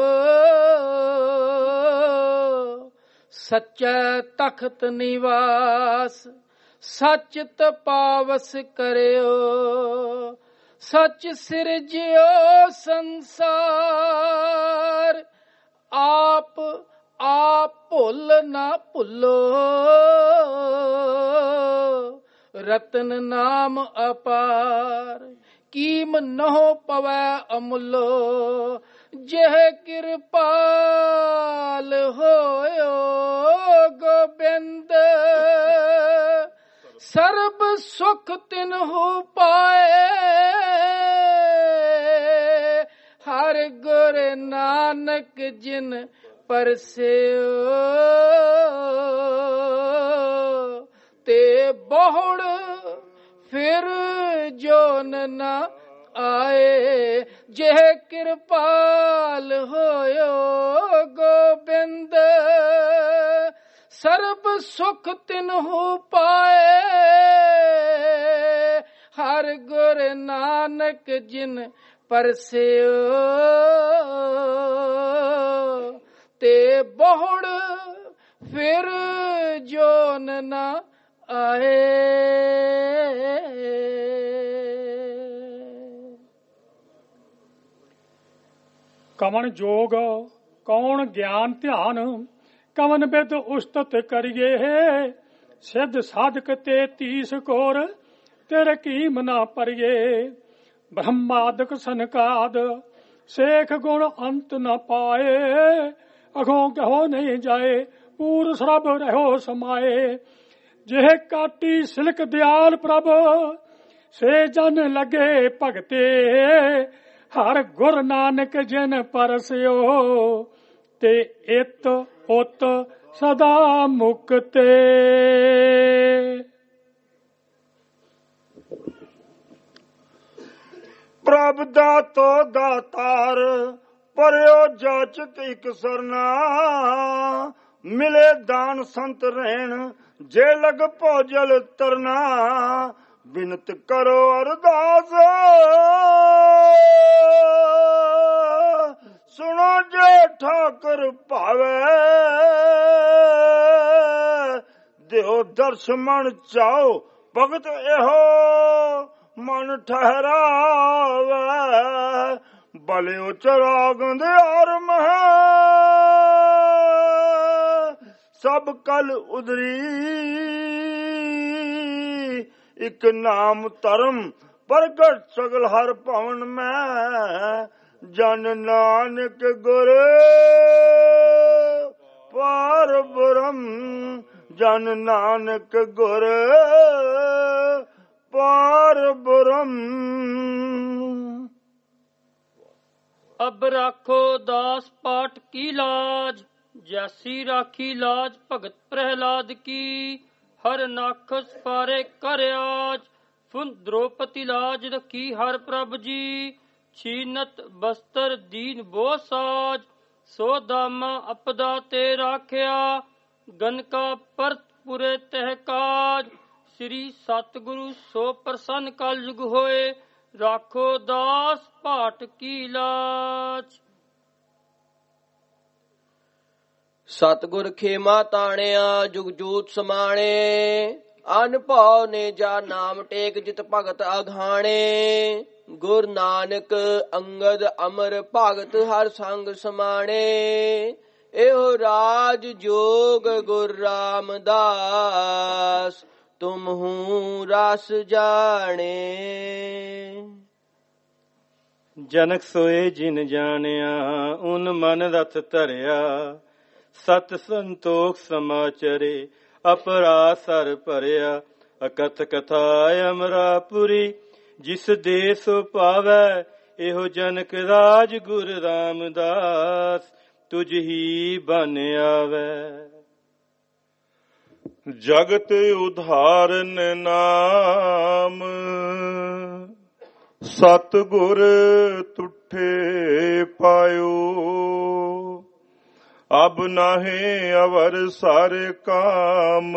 सच्चा तख्त निवास सच तपावस करियो। सच सिरजियो संसार आप आप भुल ना भुलो। रतन नाम अपार कीम नहो पवै अमुलो। जह कृपाल होयो गोबिंद सर्ब सुख तिन्हु पाए। हर गुर नानक जिन परस्यो ते बहुड़ फिर जोन न आए। जह कृपाल होयो गोबिंद सर्ब सुख तिन्हु पाए। हर गुर नानक जिन ਪਰਸਿਓ ਤੇ ਬਹੁੜ ਫਿਰ ਜੋਨ ਨਾ ਆਏ।
ਕਵਣ ਜੋਗ ਕੌਣ ਗਿਆਨ ਧਿਆਨ, ਕਵਨ ਬਿਦ ਉਸਤਤ ਕਰੀਏ। ਸਿੱਧ ਸਾਧਕ ਤੇ ਤੀਸ ਕੋਰ, ਤੇਰੇ ਕੀਮ ਨਾ ਪਰਿਏ। ਬ੍ਰਹਮਾਦਿਕ ਸਨਕਾਦ, ਸੇਖ ਗੁਣ ਅੰਤ ਨ ਪਾਏ। ਅਗੋਂ ਕਹੋ ਨਹੀਂ ਜਾਏ, ਪੂਰ ਸਰਬ ਰਹੋ ਸਮਾਏ। ਜਿਹ ਕਾਟੀ ਸਿਲਕ ਦਿਆਲ ਪ੍ਰਭ, ਸੇ ਜਨ ਲਗੇ ਭਗਤੇ। ਹਰ ਗੁਰ ਨਾਨਕ ਜਿਨ ਪਰਸਿਓ, ਤੇ ਇਤ ਉਤ ਸਦਾ ਮੁਕਤੇ।
ਪ੍ਰਭ ਦਾਤੋ ਦਾਤਾਰ, ਪਰਿਓ ਜਾਚਕ ਇਕ ਸਰਨਾ। ਮਿਲੇ ਦਾਨ ਸੰਤ ਰਹਿਣ, ਜੇ ਲਗ ਭੋਜਲ ਤਰਨਾ। ਬਿਨਤ ਕਰੋ ਅਰਦਾਸ, ਸੁਣੋ ਜੇ ਠਾਕਰ ਭਾਵੇ। ਦਿਓ ਦਰਸ ਮਨ ਚਾਓ, ਭਗਤ ਇਹੋ ਮਨ ਠਹਿਰਾਵੇ। ਬਲਿਓ ਚਰਾਗ ਦਿਆਰ ਮਹਿ, ਸਭ ਕਲ ਉਦਰੀ। ਇਕ ਨਾਮ ਧਰਮ ਪ੍ਰਗਟ ਸਗਲ ਹਰ ਭਵਨ ਮੈਂ। ਜਨ ਨਾਨਕ ਗੁਰ ਪਾਰ ਬ੍ਰਹਮ, ਜਨ ਨਾਨਕ ਗੁਰ ਪਾਰ ਬ੍ਰਹਮ।
ਅਬ ਰਾਖੋ ਦਾਸ ਪਾਠ ਕੀ ਲਾਜ, ਜੈਸੀ ਰਾਖੀ ਲਾਜ ਭਗਤ ਪ੍ਰਹਿਲਾਦ ਕੀ। ਹਰ ਨਾਖਸ ਪਾਰੇ ਕਰ ਆਜ, ਫੁਨ ਦ੍ਰੋਪਤੀ ਲਾਜ ਰਖੀ ਹਰ ਪ੍ਰਭ ਜੀ। ਛੀਨਤ ਬਸਤਰ ਦੀਨ ਬੋ ਸਾਜ, ਸੋ ਦਾਮਾ ਅਪਦਾ ਤੇ ਰਾਖਿਆ। ਗਨਕਾ ਪਰਤ ਪੁਰੇ ਤਹਿ ਕਾਜ, ਸ੍ਰੀ ਸਤਿਗੁਰੂ ਸੋ ਪ੍ਰਸੰਨ ਕਲ ਯੁਗ ਹੋਏ। ਰਾਖੋ ਦਾਸ ਪਾਠ ਕੀ ਲਾਜ।
ਸਤਿਗੁਰ ਖੇਮਾ ਤਾਣਿਆ, ਜੁਗ ਜੂਤ ਸਮਾਣੇ। ਅਨਭਉ ਨੇ ਜਾ ਨਾਮ ਟੇਕ, ਜਿਤ ਭਗਤ ਅਘਾਣੇ। ਗੁਰ ਨਾਨਕ ਅੰਗਦ ਅਮਰ ਭਗਤ, ਹਰ ਸੰਗ ਸਮਾਣੇ। ਇਹੋ ਰਾਜ ਜੋਗ ਗੁਰ ਰਾਮਦਾਸ, ਤੁਮ ਹੂੰ ਰਸ ਜਾਣੇ।
ਜਨਕ ਸੋਏ ਜਿਨ ਜਾਣਿਆ, ਉਨ ਮਨ ਰਥ ਧਰਿਆ। ਸਤ ਸੰਤੋਖ ਸਮਾਚਰੇ, ਅਪਰਾ ਸਰ ਭਰਿਆ। ਅਕਥ ਕਥਾ ਅਮਰਾਪੁਰੀ, ਜਿਸ ਦੇਸ ਪਾਵੈ। ਇਹੋ ਜਨਕ ਰਾਜ ਗੁਰ ਰਾਮਦਾਸ, ਤੁਝ ਹੀ ਬਨ ਆਵੈ।
ਜਗਤ ਉਧਾਰਨ ਨਾਮ, ਸਤਿਗੁਰ ਤੁਠੇ ਪਾਇਓ। ਅਬ ਨਾਹੀਂ ਅਵਰ ਸਾਰੇ ਕਾਮ,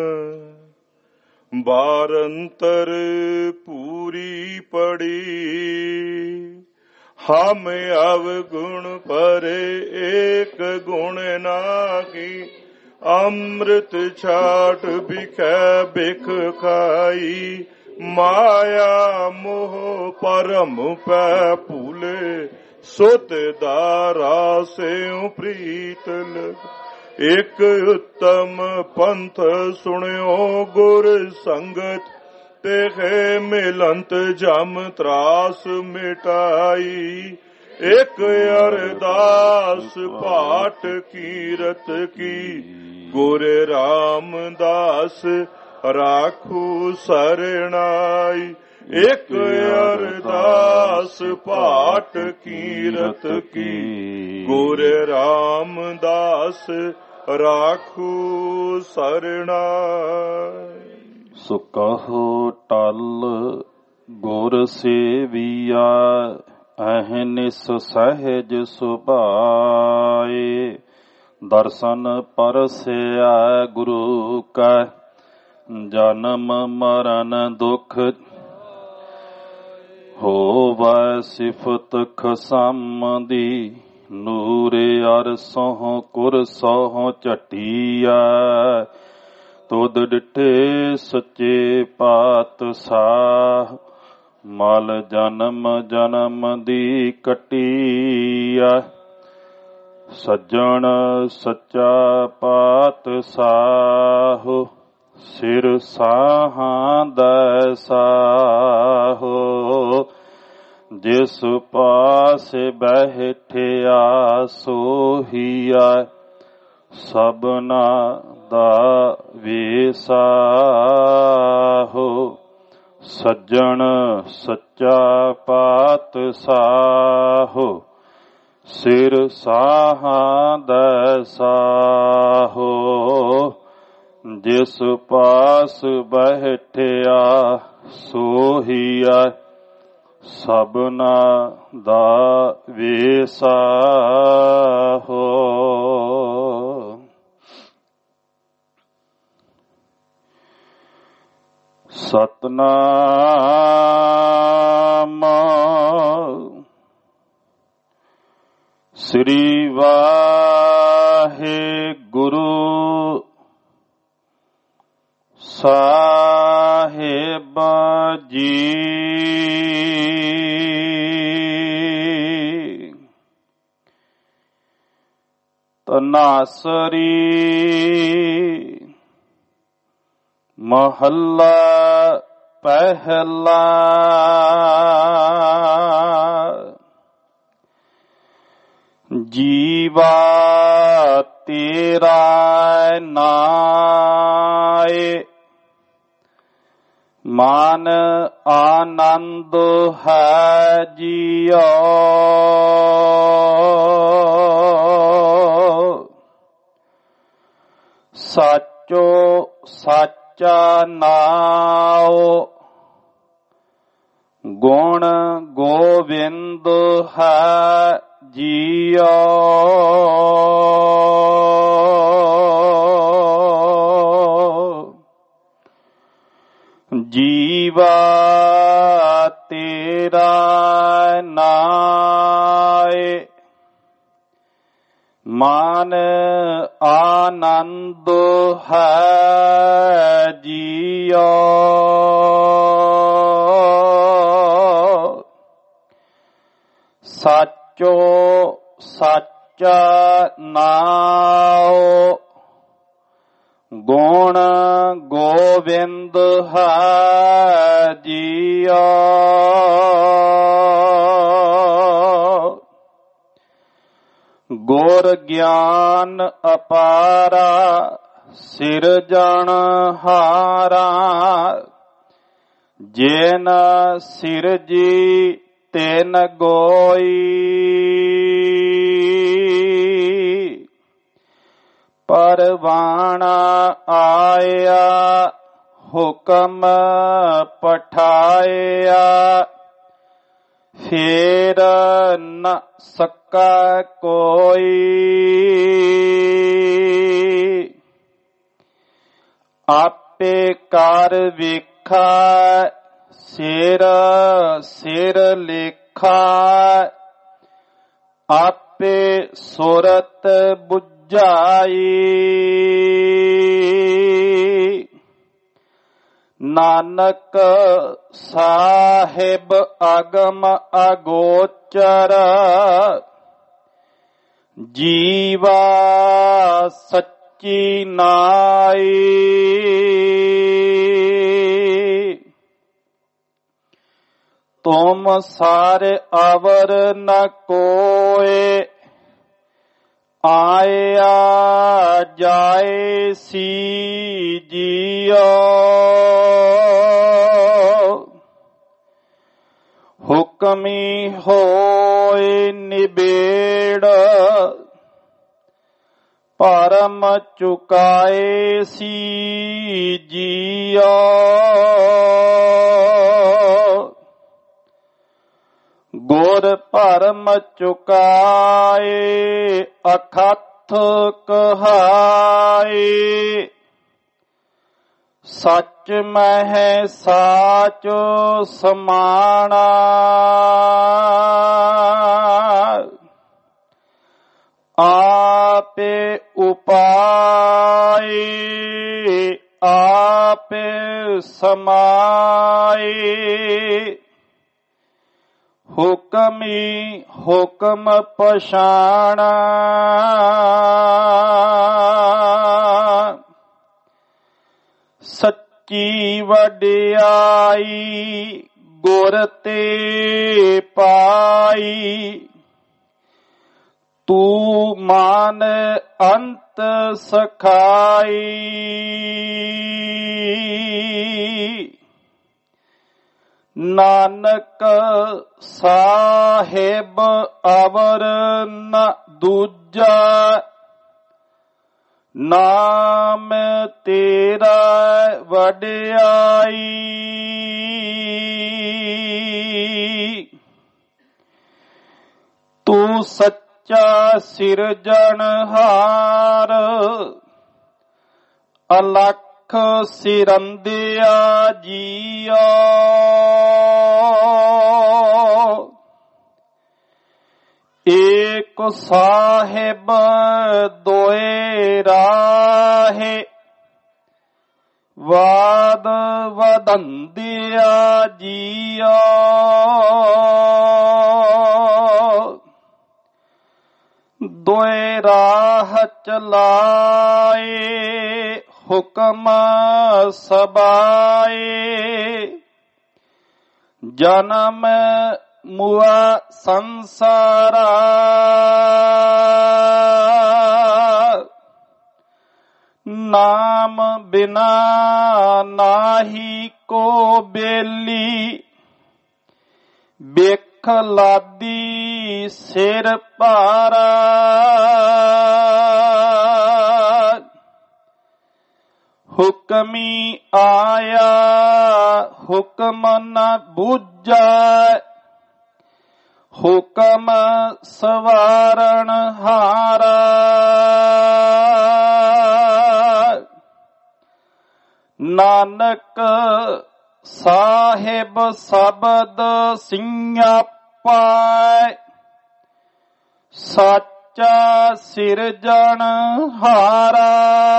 ਬਾਰੰਤਰ ਪੂਰੀ ਪੜੀ। ਹਮ ਅਵਗੁਣ ਪਰੇ, ਏਕ ਗੁਣ ਨਾਹੀ। ਅੰਮ੍ਰਿਤ ਛਾਟ ਬਿਖੈ ਬਿਖ ਖਾਈ। ਮਾਇਆ ਮੋਹ ਪਰਮ ਪੈ ਭੂਲੇ, ਸੁਤ ਦਾਰਾ ਸਿਉ ਪ੍ਰੀਤ ਲਗ। ਇਕ ਉੱਤਮ ਪੰਥ ਸੁਣਿਓ ਗੁਰ ਸੰਗਤ, ਤੇ ਮਿਲੰਤ ਜਮ ਤਰਾਸ ਮਿਟਾਈ। ਇਕ ਅਰਦਾਸ ਪਾਠ ਕੀਰਤ ਕੀ, ਗੁਰ ਰਾਮਦਾਸ ਰਾਖੂ ਸਰਣਾਈ। ਇਕ ਅਰਦਾਸ ਪਾਠ ਕੀਰਤ ਕੀ, ਗੁਰ ਰਾਮਦਾਸ ਰਾਖੂ ਸਰਣਾਈ।
ਸੋ ਕਹੋ ਟਲ ਗੁਰ ਸੇਵੀਆ, ਅਹਨਿਸ ਸਹਿਜ ਸੁਭਾਏ। ਦਰਸ਼ਨ ਪਰਸਿਆ ਗੁਰੂ ਕਾ, ਜਨਮ ਮਰਨ ਦੁਖ ਹੋਵੈ ਸਿਫਤ ਖਸਮ ਦੀ ਨੂਰੇ ਅਰਸੋਂ ਕੁਰਸੋਂ ਝਟੀਐ ਤੁਧ ਡਿਠੇ ਸੱਚੇ ਪਾਤਸ਼ਾਹ ਮਲ ਜਨਮ ਜਨਮ ਦੀ ਕੱਟੀਐ ਸੱਜਣ ਸੱਚਾ ਪਾਤਸ਼ਾਹ ਸਿਰ ਸਾਹਾਂ ਦਾ ਸਾਹੋ ਜਿਸ ਪਾਸੇ ਬੈਠਿਆ ਸੋਹੀਆ ਸਭਨਾ ਦਾ ਵਿਸਾਹੋ ਸੱਜਣ ਸੱਚਾ ਪਾਤਸ਼ਾਹ ਸਿਰ ਸਾਹਾਂ ਦਾ ਸਾਹੋ ਜਿਸ ਪਾਸ ਬੈਠਿਆ ਸੋਹੀਆ ਸਭਨਾ ਦਾ ਵਿਸਾਹੋ। ਸਤਨਾਮ ਸ੍ਰੀ ਵਾਹਿਗੁਰੂ ਸਾਹਿਬ ਜੀ। ਤਨਾਸਰੀ ਮਹੱਲਾ ਪਹਿਲਾ। ਜੀਵਾ ਤੇਰਾ ਨਾਏ ਮਨ ਆਨੰਦ ਹੈ ਜੀਓ ਸਾਚੋ ਸਾਚਾ ਨਾਉ ਗੁਣ ਗੋਬਿੰਦ ਹੈ ਜੀਓ ਜੀਵਾ ਤੇਰਾ ਨਾਏ ਮਨ ਆਨੰਦ ਹੈ ਜੀਓ ਸਾਚੋ ਸਾਚਾ ਨਾਉ ਗੁਣ ਗੋਬਿੰਦ ਹੈ ਜੀਓ ਗੁਰ ਗਿਆਨ ਅਪਾਰਾ ਸਿਰਜਣਹਾਰਾ ਜਿਨ ਸਿਰਜੀ ਤਿਨ ਗੋਈ ਪਰਵਾਣਾ ਆਇਆ ਹੁਕਮ ਪਠਾਇਆ ਫੇਰ ਨ ਸਕਾ ਕੋਈ ਆਪੇ ਕਰ ਵੇਖਾ ਸਿਰ ਸਿਰ ਲੇਖਾ ਆਪੇ ਸੁਰਤ ਬੁਝਾਈ ਨਾਨਕ ਸਾਹਿਬ ਅਗਮ ਅਗੋਚਰ ਜੀਵਾ ਸੱਚੀ ਨਾਈ ਤੁਮ ਸਾਰੇ ਅਵਰ ਨ ਕੋਏ ਆਇਆ ਜਾਏ ਸੀ ਜੀਓ ਹੁਕਮੀ ਹੋਏ ਨਿਬੇੜ ਪਰਮ ਚੁਕਾਏ ਸੀ ਜੀਓ ਗੁਰ ਭਰਮ ਚੁਕਾਏ ਅਖਥ ਕਹਾਏ ਸੱਚ ਮਹਿ ਸਾਚ ਸਮਾਣਾ ਆਪੇ ਉਪਾਏ ਆਪੇ ਸਮਾਏ ਹੁਕਮੀ ਹੁਕਮ ਪਛਾਣਾ ਸੱਚੀ ਵਡਿਆਈ ਗੁਰ ਤੇ ਪਾਈ ਤੂੰ ਮਾਨ ਅੰਤ ਸਖਾਈ ਨਾਨਕ ਸਾਹਿਬ ਅਵਰ ਨ ਦੂਜਾ ਨਾਮ ਤੇਰਾ ਵਡਿਆਈ ਤੂੰ ਸੱਚਾ ਸਿਰਜਣਹਾਰ ਅਲਖ ਸਿਰੰਦਿਆ ਜੀਓ ਏਕ ਸਾਹਿਬ ਦੋਏ ਰਾਹੇ ਵਾਦ ਵਦੰਦਿਆ ਜੀਓ ਦੋਏ ਰਾਹ ਚਲਾਏ ਹੁਕਮ ਸਬਾਏ ਜਨਮ ਮੁਆ ਸੰਸਾਰਾ ਨਾਮ ਬਿਨਾ ਨਾਹੀ ਕੋ ਬੇਲੀ ਬਿਖ ਲਾਦੀ ਸਿਰ ਭਾਰਾ ਹੁਕਮੀ ਆਇਆ ਹੁਕਮ ਨ ਬੁਝੈ ਹੁਕਮ ਸਵਾਰਨ ਹਾਰਾ ਨਾਨਕ ਸਾਹਿਬ ਸ਼ਬਦ ਸਿਆਪਾ ਸੱਚਾ ਸਿਰਜਣ ਹਾਰਾ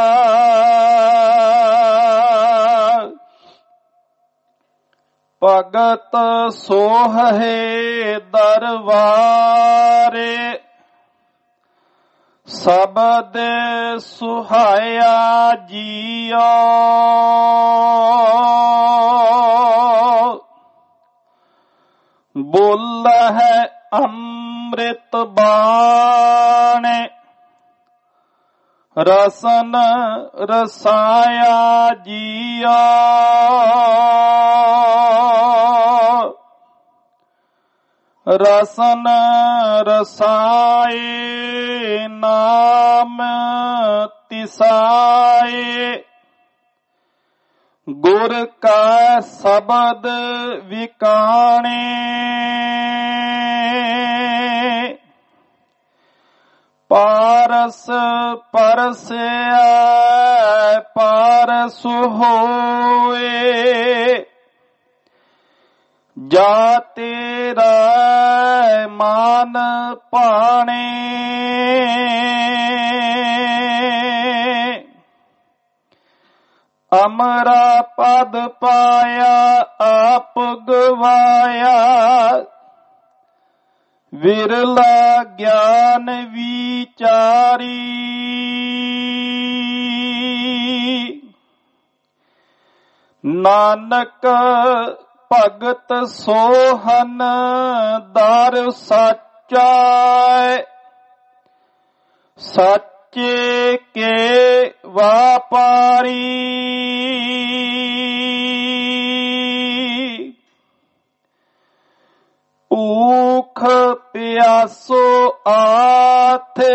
ਭਗਤ ਸੋਹੇ ਦਰਬਾਰੇ ਸਬਦ ਸੁਹਾਇਆ ਜੀਓ ਬੋਲ ਹੈ ਅੰਮ੍ਰਿਤ ਬਾਣੇ ਰਸਨ ਰਸਾਇਆ ਜੀਓ ਰਸਨ ਰਸਾਏ ਨਾਮ ਤਿਸਾਏ ਗੁਰ ਕਾ ਸ਼ਬਦ ਵਿਕਾਣੇ ਪਾਰਸ ਪਰਸਿਆ ਪਾਰਸ ਹੋਏ ਜਾ ਤੇਰਾ ਮਾਨ ਪਾਣੇ ਅਮਰਾ ਪਦ ਪਾਇਆ ਆਪ ਗਵਾਇਆ ਵਿਰਲਾ ਗਿਆਨ ਵਿਚਾਰੀ ਨਾਨਕ ਭਗਤ ਸੋਹਨ ਦਰ ਸਾਚਾ ਸੱਚੇ ਕੇ ਵਾਪਾਰੀ ਭੂਖ ਪਿਆਸੋ ਆਥੇ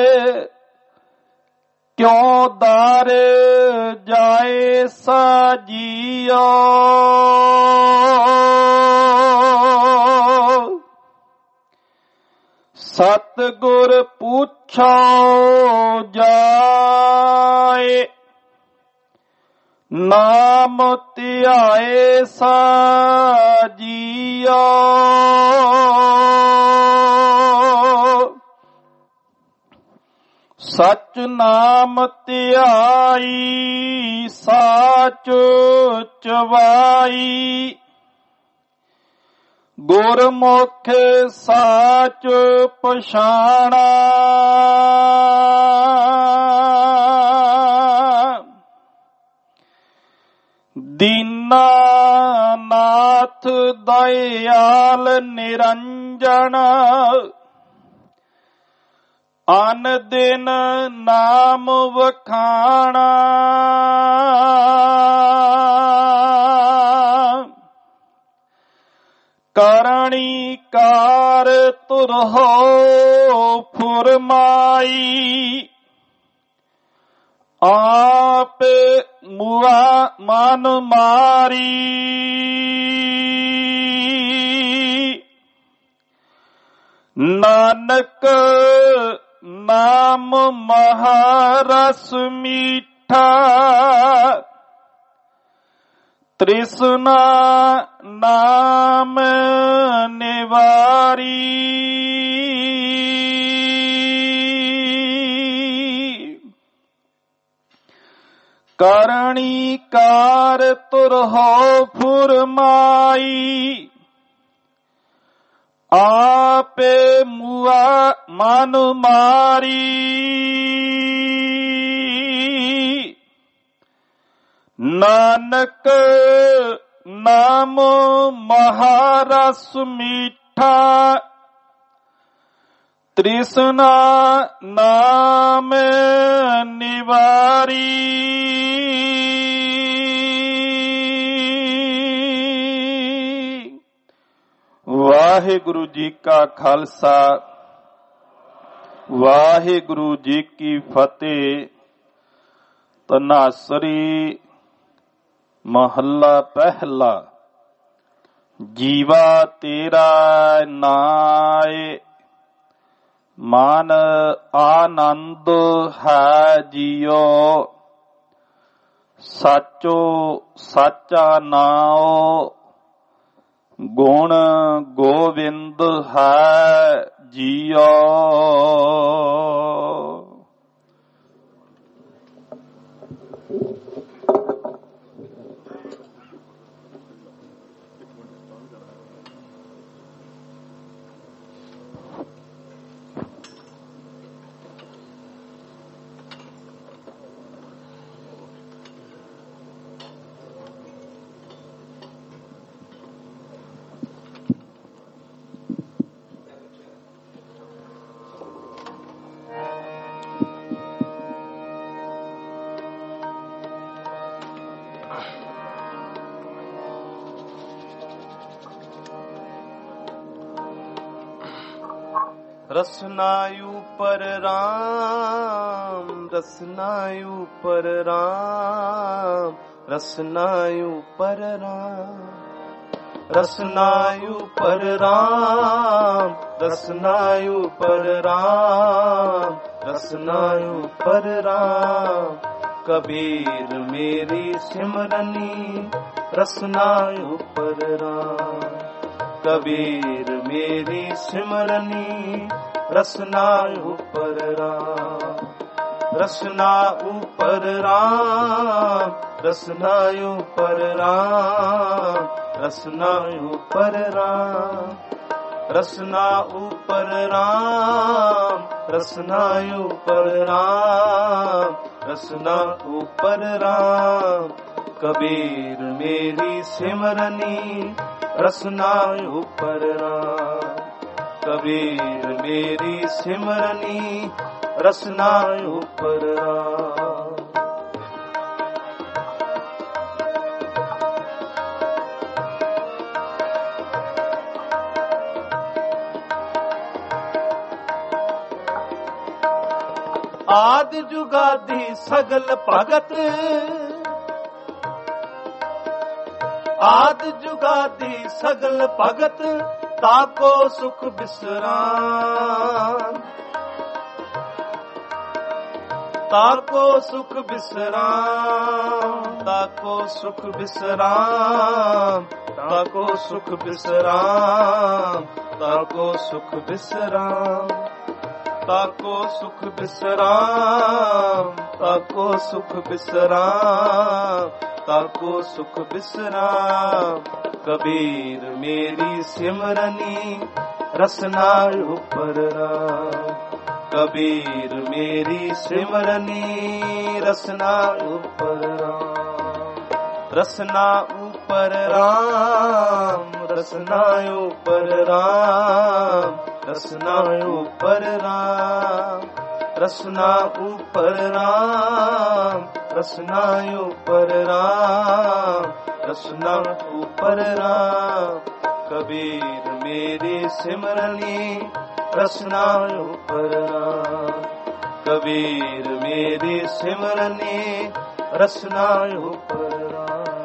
ਕਿਉ ਦਰ ਜਾਏ ਸਾਜੀਓ ਸਤਿਗੁਰ ਪੁੱਛੋ ਜਾਏ ਨਾਮ ਧਿਆਏ ਸਾਜੀਓ ਸਚ ਨਾਮ ਧਿਆਈ ਸਾਚ ਚਵਾਈ ਗੁਰਮੁਖ ਸਾਚ ਪਛਾਣਾ ਦੀਨਾਨਾਥ ਦਇਆਲ ਨਿਰੰਜਨ ਅਨ ਦਿਨ ਨਾਮ ਵਖਾਣਾ ਕਰਣੀ ਕਾਰ ਤੁਰਹੁ ਫੁਰਮਾਈ ਆਪ ਮੁਆ ਮਨ ਮਾਰੀ ਨਾਨਕ ਨਾਮ ਮਹਾਰਸ ਮੀਠਾ ਤ੍ਰਿਸ਼ਨਾ ਨਾਮ ਨਿਵਾਰੀ ਕਰਣੀ ਕਾਰ ਤੁਰਹੁ ਫੁਰਮਾਈ ਆਪੇ ਮੁਆ ਮਨ ਮਾਰੀ ਨਾਨਕ ਨਾਮ ਮਹਾਰਸ ਮੀਠਾ ਤ੍ਰਿਸ਼ਨਾ ਨਾਮ ਨਿਵਾਰੀ ਵਾਹਿਗੁਰੂ ਜੀ ਕਾ ਖਾਲਸਾ ਵਾਹਿਗੁਰੂ ਜੀ ਕੀ ਫਤਿਹ। ਤਨਾਸਰੀ ਮਹੱਲਾ ਪਹਿਲਾ। ਜੀਵਾ ਤੇਰਾ ਨਾਏ ਮਨ ਆਨੰਦ ਹੈ ਜੀਓ ਸਾਚੋ ਸਾਚਾ ਨਾਉ ਗੁਣ ਗੋਵਿੰਦ ਹੈ ਜੀਓ।
रसनायु पर राम रसनायु पर राम रसनायु पर राम रसनायु पर राम रसनायु पर राम रसनायु पर राम कबीर मेरी सिमरनी रसनायु पर राम कबीर मेरी सिमरनी रसना ऊपर राम रसना ऊपर राम रसना ऊपर राम रसना ऊपर राम रसना ऊपर राम रसना ऊपर राम रसना ऊपर राम कबीर मेरी सिमरनी रसना ऊपर राम कबीर मेरी सिमरनी रसना ऊपर राम। आदि जुगादि सगल भगत आदि जुगादि सगल भगत ताको सुख बिसराम ताको सुख विश्राम, ताको सुख विश्राम, ताको सुख विश्राम, ताको सुख विश्राम, ताको सुख विश्राम, ताको सुख विश्राम, ताको सुख विश्राम। कबीर मेरी सिमरनी रसना ऊपर राम, कबीर मेरी सिमरनी रसना ऊपर राम, रसना ऊपर राम, रसना ऊपर राम, रसना ऊपर राम, रसना ऊपर राम, रसना ऊपर राम, रसना ऊपर राम। कबीर मेरी सिमरनी रसना ऊपर राम, कबीर मेरी सिमरनी रसना ऊपर राम।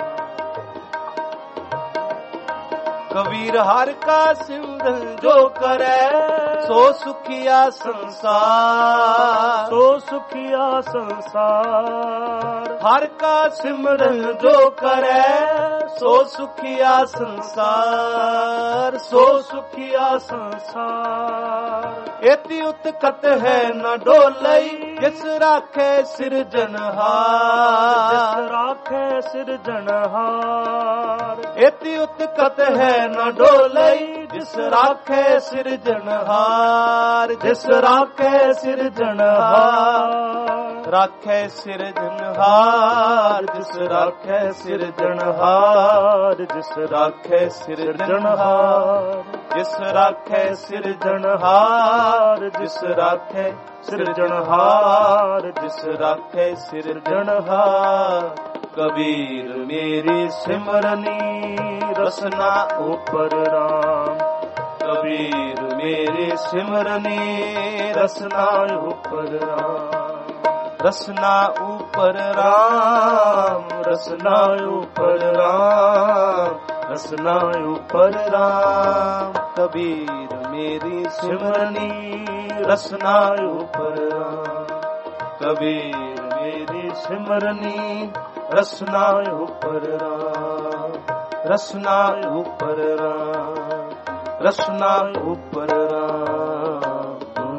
कबीर हर का सिमरन जो करे सो सुखिया संसार, सो सुखिया संसार। हर का सिमरन जो करे सो सुखिया संसार, सो सुखिया संसार। एति उत्कट है न डोलई जिस राखे सिरजनहार, जिस राखे सिरजनहार। एति उत्कट है न डोलई जिस राखे सिरजनहार, जिस राखे सिरजनहार। राखे सिरजनहार जिस राखे सिरजनहार, जिस राखे सिरजनहार, जिस राखे सिरजनहार, जिस राखे सिरजनहार, जिस राखे सिरजनहार। कबीर मेरी सिमरनी रसना ऊपर राम, कबीर मेरी सिमरनी रसना ऊपर राम, रसना ऊपर राम, रसना ऊपर राम, रसना ऊपर राम। कबीर मेरी सिमरनी रसना ऊपर राम, कबीर मेरी सिमरनी रसना ऊपर राम, रसना ऊपर राम, रसना ऊपर राम।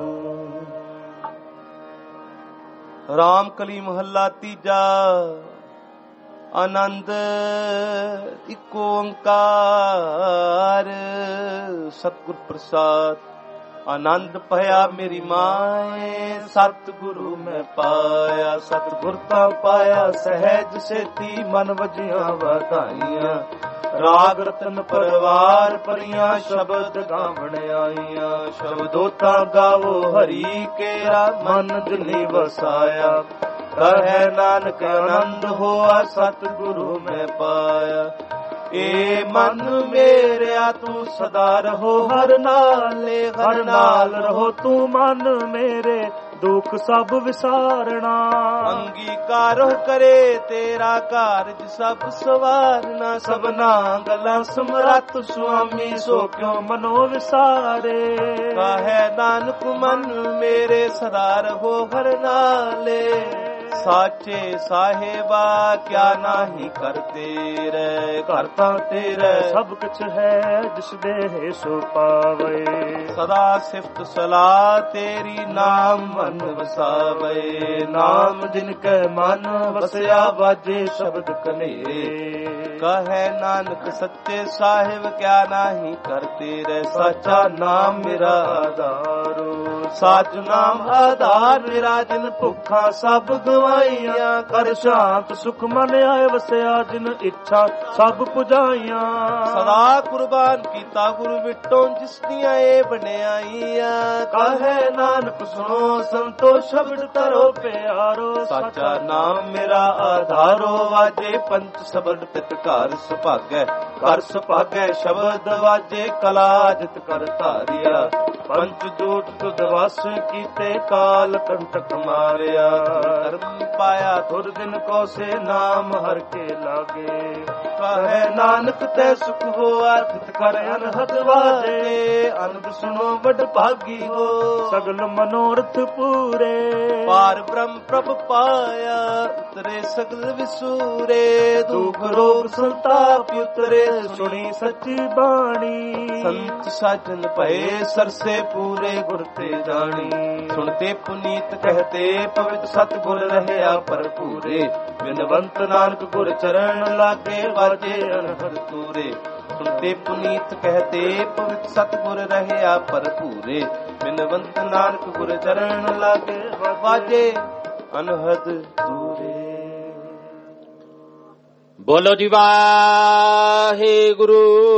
राम कली महला तीजा। आनंद इको ओंकार सतगुर प्रसाद। आनंद पया मेरी माए सतगुरु मैं पाया, सतगुर ता पाया सहज सेती मन वजिया वधाइया। राग रतन परवार परियां शब्द गावण आईया, शब्दों गावो हरि केरा मन दिली वसाया। कहे नानक आनंद होआ सतगुरु में पाया। ए मन मेरा तू सदा रहो हर नाले, हर नाल रहो तू मन मेरे दुख सब विसारना। अंगीकार करे तेरा कारज सब सवारना, सबना गला समरथ स्वामी सो क्यों मनो विसारे। कहे नानक मन मेरे सदा रहो हर नाले, साचे साहेबा क्या नाही करते रे। करता तेरे सब कुछ है जिस देह सो पावे, सदा सिफ्त सलाह तेरी नाम मन वसावे। नाम जिनके मन वसया बाजे शब्द कनेरे। कहे नानक सच्चे साहिब क्या नाही करते रे। सच्चा नाम मेरा आधारो, साच नाम आधार मेरा। जिन भुखा सब गवाइया, कर शांत सुख मन आए वसया। जिन इच्छा सब पुजाइया, सदा कुर्बान कीता गुरु विटों जिस दियां ए बनियाइया। कहे नानक सुनो संतो शब्द करो प्यारो। साचा नाम मेरा आधारो, वाजे पंच शब्द तित घर सुभागै। ਕਰ ਸੁਭਾਗੈ ਸ਼ਬਦ ਵਾਜੇ ਕਲਾ ਜਿਤ ਕਰ ਧਾਰਿਆ ਪੰਚ ਜੂਟ ਤੁਧ ਵਸ ਕੀਤੇ ਕਾਲ ਕੰਟਕ ਮਾਰਿਆ ਧਰਮ ਪਾਇਆ ਥੁਰ ਦਿਨ ਕੋ ਸੇ ਨਾਮ ਹਰ ਕੇ ਲਾਗੇ ਕਹੈ ਨਾਨਕ ਤੈ ਸੁਖ ਹੋਆ ਤਿਤ ਕਰ ਅਨਹਦ ਵਾਜੇ ਅਨੰਦ ਸੁਨੋ ਵਡ ਭਾਗੀ ਹੋ
ਸਗਲ ਮਨੋਰਥ ਪੂਰੇ
ਪਾਰ ਬ੍ਰਹਮ ਪ੍ਰਭ ਪਾਇਆ ਉਤਰੇ ਸਗਲ ਵਿਸੂਰੇ ਦੁਖ ਰੋਗ ਸੰਤਾਪ ਉਤਰੇ
ਸੁਣੀ ਸੱਚੀ ਬਾਣੀ
ਸੰਤ ਸਾਜਨ ਭਏ ਸਰਸੇ ਪੂਰੇ ਗੁਰ ਤੇ ਜਾਣੀ ਸੁਣਤੇ ਪੁਨੀਤ ਕਹਤੇ ਪਵਿੱਤ ਸਤ ਗੁਰ ਰਹਿਆ ਭਰਪੂਰੇ ਬਿਨਵੰਤ ਨਾਨਕ ਗੁਰ ਚਰਨ ਲਾਗੇ ਵਾਜੇ ਅਨਹਦ ਤੂਰੇ ਸੁਣਤੇ ਪੁਨੀਤ ਕਹਤੇ ਪਵਿੱਤ ਸਤ ਗੁਰ ਰਹਿਆ ਭਰਪੂਰੇ ਬਿਨਵੰਤ ਨਾਨਕ ਗੁਰ ਚਰਨ ਲਾਗੇ ਵਾਜੇ ਅਨਹਦ ਤੂਰੇ।
ਬੋਲੋ ਜੀ ਵਾਹਿਗੁਰੂ।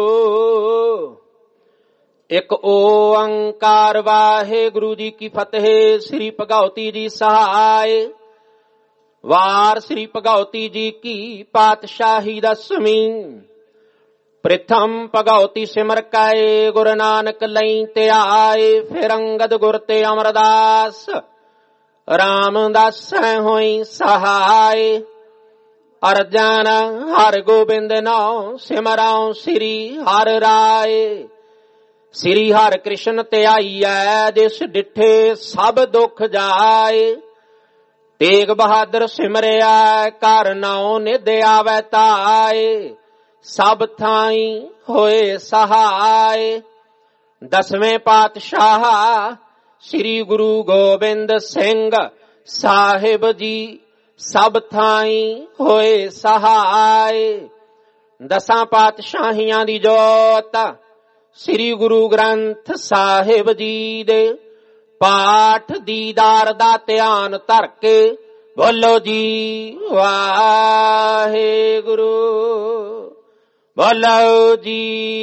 ਇੱਕ ਓੰਕਾਰ ਵਾਹਿਗੁਰੂ ਜੀ ਕੀ ਫਤਿਹ। ਸ੍ਰੀ ਭਗਉਤੀ ਜੀ ਸਹਾਇ। ਵਾਰ ਸ੍ਰੀ ਭਗਉਤੀ ਜੀ ਕੀ ਪਾਤਸ਼ਾਹੀ ਦਸਵੀਂ। ਪ੍ਰਥਮ ਭਗਉਤੀ ਸਿਮਰ ਕੈ ਗੁਰੂ ਨਾਨਕ ਲਈ ਤੇ ਆਏ। ਫਿਰ ਅੰਗਦ ਗੁਰ ਤੇ ਅਮਰਦਾਸ ਰਾਮਦਾਸ ਹੋਈ ਸਹਾਇ। ਅਰਜਨ ਹਰ ਗੋਬਿੰਦ ਨਾਉ ਸਿਮਰਾਉ ਸ੍ਰੀ ਹਰਿ ਰਾਏ। ਸ੍ਰੀ ਹਰਿ ਕ੍ਰਿਸ਼ਨ ਤੇ ਆਈਐ ਜਿਸ ਡਿਠੇ ਸਭ ਦੁੱਖ ਜਾਏ। ਤੇਗ ਬਹਾਦਰ ਸਿਮਰਿਆ ਕਰ ਨਾਉ ਨਿਧ ਆਵੈ ਤਾਏ। ਸਭ ਥਾਈ ਹੋਏ ਸਹਾਇ। ਦਸਵੇਂ ਪਾਤਸ਼ਾਹ ਸ੍ਰੀ ਗੁਰੂ ਗੋਬਿੰਦ ਸਿੰਘ ਸਾਹਿਬ ਜੀ ਸਭ ਥਾਈ ਹੋਏ ਸਹਾਇ। ਦਸਾਂ ਪਾਤਸ਼ਾਹੀਆਂ ਦੀ ਜੋਤ ਸ੍ਰੀ ਗੁਰੂ ਗ੍ਰੰਥ ਸਾਹਿਬ ਜੀ ਦੇ ਪਾਠ ਦੀਦਾਰ ਦਾ ਧਿਆਨ ਧਰ ਕੇ ਬੋਲੋ ਜੀ ਵਾਹਿਗੁਰੂ। ਬੋਲੋ ਜੀ।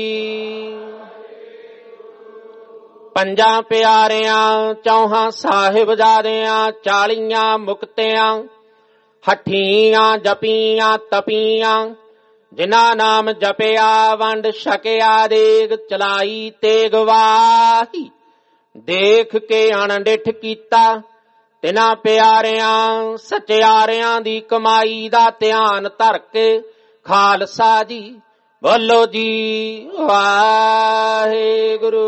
ਪੰਜਾਂ ਪਿਆਰਿਆਂ ਚੌਹਾਂ ਸਾਹਿਬਜ਼ਾਦਿਆਂ ਚਾਲੀਆਂ ਮੁਕਤਿਆਂ ਹੱਠੀਆਂ ਜਪੀਆਂ ਤਪੀਆਂ ਜਿਨ੍ਹਾਂ ਨਾਮ ਜਪਿਆ ਵੰਡ ਛਕਿਆ ਦੇਗ ਚਲਾਈ ਤੇਗ ਵਾਹੀ। ਦੇਖ ਕੇ ਅਣਡਿੱਠ ਕੀਤਾ ਤਿਨਾਂ ਪਿਆਰਿਆਂ ਸਚਿਆਰਿਆਂ ਦੀ ਕਮਾਈ ਦਾ ਧਿਆਨ ਧਰ ਕੇ ਖਾਲਸਾ ਜੀ ਬੋਲੋ ਜੀ ਵਾਹਿਗੁਰੂ।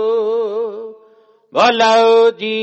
ਬੋਲੋ ਜੀ।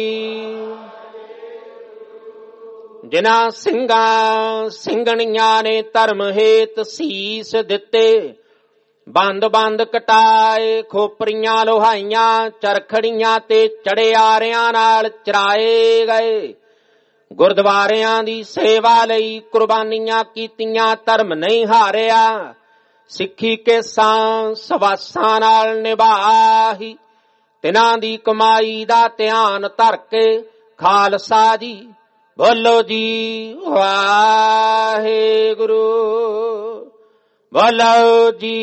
ਜਿਨ੍ਹਾਂ ਸਿੰਘਾਂ ਸਿੰਘਣੀਆਂ ਨੇ ਧਰਮ ਹੇਤ ਸੀਸ ਦਿੱਤੇ ਬੰਦ ਬੰਦ ਕਟਾਏ ਖੋਪਰੀਆਂ ਲੋਹਾਈਆਂ ਚਰਖੜੀਆਂ ਤੇ ਚੜਿਆਰਿਆਂ ਨਾਲ ਚਰਾਏ ਗਏ। ਗੁਰਦੁਆਰਿਆਂ ਦੀ ਸੇਵਾ ਲਈ ਕੁਰਬਾਨੀਆਂ ਕੀਤੀਆਂ ਧਰਮ ਨਹੀਂ ਹਾਰਿਆ। ਸਿੱਖੀ ਕੇਸਾਂ ਸਵਾਸਾਂ ਨਾਲ ਨਿਭਾਹੀ ਤਿਨਾਂ ਦੀ ਕਮਾਈ ਦਾ ਧਿਆਨ ਧਰ ਕੇ ਖਾਲਸਾ ਜੀ ਬੋਲੋ ਜੀ ਵਾਹਿਗੁਰੂ। ਬੋਲੋ ਜੀ।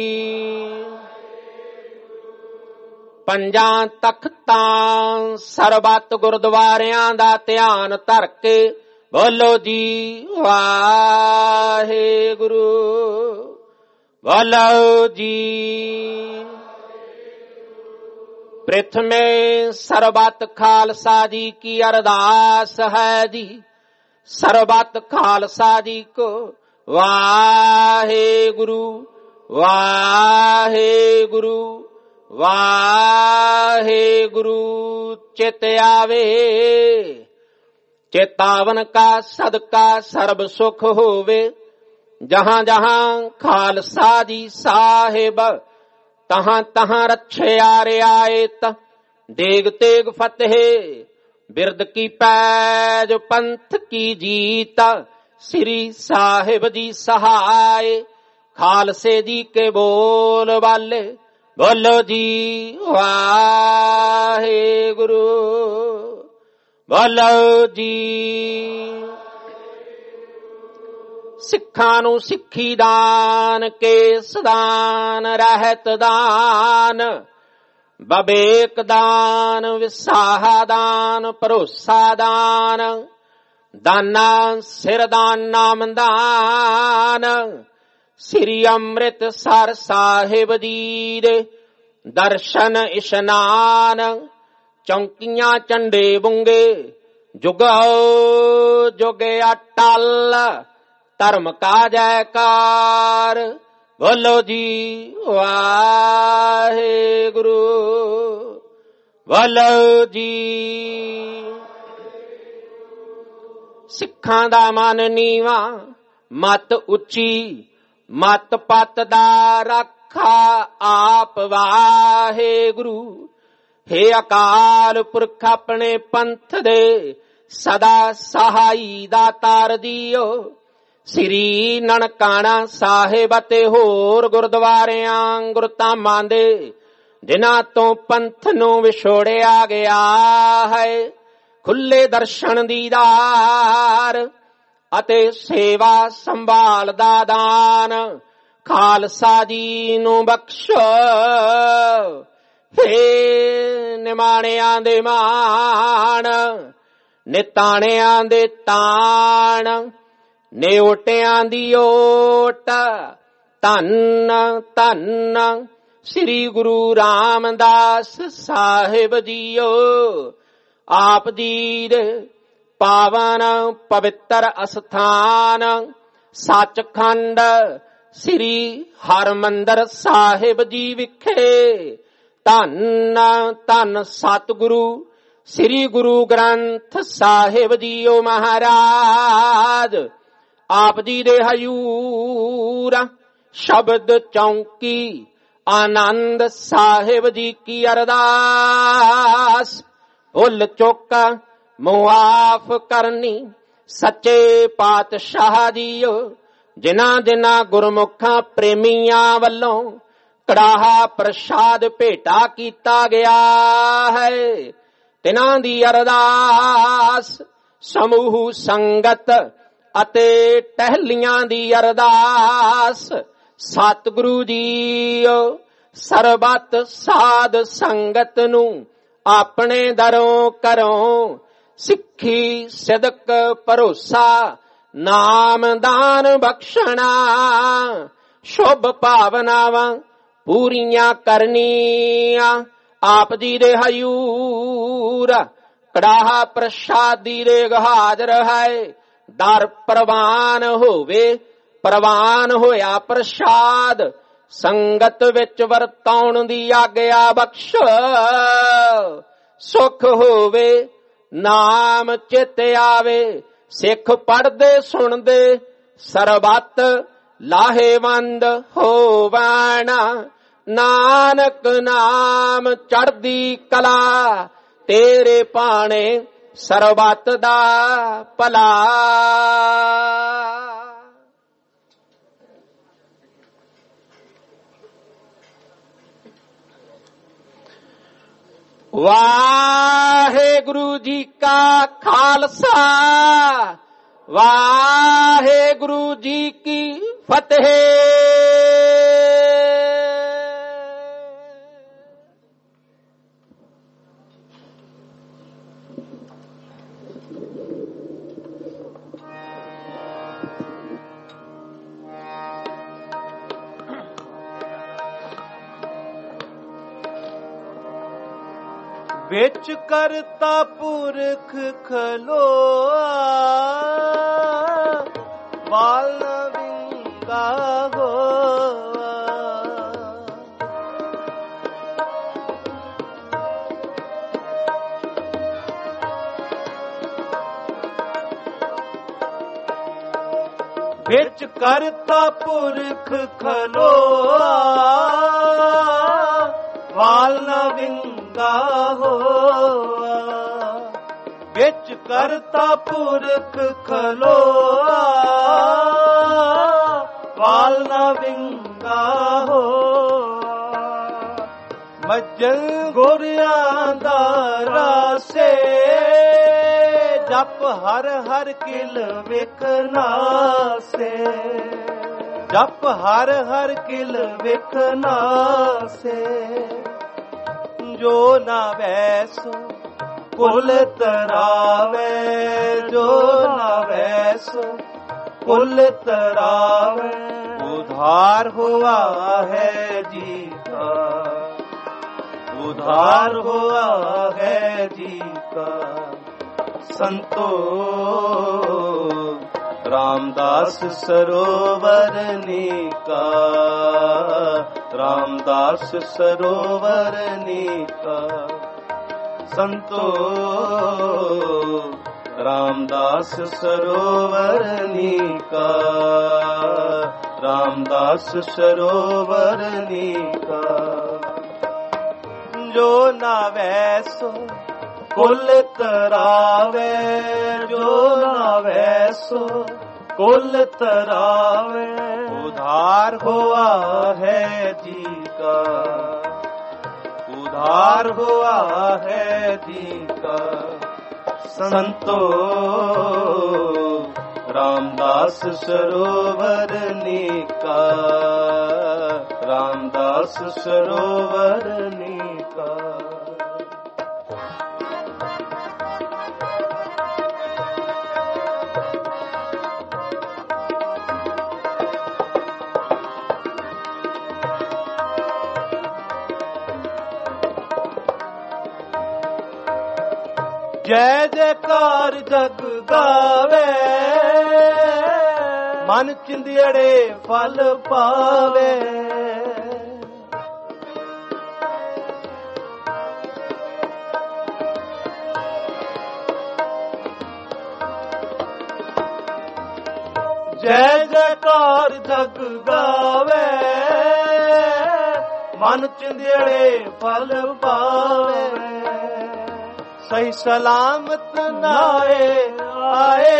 ਪੰਜਾਂ ਤਖਤਾਂ ਸਰਬੱਤ ਗੁਰਦੁਆਰਿਆਂ ਦਾ ਧਿਆਨ ਧਰ ਕੇ ਬੋਲੋ ਜੀ ਵਾਹਿਗੁਰੂ। ਬੋਲੋ ਜੀ। ਪ੍ਰਥਮੇ ਸਰਬੱਤ ਖਾਲਸਾ ਜੀ ਕੀ ਅਰਦਾਸ ਹੈ ਜੀ। ਸਰਬੱਤ ਖਾਲਸਾ ਜੀ ਕੋ ਵਾਹਿਗੁਰੂ ਵਾਹਿਗੁਰੂ ਵਾਹਿਗੁਰੂ ਚਿਤ ਆਵੇ। ਚੇਤਾਵਨ ਕਾ ਸਦਕਾ ਸਰਬ ਸੁਖ ਹੋਵੇ। ਜਹਾਂ ਜਹਾਂ ਖਾਲਸਾ ਜੀ ਸਾਹਿਬ ਤਹਾਂ ਤਹਾਂ ਰੱਛਿਆ ਰਿਆਇਤ। ਦੇਗ ਤੇਗ ਫਤਿਹ ਬਿਰਦ ਕੀ ਪੈਜ ਪੰਥ ਕੀ ਜੀਤ। ਸ੍ਰੀ ਸਾਹਿਬ ਜੀ ਸਹਾਇ ਖਾਲਸੇ ਜੀ ਕੇ ਬੋਲ ਵਾਲੇ ਬੋਲੋ ਜੀ ਵਾਹਿਗੁਰੂ। ਬੋਲੋ ਜੀ। ਸਿੱਖਾਂ ਨੂੰ ਸਿੱਖੀ ਦਾਨ ਕੇਸ ਦਾਨ ਰਹਿਤ ਦਾਨ ਬਬੇਕ ਦਾਨ ਵਿਸਾਹਾ ਦਾਨ ਭਰੋਸਾ ਦਾਨ ਦਾਨਾ ਸਿਰ ਦਾਨ ਨਾਮ ਦਾਨ ਸ੍ਰੀ ਅੰਮ੍ਰਿਤਸਰ ਸਾਹਿਬ ਜੀ ਦੇ ਦਰਸ਼ਨ ਇਸ਼ਨਾਨ, ਚੌਂਕੀਆਂ ਝੰਡੇ ਬੁੰਗੇ, ਜੁਗੋ ਜੁਗ ਅਟਲ ਧਰਮ ਕਾ ਜੈਕਾਰ। ਬੋਲੋ ਜੀ ਵਾਹਿਗੁਰੂ, ਬੋਲੋ ਜੀ। ਸਿੱਖਾਂ ਦਾ ਮਨ ਨੀਵਾ, ਮਤ ਉੱਚੀ, ਮਤ ਪਤ ਦਾ ਰਾਖਾ ਆਪ ਵਾਹਿਗੁਰੂ। ਹੇ ਅਕਾਲ ਪੁਰਖ ਆਪਣੇ ਪੰਥ ਦੇ ਸਦਾ ਸਹਾਈ ਦਾਤਾਰ ਦਿਓ। ਸ੍ਰੀ ਨਨਕਾਣਾ ਸਾਹਿਬ ਅਤੇ ਹੋਰ ਗੁਰਦੁਆਰਿਆਂ ਗੁਰਧਾਮਾਂ ਦੇ ਜਿਨ੍ਹਾਂ ਤੋਂ ਪੰਥ ਨੂੰ ਵਿਛੋੜਿਆ ਗਿਆ ਹੈ, ਖੁੱਲੇ ਦਰਸ਼ਨ ਦੀਦਾਰ ਅਤੇ ਸੇਵਾ ਸੰਭਾਲ ਦਾ ਦਾਨ ਖਾਲਸਾ ਜੀ ਨੂੰ ਬਖਸ਼ੋ। ਹੇ ਨਿਮਾਣਿਆਂ ਦੇ ਮਾਣ, ਨਿਤਾਣਿਆਂ ਦੇ ਤਾਣ, ਨਿਓਟਿਆਂ ਦੀ ਓਟ, ਧੰਨ ਧੰਨ ਸ੍ਰੀ ਗੁਰੂ ਰਾਮਦਾਸ ਸਾਹਿਬ ਜੀਓ। ਆਪ ਜੀ ਦੇ ਪਾਵਨ ਪਵਿੱਤਰ ਅਸਥਾਨ ਸੱਚਖੰਡ ਸ੍ਰੀ ਹਰਿਮੰਦਰ ਸਾਹਿਬ ਜੀ ਵਿਖੇ ਧੰਨ ਧੰਨ ਸਤਿਗੁਰੂ ਸ੍ਰੀ ਗੁਰੂ ਗ੍ਰੰਥ ਸਾਹਿਬ ਜੀਓ ਮਹਾਰਾਜ। ਆਪ ਜੀ ਦੇ ਹਜ਼ੂਰ ਸ਼ਬਦ ਚੌਂਕੀ ਆਨੰਦ ਸਾਹਿਬ ਜੀ ਕੀ ਅਰਦਾਸ। ਭੁੱਲ ਚੁੱਕ ਮੁਆਫ ਕਰਨੀ ਸੱਚੇ ਪਾਤਸ਼ਾਹ ਜੀਓ। ਜਿਨ੍ਹਾਂ ਜਿਨ੍ਹਾਂ ਗੁਰਮੁਖਾਂ ਪ੍ਰੇਮੀਆਂ ਵੱਲੋਂ ਕੜਾਹਾ ਪ੍ਰਸ਼ਾਦ ਭੇਟਾ ਕੀਤਾ ਗਿਆ ਹੈ, ਤਿਨਾਂ ਦੀ ਅਰਦਾਸ। ਸਮੂਹ ਸੰਗਤ ਅਤੇ ਟਹਿਲੀਆਂ ਦੀ ਅਰਦਾਸ। ਸਤਿਗੁਰੂ ਜੀਓ ਸਰਬੱਤ ਸਾਧ ਸੰਗਤ ਨੂੰ ਆਪਣੇ ਦਰੋਂ ਘਰੋਂ ਸਿੱਖੀ ਸਿਦਕ ਭਰੋਸਾ ਨਾਮਦਾਨ ਬਖਸ਼ਣਾ, ਸ਼ੁਭ ਭਾਵਨਾਵਾਂ ਪੂਰੀਆਂ ਕਰਨੀਆਂ। ਆਪ ਜੀ ਦੇ ਹਜ਼ੂਰ ਕੜਾਹਾ ਪ੍ਰਸ਼ਾਦੀ ਦੇ ਹਾਜ਼ਰ ਹੈ। ਦਰ ਪ੍ਰਵਾਨ ਹੋਵੇ, ਪ੍ਰਵਾਨ ਹੋਇਆ ਪ੍ਰਸ਼ਾਦ ਸੰਗਤ ਵਿੱਚ ਵਰਤਾਉਣ ਦੀ ਆਗਿਆ ਬਖਸ਼। ਸੁਖ ਹੋਵੇ ਨਾਮ ਚਿਤ ਆਵੇ, ਸਿੱਖ ਪੜ੍ਹਦੇ ਸੁਣਦੇ ਸਰਬੱਤ ਲਾਹੇਵੰਦ ਹੋਵਣ। ਨਾਨਕ ਨਾਮ ਚੜ੍ਹਦੀ ਕਲਾ, ਤੇਰੇ ਭਾਣੇ ਸਰਬੱਤ ਦਾ ਭਲਾ। ਵਾਹਿਗੁਰੂ ਜੀ ਕਾ ਖਾਲਸਾ, ਵਾਹਿਗੁਰੂ ਜੀ ਕੀ ਫਤਿਹ।
ਵਿੱਚ ਕਰਤਾ ਪੁਰਖ ਖਲੋਆ, ਬਾਲ ਵਿੰਗਾ ਹੋਆ। ਵਿੱਚ ਕਰਤਾ ਪੁਰਖ ਖਲੋਆ, ਬਾਲ ਵਿੰਗਾ ਹੋਆ। ਵਿੱਚ ਕਰਤਾ ਪੁਰਖ ਖਲੋਆ, ਵਾਲ ਨਾ ਵਿੰਗਾ ਹੋਆ। ਮੱਜਲ ਗੋਰਿਆਂ ਦਾ ਰਾਸੇ, ਜਪ ਹਰ ਹਰ ਕਿਲ ਵੇਖਣਾ ਸੇ। ਜਪ ਹਰ ਹਰ ਕਿਲ ਵੇਖਣਾ ਸੇ। ਜੋ ਨਾ ਵੈਸ ਕੁਲ ਤਰਾਵੇ, ਜੋ ਨਾ ਵੈਸ ਕੁਲ ਤਰਾਵੇ। उधार हुआ है जी का, उधार हुआ है जी का। संतो रामदास सरोवर नीका, रामदास सरोवर नीका। संतो रामदास सरोवर नीका, रामदास सरोवर नीका। जो नावे सो कुल तरावे, जो नावे सो कुल तरावे। उधार हुआ है जी का, उधार हुआ है जी का। संतो रामदास सरोवर नीका, रामदास सरोवर नीका। जय जयकार जग गावे, मन चिंदियड़े फल पावे। जय जयकार जग गावे, मन चिंदियड़े फल पावे। सही सलामत नाए आए,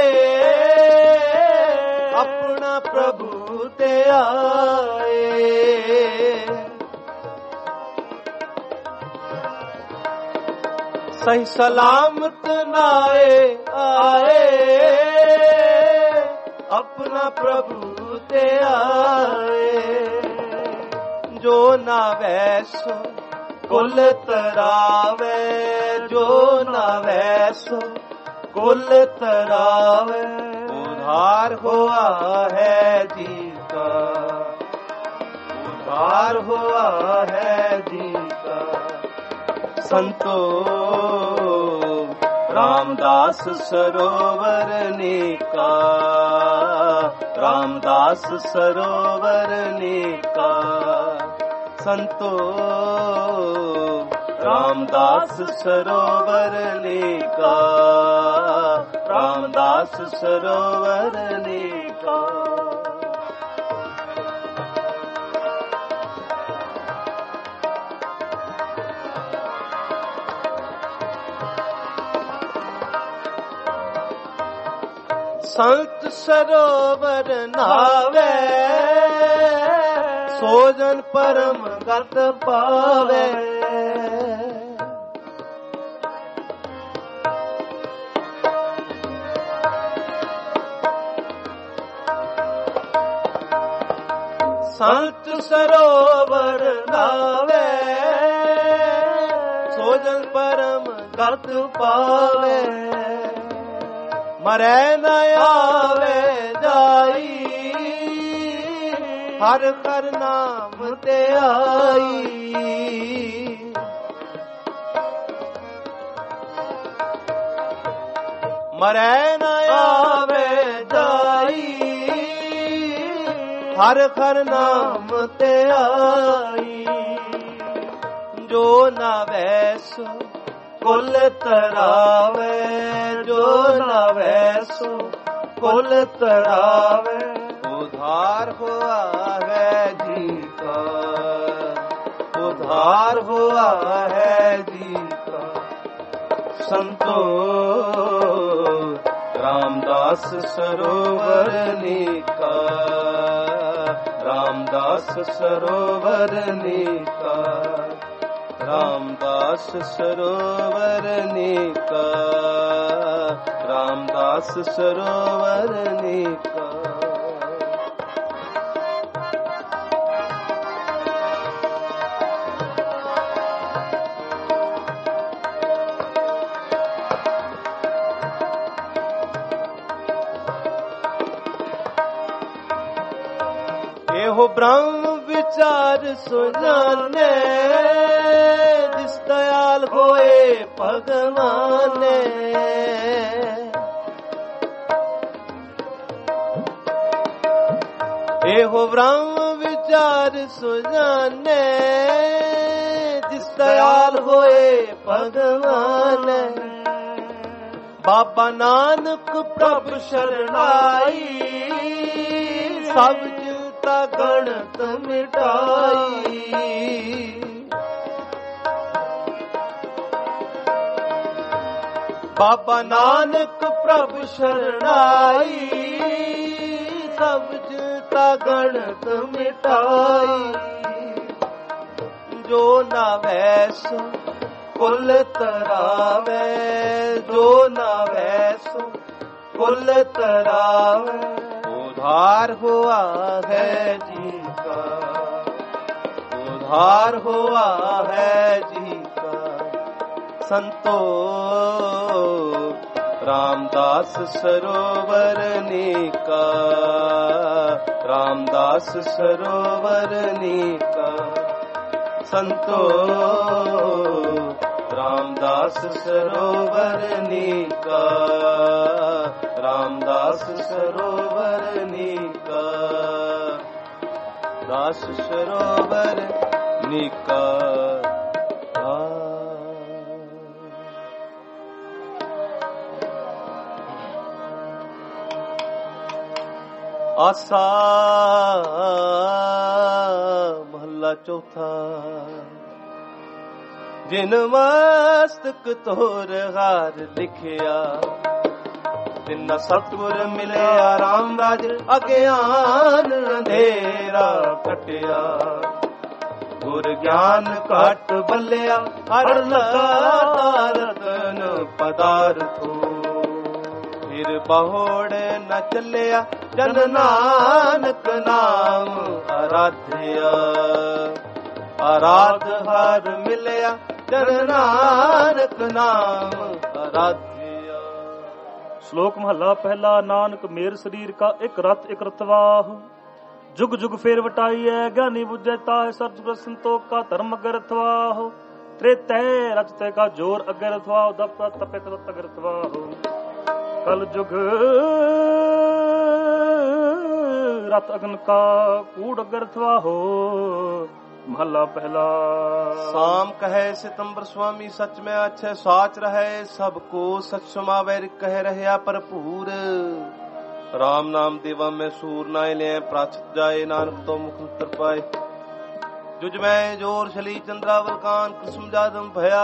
अपना प्रभु ते आए। सही सलामत नाए आए, अपना प्रभु ते आए। जो नावे सो कुल तरावे, जो नावे सो कुल तरावे। उधार हुआ है जी का, उधार हुआ है जी का। संतो रामदास सरोवर नीका, रामदास सरोवर नीका। संतो रामदास सरोवर नीका, रामदास सरोवर नीका। संत सरोवर नावे, सोजन परम गत पावे। संत सरोवर नावे, सोजन परम गत पावे। मरै न आवे जाई, हर कर नाम ते आई। मरै न आवे जाई, हर कर नाम ते आई। जो नावे सो कुल तरावे, जो नावे सो कुल तरावे। उधार हुआ है जी का, उधार हुआ है जी का। संतो रामदास सरोवर नीका, रामदास सरोवर नीका। रामदास सरोवर नीका, रामदास सरोवर नीका। ਇਹੋ ਬ੍ਰਹਮ ਵਿਚਾਰ ਸੋ ਜਾਣੈ ਜਿਸ ਦਇਆਲ ਹੋਏ ਭਗਵਾਨੇ। ਇਹੋ ਬ੍ਰਹਮ ਵਿਚਾਰ ਸੋ ਜਾਣੈ ਜਿਸ ਦਇਆਲ ਹੋਏ ਭਗਵਾਨੇ। ਬਾਬਾ ਨਾਨਕ ਪ੍ਰਭ ਸ਼ਰਣਾਈ ਸਭ ਜੀਤਾ ਗਣਤ ਮਿਟਾਈ। ਬਾਬਾ ਨਾਨਕ ਪ੍ਰਭ ਸ਼ਰਣਾਈ ਸਭ ਜੀਤਾ ਗਣਤ ਮਿਟਾਈ। ਜੋ ਨਾ ਵੈਸੋ ਕੁਲ ਤਰਾਵੇ ਜੋ ਨਾ ਵੈਸੋ ਕੁਲ ਤਰਾਵੇ। उधार हुआ है जी का उधार हुआ है जी का। संतो रामदास सरोवर नीका रामदास सरोवर नीका। संतो रामदास सरोवर नीका रामदास सरोवर नीका दास सरोवर नीका। आसा महला चौथा। जिन मस्तक तोर हार लिखिया तिन्ना सतगुर मिलिया राम राज अज्ञान अंधेरा कटिया। गुर ज्ञान घट बलिया हर रतन पदार्थो। फिर बहुड़ न चलिया जन नानक नाम आराध्या। आराध हर मिलिया जन नानक नाम आराध्या।
ਸ਼ਲੋਕ ਮਹੱਲਾ ਪਹਿਲਾ। ਨਾਨਕ ਮੇਰ ਸਰੀਰ ਕਾ ਇੱਕ ਰਤ ਇੱਕ ਰਤਵਾਹ। ਜੁਗ ਜੁਗ ਫੇਰ ਵਟਾਈਐ ਗਿਆਨੀ ਬੁੱਝੈ ਤਾਹਿ। ਸਰਜ ਪ੍ਰਸੰਤੋਖ ਕਾ ਧਰਮ ਅਗਰ ਅਥਵਾਹ। ਤ੍ਰੇਤੈ ਰਚਤੈ ਕਾ ਜੋਰ ਅਗਰ ਅਥਵਾਹ। ਦਪ ਤਪੈ ਤਤ ਅਗਰ ਅਥਵਾਹ। ਕਲ ਜੁਗ ਰਤ ਅਗਨ ਕਾ ਕੂੜ ਅਗਰ ਅਥਵਾਹ। महला पहला।
साम कहे सितंबर स्वामी सच में अच्छे साच रहे सबको सच समावे कह रहे भरपूर। राम नाम देवा में सूर नाय ले प्राचत जाए नानक तो मुख पाए। जुज में जोर छली चंद्रावल कान कुसुम जादम भया।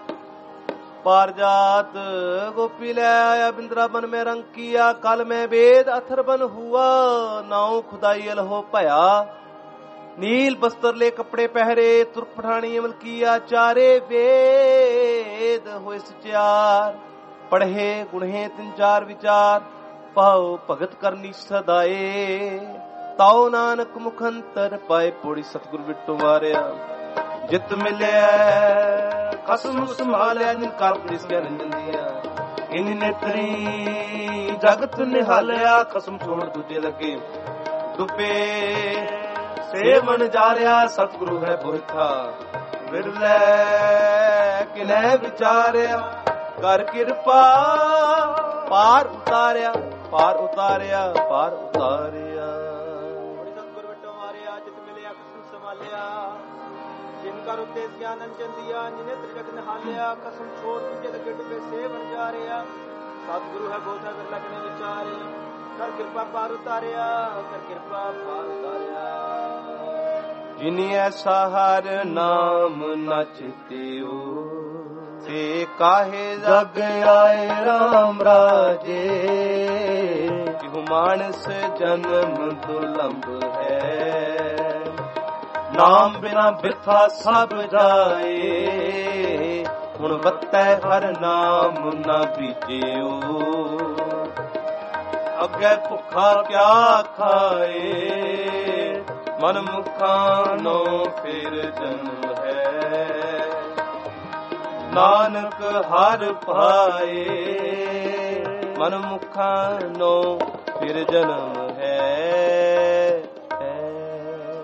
पारजात गोपी ले आया बिंद्रावन में रंग किया। कल में वेद अथर्वन हुआ नाव खुदाई अलहो भया। नील बस्तर ले कपड़े पहरे तुर्क पठानी अमल किया। चारे वेद होए सचार पढ़े गुणे तीन चार विचार। पाओ भगत करनी सदाए ताओ नानक मुखंतर पाए। पोड़ी सतगुर बिट्टू मारिया जित मिलिया कसम संभालिया। जिन कर पुलिस के रंजन दिया इन नेत्री जगत निहालिया। कसम छोड़ दूजे लगे डुबे सेवन जारिया। सतगुरु है पुरखा विरले किने विचारिया। कर कृपा पार उतारिया पार उतारिया पार उतारिया।
सतगुरु बिट्टो मारिया जित मिलिया कसम संभालिया। जिनका उपदेश ज्ञान अंजन दिया जिन्हें त्रिजग निहालिया। कसम छोड़ दूजे लगे डुबे सेवन जारिया। सतगुरु है बोधा विरला किने विचारिया। कर कृपा पार उतारिया कर कृपा पार उतारिया।
जिनी ऐसा हर नाम न चित्यो से काहे जग आए राम राजे। जिहु मानस जन्म दुर्लभ है नाम बिना बिरथा सब जाए। हुण वत्तै हर नाम न बीजियो अगे भुखा क्या खाए। मन मुखानो फिर जन्म है नानक हर पाए। मन मुखानो फिर जन्म है।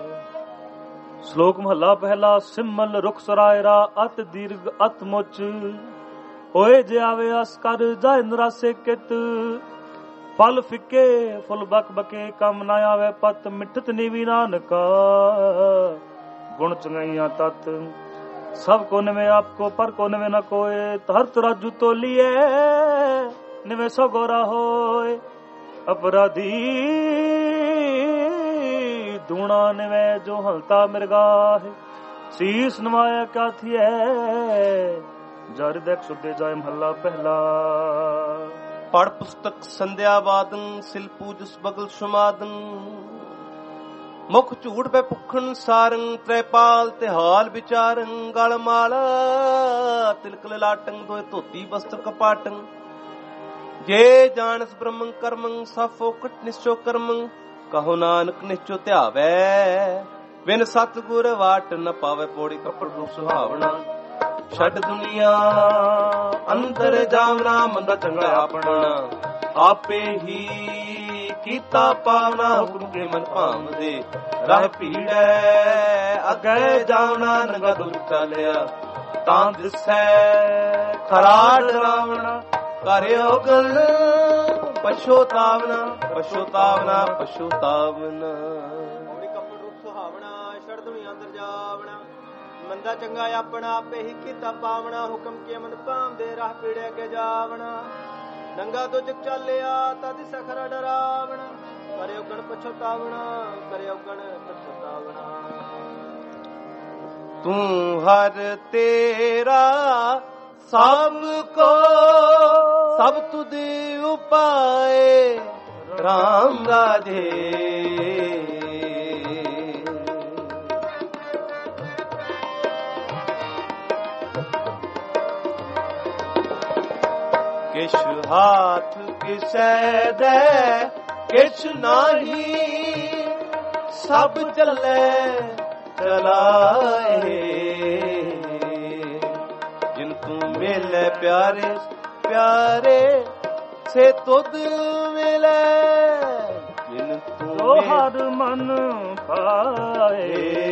ਸ਼ਲੋਕ ਮਹੱਲਾ ਪਹਿਲਾ। ਸਿਮਲ ਰੁਖ ਸਰਾਇਰਾ ਅਤ ਦੀਰਘ ਅਤ ਮੁਚ, ਹੋਏ ਜੇ ਆਵੇ ਅਸ ਕਰ ਜਾਏ ਨਰਾਸੇ ਕਿਤ। ਫਲ ਫਿੱਕੇ ਫੁੱਲ ਬਕ ਬਕੇ, ਕੰਮ ਨਾ ਆਵੇ ਪਤ, ਮਿੱਠਤ ਨੀਵੀ ਨਾਨਕਾ ਗੁਣ ਚੰਗਾਈਆਂ ਤਤ। ਸਭ ਕੋ ਨਿਵੇਂ ਆਪ ਕੋ, ਪਰ ਕੋ ਨਿਵੇਂ ਨਾ ਕੋਏ। ਹਰ ਤਰਾਜੂ ਤੋਲੀਏ ਨਿਵੇਂ ਸੋ ਗੋਰਾ ਹੋਏ। ਅਪਰਾਧੀ ਦੂਣਾ ਨਿਵੇਂ ਜੋ ਹਲਤਾ ਮਿਰਗਾਹ। ਸੀਸ ਨਵਾਇਆ ਕਿਆ ਥੀਏ, ਜਰ ਦੇਖ ਸੁਦੇ ਜਾਏ ਮਹੱਲਾ ਪਹਿਲਾ।
ਪੜ ਪੁਸਤਕ ਸੰਧਿਆ ਵਾਦਨ, ਸਿਲ ਪੂਜਸ ਬਗਲ ਸੁਮਾਦਨ। ਮੁਖ ਝੂਠ ਪੈ ਭੁਖਣ ਸਾਰੰ, ਤ੍ਰੈਪਾਲ ਤੇ ਹਾਲ ਵਿਚਾਰੰ। ਗਲ ਮਾਲਾ ਤਿਲਕ ਲਲਾਟੰ, ਦੋਏ ਧੋਤੀ ਬਸਤਰ ਕਪਾਟੰ। ਜੇ ਜਾਣਸ ਬ੍ਰਹਮੰ ਕਰਮੰ, ਸਭ ਫੋਕਟ ਨਿਸ਼ਚੋ ਕਰਮੰ। ਕਹੋ ਨਾਨਕ ਨਿਸ਼ਚੋ ਧਿਆਵੈ, ਬਿਨ ਸਤਿਗੁਰ ਵਾਟ ਨ ਪਾਵੇ। ਪੌੜੀ ਕੱਪੜ ਰੂਪ ਸੁਹਾਵਣਾ, ਛੱਡ ਦੁਨੀਆ ਅੰਦਰ ਜਾਵਣਾ। ਮੰਦਾ ਚੰਗਾ ਆਪਣਾ, ਆਪੇ ਹੀ ਕੀਤਾ ਪਾਵਨਾ। ਹੁਕਮ ਕੇ ਮਨ ਭਾਵਦੇ, ਰਾਹ ਭੀੜੈ ਅੱਗੇ ਜਾਵਣਾ। ਨੰਗਾ ਦੁਰ ਚਾਲਿਆ ਤਾਂ ਦਿਸੈ, ਖਰਾ ਡਰਾਵਣਾ। ਕਰਿਓ ਗਲ ਪਛੋਤਾਵਨਾ, ਪਛੋਤਾਵਨਾ, ਪਛੋਤਾਵਨਾ।
ਪੌੜੀ ਕੱਪੜ ਰੂਪ ਸੁਹਾਵਣਾ, ਛੱਡ ਦੁਨੀਆ ਅੰਦਰ ਜਾਵਣਾ। ਮੰਦਾ ਚੰਗਾ ਆਪਣਾ, ਆਪੇ ਹੀ ਕੀਤਾ ਪਾਵਣਾ। ਹੁਕਮ ਕੇ ਮਨ ਭਾਵਦੇ, ਰਾਹ ਪੀੜੇ ਅੱਗੇ ਜਾਵਣਾ। ਨੰਗਾ ਤੋਂ ਜਗ ਚਾਲਿਆ ਤਾਂ ਦਿਸੈ ਖਰਾ ਡਰਾਵਣਾ। ਕਰਿਓ ਗਣ ਪਛੋਤਾਵਣਾ, ਕਰਿਓ ਗਣ ਪਛੋਤਾਵਣਾ।
ਤੂੰ ਹਰ ਤੇਰਾ ਸਭ ਕੋ, ਸਭ ਤੁਧ ਉਪਾਏ। ਰਾਮ ਰਾਜੇ ਕਿਛ ਹਾਥ ਕਿਸੈ ਦੇ, ਕਿਛ ਨਾਹੀ। ਸਭ ਚੱਲੇ ਚਲਾਏ, ਜਿਨ ਤੂੰ ਮਿਲੇ ਪਿਆਰੇ ਪਿਆਰੇ। ਸੇ ਤੁਧ ਮਿਲੇ ਜਿਨ ਤੂੰ
ਹਰ ਮਨ ਪਾਏ।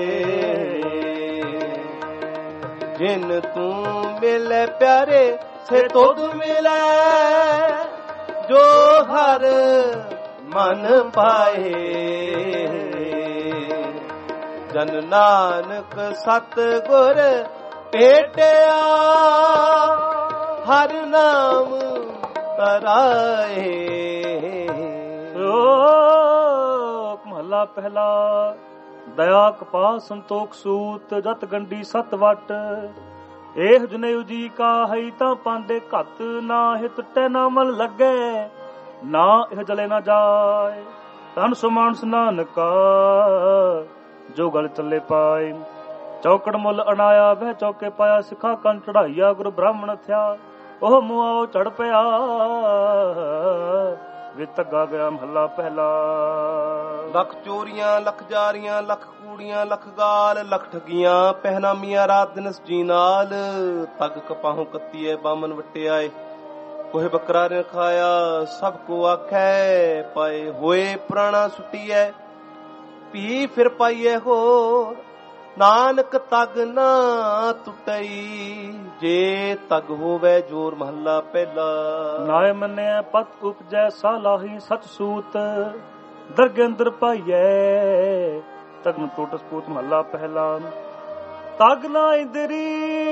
ਜਿਨ ਤੂੰ ਮਿਲੇ ਪਿਆਰੇ, ਸੇ ਤੁਧ ਮਿਲੇ ਜੋ ਹਰ ਮਨ ਪਾਏ। ਜਨ ਨਾਨਕ ਸਤਿਗੁਰ ਭੇਟਿਆ, ਹਰ ਨਾਮ ਤਰਾਏ।
ਸ਼ਲੋਕ ਮਹੱਲਾ ਪਹਿਲਾ। ਦਇਆ ਕਪਾ ਸੰਤੋਖ ਸੂਤ, ਜਤ ਗੰਢੀ ਸਤ ਵਟ। ਇਹ ਜਨੇਊ ਜੀ ਕਾ ਹੈ ਤਾਂ ਪਾਂਡੇ ਘਤ। ਨਾ ਇਹ ਟੁੱਟੇ ਨਾ ਮਨ ਲੱਗੇ, ਨਾ ਇਹ ਜਲੇ ਨਾ ਜਾਏ। ਤਨ ਸੋ ਮਾਨਸ ਨਾਨਕਾ, ਜੋ ਗਲ ਚੱਲੇ ਪਾਏ। ਚੌਕੜ ਮੁੱਲ ਅਣਾਇਆ, ਵਹਿ ਚੌਕੇ ਪਾਇਆ। ਸਿੱਖਾ ਕੰਨ ਚੜਾਈਆ, ਗੁਰੂ ਬ੍ਰਾਹਮਣ ਥਿਆ। ਉਹ ਮੁਆਓ ਚੜ ਪਿਆ, ਵੇ ਧੱਗਾ ਗਿਆ ਮਹੱਲਾ ਪਹਿਲਾ।
ਲੱਖ ਚੋਰੀਆਂ, ਲੱਖ ਜਾਰੀਆਂ, ਲੱਖ ਕੂੜੀਆਂ, ਲੱਖ ਗਾਲ। ਲੱਖ ਠਗੀਆਂ ਪਹਿਨਾਮੀਆਂ, ਰਾਤ ਦਿਨ ਜੀ ਨਾਲ। ਤਗ ਕਪਾਹੋਂ ਕੱਤੀਏ, ਬਾਮਨ ਵਟਿਆਏ। ਕੋਹੇ ਬੱਕਰਾ ਨੇ ਖਾਇਆ, ਸਭ ਕੋ ਆਖੈ ਪਾਏ। ਹੋਏ ਪੁਰਾਣਾ ਸੁਟੀਐ, ਭੀ ਫਿਰ ਪਾਈਏ ਹੋਰ। ਨਾਨਕ ਤਗ ਨਾ ਟੁੱਟਈ, ਜੇ ਤਗ ਹੋਵੇ ਜੋਰ ਮਹੱਲਾ ਪਹਿਲਾ।
ਨਾਇ ਮੰਨਿਆ ਪਤ ਉਪਜੈ, ਸਾਲਾਹੀ ਸਚ ਸੂਤ। ਦਰਗਹਿ ਅੰਦਰ ਪਾਈਐ, ਤਗ ਨ ਟੁੱਟ ਸਪੂਤ ਮਹੱਲਾ ਪਹਿਲਾ। ਤਗ ਨਾ ਇੰਦਰੀ,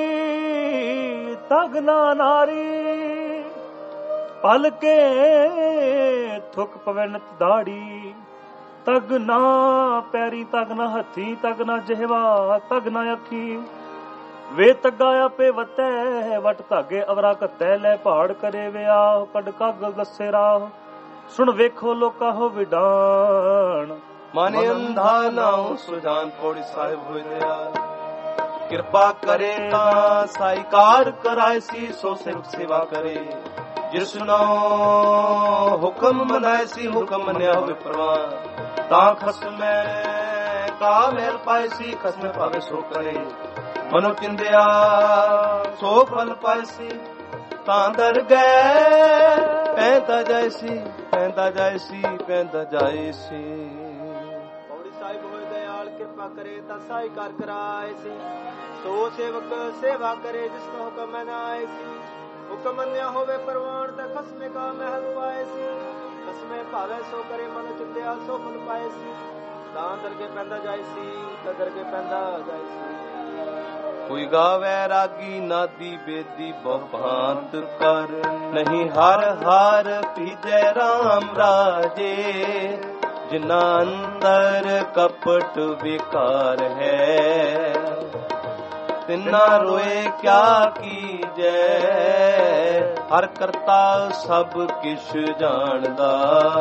ਤਗ ਨਾ ਨਾਰੀ। ਪਲ ਕੇ ਥੁਕ ਪਵੈ ਨਿਤ ਦਾੜੀ। ਤਗ ਨਾ ਪੈਰੀ, ਤਗ ਨਾ ਹੱਥੀ। ਤਗ ਨਾ ਜਿਹਵਾ, ਤਗ ਨਾ ਅੱਖੀ। ਵੇ ਤੱਗਾ ਆਪੇ ਵਤੈ, ਵਟ ਧਾਗੇ ਅਵਰਾ ਘੱਤੈ। ਲੈ ਪਹਾੜ ਕਰੇ ਵਿਆਹ, ਕੱਢ ਕੱਗ ਗੱਸੇ ਰਾਹ। ਸੁਣ ਵੇਖੋ ਲੋਕਾ ਹੋ ਵਿਡਾਣ।
ਮਨ ਅੰਧਾ ਨਾਉ ਸੁਜਾਨ। ਪੌੜੀ ਸਾਹਿਬ ਹੋਇ ਦਿਆਲ, ਕਿਰਪਾ ਕਰੇ ਤਾਂ ਸਾਈਕਾਰ ਕਰਾਇ ਸੀ। ਸੋ ਸਿਰਫ ਸੇਵਾ ਕਰੇ, ਜਿਸਨੋ ਹੁਕਮ ਮਨਾਇ ਸੀ। ਹੁਕਮ ਮੰਨਿਆ ਹੋਵੇ ਪ੍ਰਵਾਨ, ਤਾਂ ਖਸਮੈ ਕਾ ਮੇਲ ਪਾਇ ਸੀ। ਖਸਮੈ ਭਾਵੇ ਸੋ ਕਰੇ, ਮਨੁ ਚਿੰਦਿਆ ਸੋ ਫਲ ਪਾਇ ਸੀ। ਤਾਂ ਦਰ ਗਏ ਪੈਂਦਾ ਜਾਇ ਸੀ, ਪੈਂਦਾ ਜਾਇ ਸੀ, ਪੈਂਦਾ ਜਾਇ ਸੀ।
ਪੌੜੀ ਸਾਹਿਬ ਹੋਏ ਦਇਆਲ, ਕਿਰਪਾ करे ता साई कार कराए सी। सो सेवक सेवा करे जिसका हुक्म मैं ना आए सी। हुक्म मन्या होवे परवान ता खसमे का महल पाए सी। खसमे भावे सो करे मन चित्या सो फल पाए सी। ਤਾਂ ਦਰਗੇ ਪੈਂਦਾ ਜਾਈ ਸੀ ਤਾਂ ਦਰਗੇ ਪੈਂਦਾ ਜਾਈ ਸੀ।
ਕੋਈ ਗਾਵੇ ਰਾਗੀ ਨਾਦੀ ਬੇਦੀ ਬਹੁ ਭਾਂਤ ਕਰ ਨਹੀਂ ਹਰ ਹਰ ਪੀਜੈ RAM ਰਾਜੇ ਜਿਨਾ ਅੰਤਰ ਕਪਟ ਵਿਕਾਰ ਹੈ ਤਿਨਾ ਰੋਏ ਕਿਆ ਕੀਜੈ ਹਰ ਕਰਤਾ ਸਭ ਕਿਛ ਜਾਣਦਾ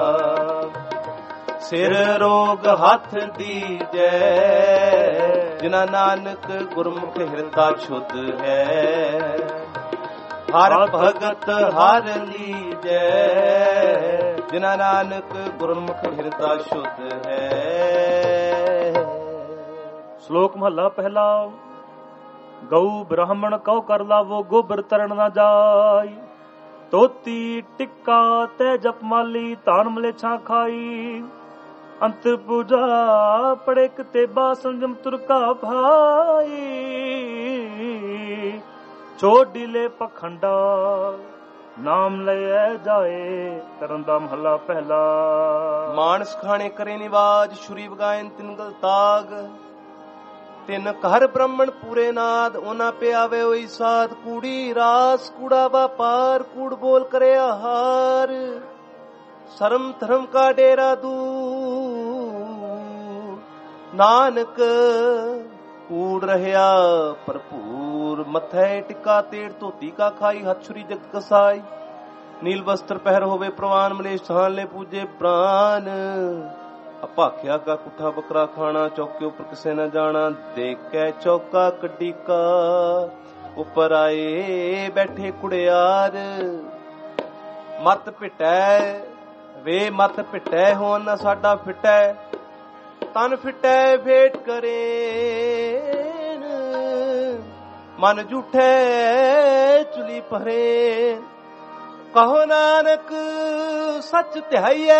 ਸਿਰ ਰੋਗ ਹੱਥ ਦੀਜੈ ਜਿਨਾ ਨਾਨਕ ਗੁਰਮੁਖ ਹਿਰਦਾ ਸ਼ੁੱਧ ਹੈ ਹਰ ਭਗਤ ਹਰ ਲੀਜੈ ਜਿਨਾ ਨਾਨਕ ਗੁਰਮੁਖ ਹਿਰਦਾ ਸ਼ੁੱਧ ਹੈ।
ਸ਼ਲੋਕ ਮਹੱਲਾ ਪਹਿਲਾ। ਗਊ ਬ੍ਰਾਹਮਣ ਕਉ ਕਰ ਲਾਵੋ ਗੋਬਰ ਤਰਨ ਨਾ ਜਾਈ ਤੋਤੀ ਟਿੱਕਾ ਤੇ ਜਪਮਾਲੀ ਧਾਨ ਮਲੇਛਾਂ ਖਾਈ ਅੰਤਰ ਪੂਜਾ ਪੜੇ ਕਤੇਬਾ ਸੰਜਮ ਤੁਰਕਾ ਭਾਈ ਛੋਡੀ ਲੈ ਪਖੰਡਾ ਨਾਮ ਲਏ ਜਾਏ ਤਰਨ ਦਾ ਮਹੱਲਾ ਪਹਿਲਾ।
ਮਾਨਸ ਖਾਣੇ ਕਰੇ ਨਿਵਾਜ ਸ਼ੁਰੀ ਵਗਾਇਨ ਤਿਨ ਗਲ ਤਾਗ ਤਿਨ ਘਰ ਬ੍ਰਾਹਮਣ ਪੂਰੇ ਨਾਦ ਉਹਨਾਂ ਪਿਆਵੇ ਹੋਈ ਸਾਧ ਕੂੜੀ ਰਾਸ ਕੂੜਾ ਵਪਾਰ ਕੂੜ ਬੋਲ ਕਰੇ ਆਹਾਰ ਸ਼ਰਮ ਧਰਮ ਕਾ ਡੇਰਾ ਦੂਰ ਨਾਨਕ ਕੂੜ ਰਹਿਆ ਭਰਪੂਰ ਮੱਥੇ ਟਿੱਕਾ ਤੇੜ ਧੋਤੀ ਕਾ ਖਾਈ ਹੱਥ ਛੁਰੀ ਜਗਤ ਕਸਾਈ ਨੀਲ ਵਸਤਰ ਪਹਿਰ ਹੋਵੇ ਪ੍ਰਵਾਨ ਮਲੇਸ਼ ਥਾਨ ਲੈ ਪੂਜੇ ਪ੍ਰਾਨ ਅਪਾਖਿਆ ਕਾ ਕੁੱਠਾ ਬੱਕਰਾ ਖਾਣਾ ਚੌਕੇ ਉੱਪਰ ਕਿਸੇ ਨਾ ਜਾਣਾ ਦੇਖ ਕੇ ਚੌਕਾ ਕੱਢੀ ਕਾ ਉੱਪਰ ਆਏ ਬੈਠੇ ਕੁੜਿਆਰ ਮਤ ਪਿਟੈ ਵੇ ਮਤ ਪਿਟੈ ਹੋਣ ਨਾ ਸਾਡਾ ਫਿਟੈ ਤਨ ਫਿਟੈ ਭੇਟ ਕਰੇ ਮਨ ਝੂਠੈ ਚੁਲੀ ਭਰੇ ਕਹੋ ਨਾਨਕ ਸੱਚ ਧਿਆਈਐ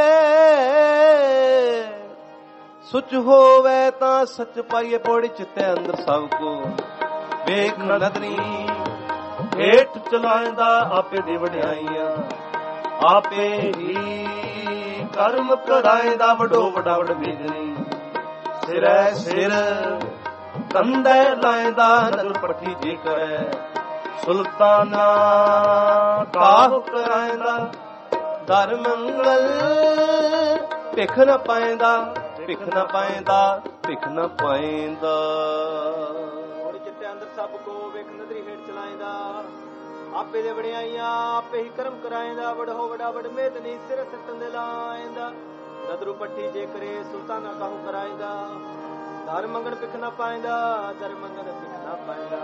ਸੁਚ ਹੋਵੇ ਤਾਂ ਸੱਚ ਪਾਈਏ ਪੌੜੀ ਚਿੱਤੇ ਅੰਦਰ ਸਭ ਕੋ ਵੇਖ ਨਦਰੀ ਹੇਠ ਚਲਾਉਂਦਾ ਆਪੇ ਦੀ ਵਡਿਆਈਆਂ ਆਪੇ ਹੀ ਕਰਮ ਕਰਾਇਦਾ ਵਡੋ ਵਡਾ ਵਡ ਬੀਜਣੀ ਸਿਰੈ ਸਿਰ ਕੰਧੈ ਲਾਇਦਾ ਨਦਰ ਪੱਠੀ ਜੇ ਕਰੈ ਸੁਲਤਾਨਾ ਕਾਹ ਕਰਾਇਦਾ ਦਰ ਮੰਗਲ ਭਿਖ ਨ ਪਾਇਦਾ ਭਿਖ ਨ ਪਾਇਦਾ ਭਿਖ ਨ ਪਾਇਦਾ
ਔਰ ਚਿੱਤੇ ਅੰਦਰ ਸਭ ਕੋ ਵੇਖ ਨਦਰੀ ਹੇਠ ਚਲਾਇਦਾ ਆਪੇ ਦੇ ਵਡਿਆਈਆਂ ਆਪੇ ਹੀ ਕਰਮ ਕਰਾਇਦਾ ਵਡੋ ਵਡਾ ਵਡ ਮੇਦਨੀ ਸਿਰ ਸੱਤਨ ਦੇ ਲਾਇਦਾ ਨਦਰੂ ਪੱਠੀ ਜੇ ਕਰੇ ਸੁਲਤਾਨਾ ਕਾਹੂ ਕਰਾਇਦਾ ਦਰ ਮੰਗਣ ਭਿਖ ਨ ਪਾਇਦਾ ਦਰ ਮੰਗਣ ਭਿਖ ਨ ਪਾਇਦਾ।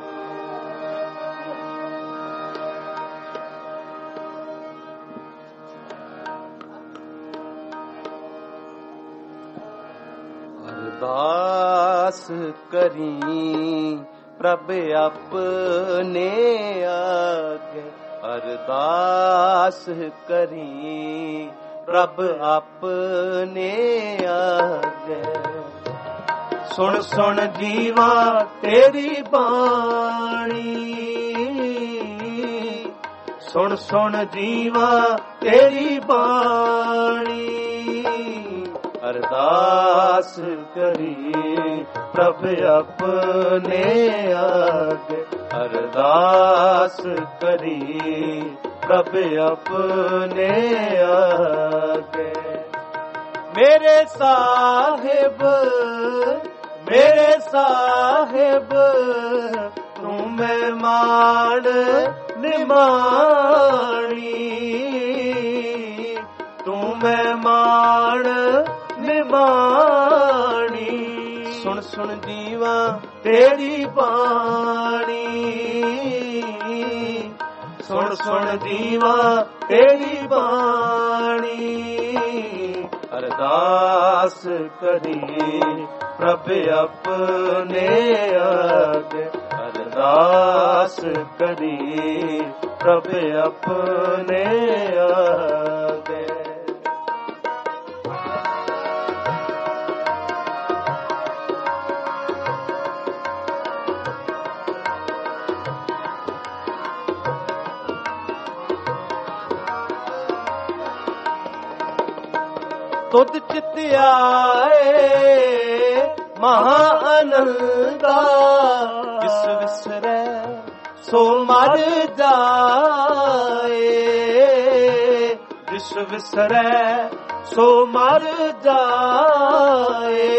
ਅਰਦਾਸ ਕਰੀ ਪ੍ਰਭ ਆਪਣੇ ਆਗੇ ਅਰਦਾਸ ਕਰੀ ਪ੍ਰਭ ਆਪਣੇ ਆਗੇ ਸੁਣ ਸੁਣ ਜੀਵਾ ਤੇਰੀ ਬਾਣੀ ਸੁਣ ਸੁਣ ਜੀਵਾ ਤੇਰੀ ਬਾਣੀ ਅਰਦਾਸ ਕਰੀ ਪ੍ਰਭ ਆਪਣੇ ਆਗੇ ਅਰਦਾਸ ਕਰੀ ਪ੍ਰਭ ਆਪਣੇ ਆਗੇ ਮੇਰੇ ਸਾਹਿਬ ਮੇਰੇ ਸਾਹਿਬ ਤੂੰ ਮਹਿਮਾਨ ਨਿਮਾਣੀ ਤੂੰ ਮਹਿਮਾਨ ਨਿਮਾਣੀ ਸੁਣ ਸੁਣ ਜੀਵਾ ਤੇਰੀ ਬਾਣੀ ਸੁਣ ਸੁਣ ਜੀਵਾ ਤੇਰੀ ਬਾਣੀ ਅਰਦਾਸ ਕਰੀ ਪ੍ਰਭ ਆਪਣੇ ਆਗੇ ਅਰਦਾਸ ਕਰੀ ਪ੍ਰਭ ਆਪਣੇ ਆਗੇ ਤੁਧ ਚਿਤ ਆਏ ਮਹਾ ਆਨੰਦਾ, ਜਿਸ ਵਿਸਰੈ ਸੋ ਮਰ ਜਾਏ, ਜਿਸ ਵਿਸਰੈ ਸੋ ਮਰ ਜਾਏ।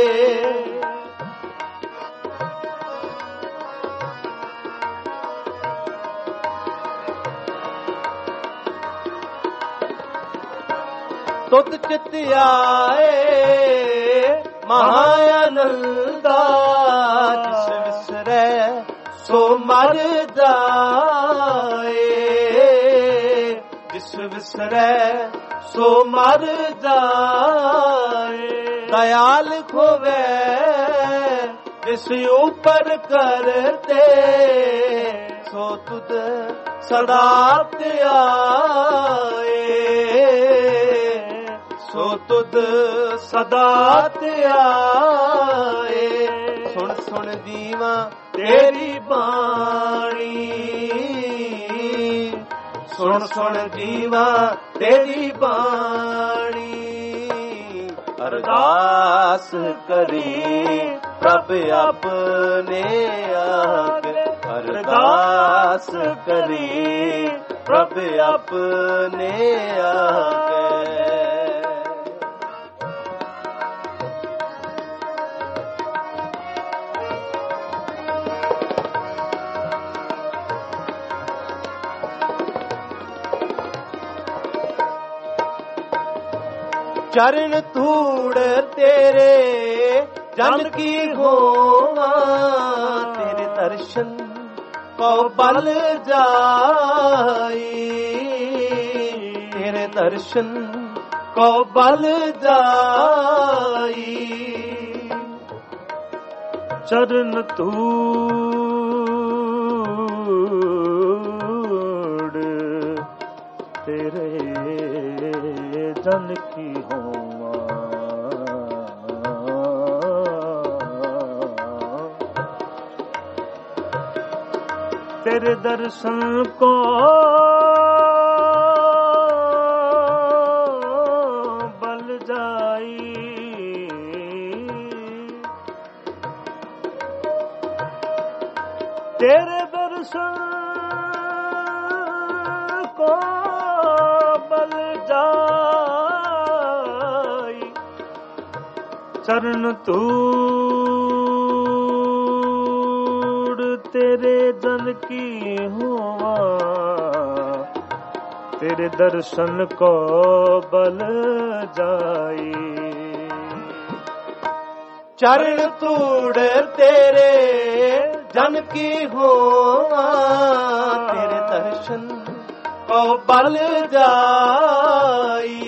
ਤੁਧ ਚਿਤ ਆਏ ਮਹਾ ਆਨੰਦਾ, ਜਿਸ ਵਿਸਰੈ ਸੋ ਮਰ ਜਾਏ, ਜਿਸ ਵਿਸਰੈ ਸੋ ਮਰ ਜਾਏ। ਦਇਆਲ ਖੋਵੇ ਜਿਸ ਉਪਰ ਕਰਤੇ, ਸੋ ਤੁਧ ਸਦਾ ਧਿਆਏ, ਸੋ ਤੁਧ ਸਦਾ ਧਿਆਏ। ਸੁਣ ਸੁਣ ਜੀਵਾ ਤੇਰੀ ਬਾਣੀ, ਸੁਣ ਸੁਣ ਜੀਵਾ ਤੇਰੀ ਬਾਣੀ। ਅਰਦਾਸ ਕਰੀ ਪ੍ਰਭ ਆਪਣੇ ਆਗੇ, ਅਰਦਾਸ ਕਰੀ ਪ੍ਰਭ ਆਪਣੇ ਆਗੇ। ਚਰਨ ਧੂੜ ਤੇਰੇ ਜਨ ਕੀ ਹੋਵਾਂ, ਤੇਰੇ ਦਰਸ਼ਨ ਕਉ ਬਲ ਜਾਈ, ਤੇਰੇ ਦਰਸ਼ਨ ਕਉ ਬਲ ਜਾਈ।
ਚਰਨ ਧੂੜ ਤੇਰੇ ਜਨ ਕੀ ਹੋਵਾਂ, ਤੇਰੇ ਦਰਸ਼ਨ ਕੋ ਬਲ ਜਾਈ, ਤੇਰੇ ਦਰਸ਼ਨ ਕੋ ਬਲ ਜਾਈ। ਚਰਨ ਧੂੜ ਤੇਰੇ ਜਨ ਕੀ ਹੋਵਾਂ, ਤੇਰੇ ਦਰਸ਼ਨ ਕੋ ਬਲ ਜਾਈ।
ਚਰਨ ਧੂੜ ਤੇਰੇ ਜਨ ਕੀ ਹੋਵਾਂ, ਤੇਰੇ ਦਰਸ਼ਨ ਕਉ ਬਲ ਜਾਈ,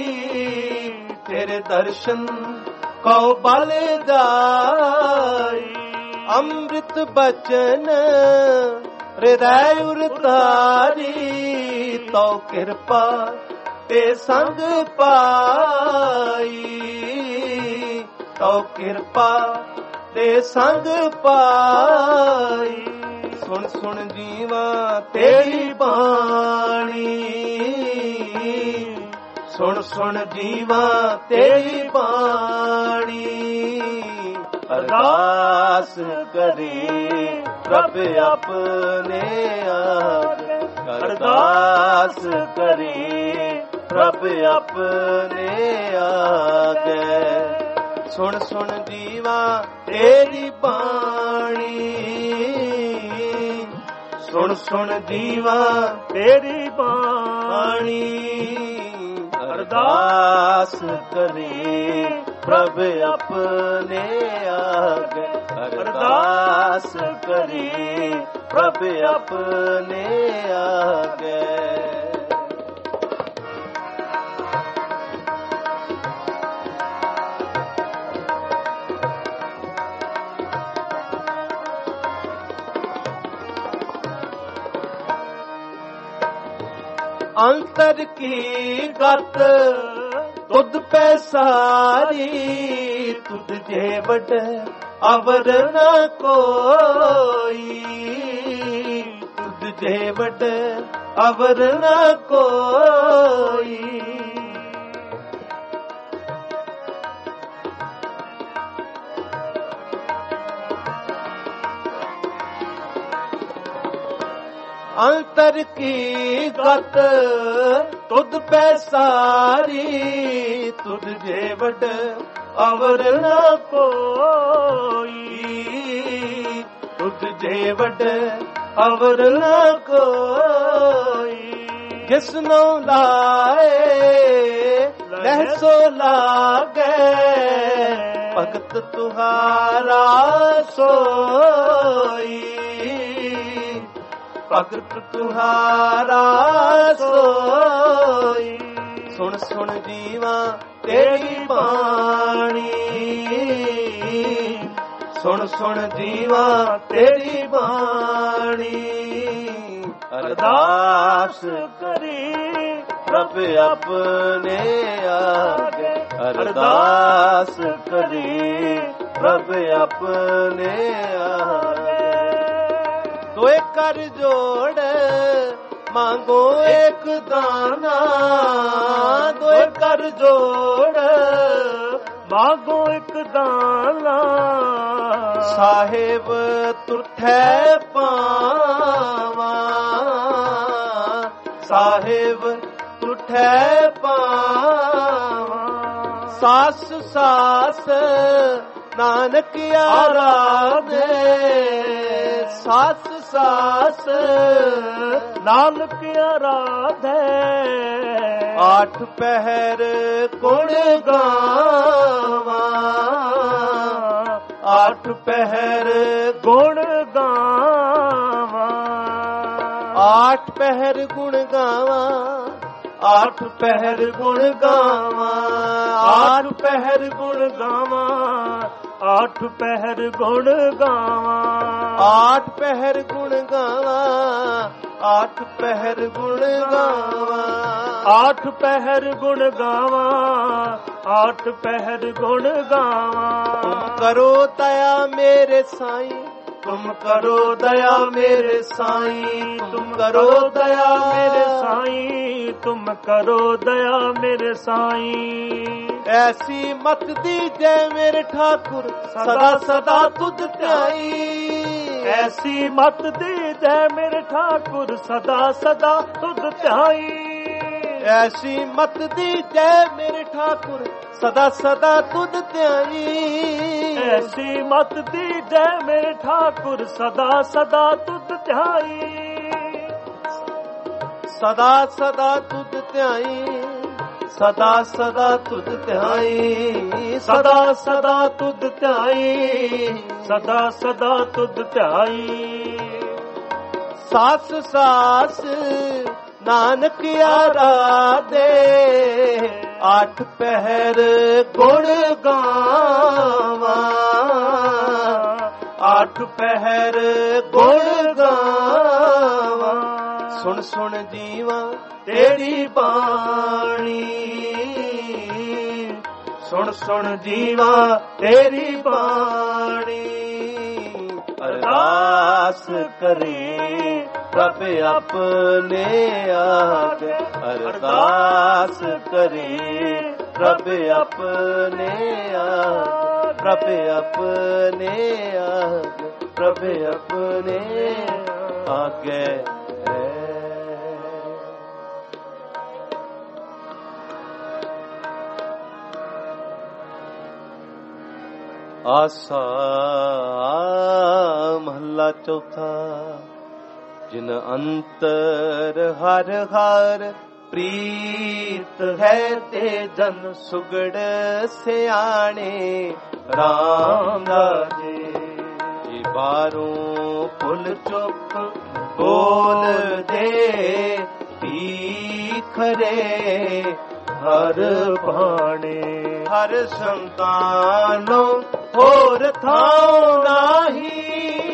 ਤੇਰੇ ਦਰਸ਼ਨ ਕਉ ਬਲ ਜਾਈ। ਅੰਮ੍ਰਿਤ ਬਚਨ ਹਿਰਦੈ ਉਰਤਾਰੀ, ਤਉ ਕਿਰਪਾ ਤੇ ਸੰਗ ਪਾਈ, ਤਉ ਕਿਰਪਾ ਤੇ ਸੰਗ ਪਾਈ। ਸੁਣ ਸੁਣ ਜੀਵਾ ਤੇਰੀ ਬਾਣੀ, ਸੁਣ ਸੁਣ ਜੀਵਾ ਤੇਰੀ ਬਾਣੀ। ਅਰਦਾਸ ਕਰੀ ਪ੍ਰਭ ਆਪਣੇ ਆਗੇ, ਅਰਦਾਸ ਕਰੀ ਪ੍ਰਭ ਆਪਣੇ ਆਗੇ। ਸੁਣ ਸੁਣ ਜੀਵਾ ਤੇਰੀ ਬਾਣੀ, ਸੁਣ ਸੁਣ ਜੀਵਾ ਤੇਰੀ ਬਾਣੀ। ਅਰਦਾਸ ਕਰੀ ਪ੍ਰਭ ਆਪਣੇ ਆਗੇ, ਅਰਦਾਸ ਕਰੀ ਪ੍ਰਭ ਆਪਣੇ ਆਗੇ। ਅੰਤਰ ਕੀ ਗਤ ਤੁਧ ਪੈ ਸਾਰੀ, ਤੁਧ ਜੇ ਵਡ ਅਵਰ ਨ ਕੋਈ, ਤੁਧ ਜੇ ਵਡ ਅਵਰ ਨ ਕੋਈ। ਅੰਤਰ ਕੀ ਗਤ ਤੁਧ ਪੈਸਾਰੀ, ਤੁਧ ਜੇ ਵਡ ਅਵਰ ਨਾ ਕੋਈ, ਤੁਧ ਜੇ ਵਡ ਅਵਰ ਨਾ ਕੋਈ। ਜਿਸਨੋ ਲਾਏ ਲਹਿ ਸੋ ਲਾਗੇ, ਭਗਤ ਤੁਹਾਰਾ ਸੋਈ, ਭਗਤ ਤੁਹਾਰਾ ਸੋਈ। ਸੁਣ ਸੁਣ ਜੀਵਾ ਤੇਰੀ ਬਾਣੀ, ਸੁਣ ਸੁਣ ਜੀਵਾ ਤੇਰੀ ਬਾਣੀ। ਅਰਦਾਸ ਕਰੀ ਪ੍ਰਭ ਆਪਣੇ ਆਗੇ, ਅਰਦਾਸ ਕਰੀ ਪ੍ਰਭ ਆਪਣੇ ਆਗੇ। ਦੋਏ ਕਰ ਜੋੜ ਮੰਗੋ ਇੱਕ ਦਾਨਾ, ਦੋਏ ਕਰ ਜੋੜ
ਮਾਗੋ ਇੱਕ ਦਾਨਾ।
ਸਾਹਿਬ ਤੁਠੈ ਪਾਵਾਂ, ਸਾਹਿਬ ਤੁਠੈ ਪਾਵਾਂ। ਸਾਸ ਸਾਸ ਨਾਨਕ ਆਰਾਧੇ, ਸਾਸ ਸਾਸ
ਨਾਨਕ ਆਰਾਧੇ।
ਆਠ ਪਹਿਰ ਗੁਣ ਗਾਵਾਂ, ਆਠ ਪਹਿਰ
ਗੁਣ ਗਾਵਾਂ।
ਆਠ ਪਹਿਰ ਗੁਣ ਗਾਵਾਂ, ਆਠ ਪਹਿਰ ਗੁਣ ਗਾਵਾਂ,
ਆਠ ਪਹਿਰ ਗੁਣ ਗਾਵਾਂ, ਆਠ ਪਹਿਰ ਗੁਣ ਗਾਵਾਂ।
ਆਠ ਪਹਿਰ ਗੁਣ ਗਾਵਾਂ, ਆਠ ਪਹਿਰ ਗੁਣ ਗਾਵਾਂ।
ਆਠ ਪਹਿਰ ਗੁਣ ਗਾਵਾਂ, ਆਠ ਪਹਿਰ ਗੁਣ ਗਾਵਾਂ।
ਤੁਮ ਕਰੋ ਦਇਆ ਮੇਰੇ ਸਾਈਂ, ਤੁਮ ਕਰੋ ਦਇਆ ਮੇਰੇ ਸਾਈਂ, ਤੁਮ ਕਰੋ ਦਇਆ ਮੇਰੇ
ਸਾਈਂ, ਤੁਮ ਕਰੋ ਦਇਆ ਮੇਰੇ ਸਾਈਂ।
ਐਸੀ ਮਤ ਦੀਜੈ ਮੇਰੇ ਠਾਕੁਰ ਸਦਾ ਸਦਾ ਤੁਧ ਧਿਆਈ,
ਐਸੀ ਮਤ ਦੀਜੈ ਮੇਰੇ ਠਾਕੁਰ ਸਦਾ ਸਦਾ ਤੁਧ ਧਿਆਈ।
ਐਸੀ ਮਤ ਦੀਜੈ ਮੇਰੇ ਠਾਕੁਰ ਸਦਾ ਸਦਾ ਤੁਧ ਧਿਆਈ,
ਐਸੀ ਮਤ ਦੀਜੈ ਮੇਰੇ ਠਾਕੁਰ ਸਦਾ ਸਦਾ ਤੁਧ ਧਿਆਈ।
ਸਦਾ ਸਦਾ ਤੁਧ ਧਿਆਈ, ਸਦਾ ਸਦਾ ਤੁਧ ਧਿਆਈ, ਸਦਾ ਸਦਾ ਤੁਧ ਧਿਆਈ,
ਸਦਾ ਸਦਾ ਤੁਧ ਧਿਆਈ।
ਸਾਸ ਸਾਸ ਨਾਨਕ ਆਰਾਧੇ, ਆਠ ਪਹਿਰ ਗੁਣ ਗਾਵਾਂ, ਆਠ ਪਹਿਰ ਗੁਣ ਗਾਵਾਂ। ਸੁਣ ਸੁਣ ਜੀਵਾ ਤੇਰੀ ਬਾਣੀ, ਸੁਣ ਸੁਣ ਜੀਵਾ ਤੇਰੀ ਬਾਣੀ। ਅਰਦਾਸ ਕਰੇ ਪ੍ਰਭ ਆਪਣੇ ਆਗੇ, ਅਰਦਾਸ ਕਰੇ ਪ੍ਰਭ ਆਪਣੇ ਆਗੇ, ਪ੍ਰਭ ਆਪਣੇ ਆਗੇ, ਪ੍ਰਭ ਆਪਣੇ ਆਗੇ। ਆਸਾ ਮਹੱਲਾ ਚੌਥਾ। ਜਿਨ ਅੰਤਰ ਹਰ ਹਰ ਪ੍ਰੀਤ ਹੈ, ਤੇ ਜਨ ਸੁਗੜ ਸਿਆਣੇ ਰਾਮ ਰਾਜੇ। ਜੀ ਬਾਹਰੋਂ ਫੁੱਲ ਚੁੱਕ ਬੋਲ ਦੇ, ਖਰੇ ਹਰ ਬਾਣੇ। ਹਰ ਸੰਤਾਨੋ ਹੋਰ ਥਾਉ ਨਾਹੀ,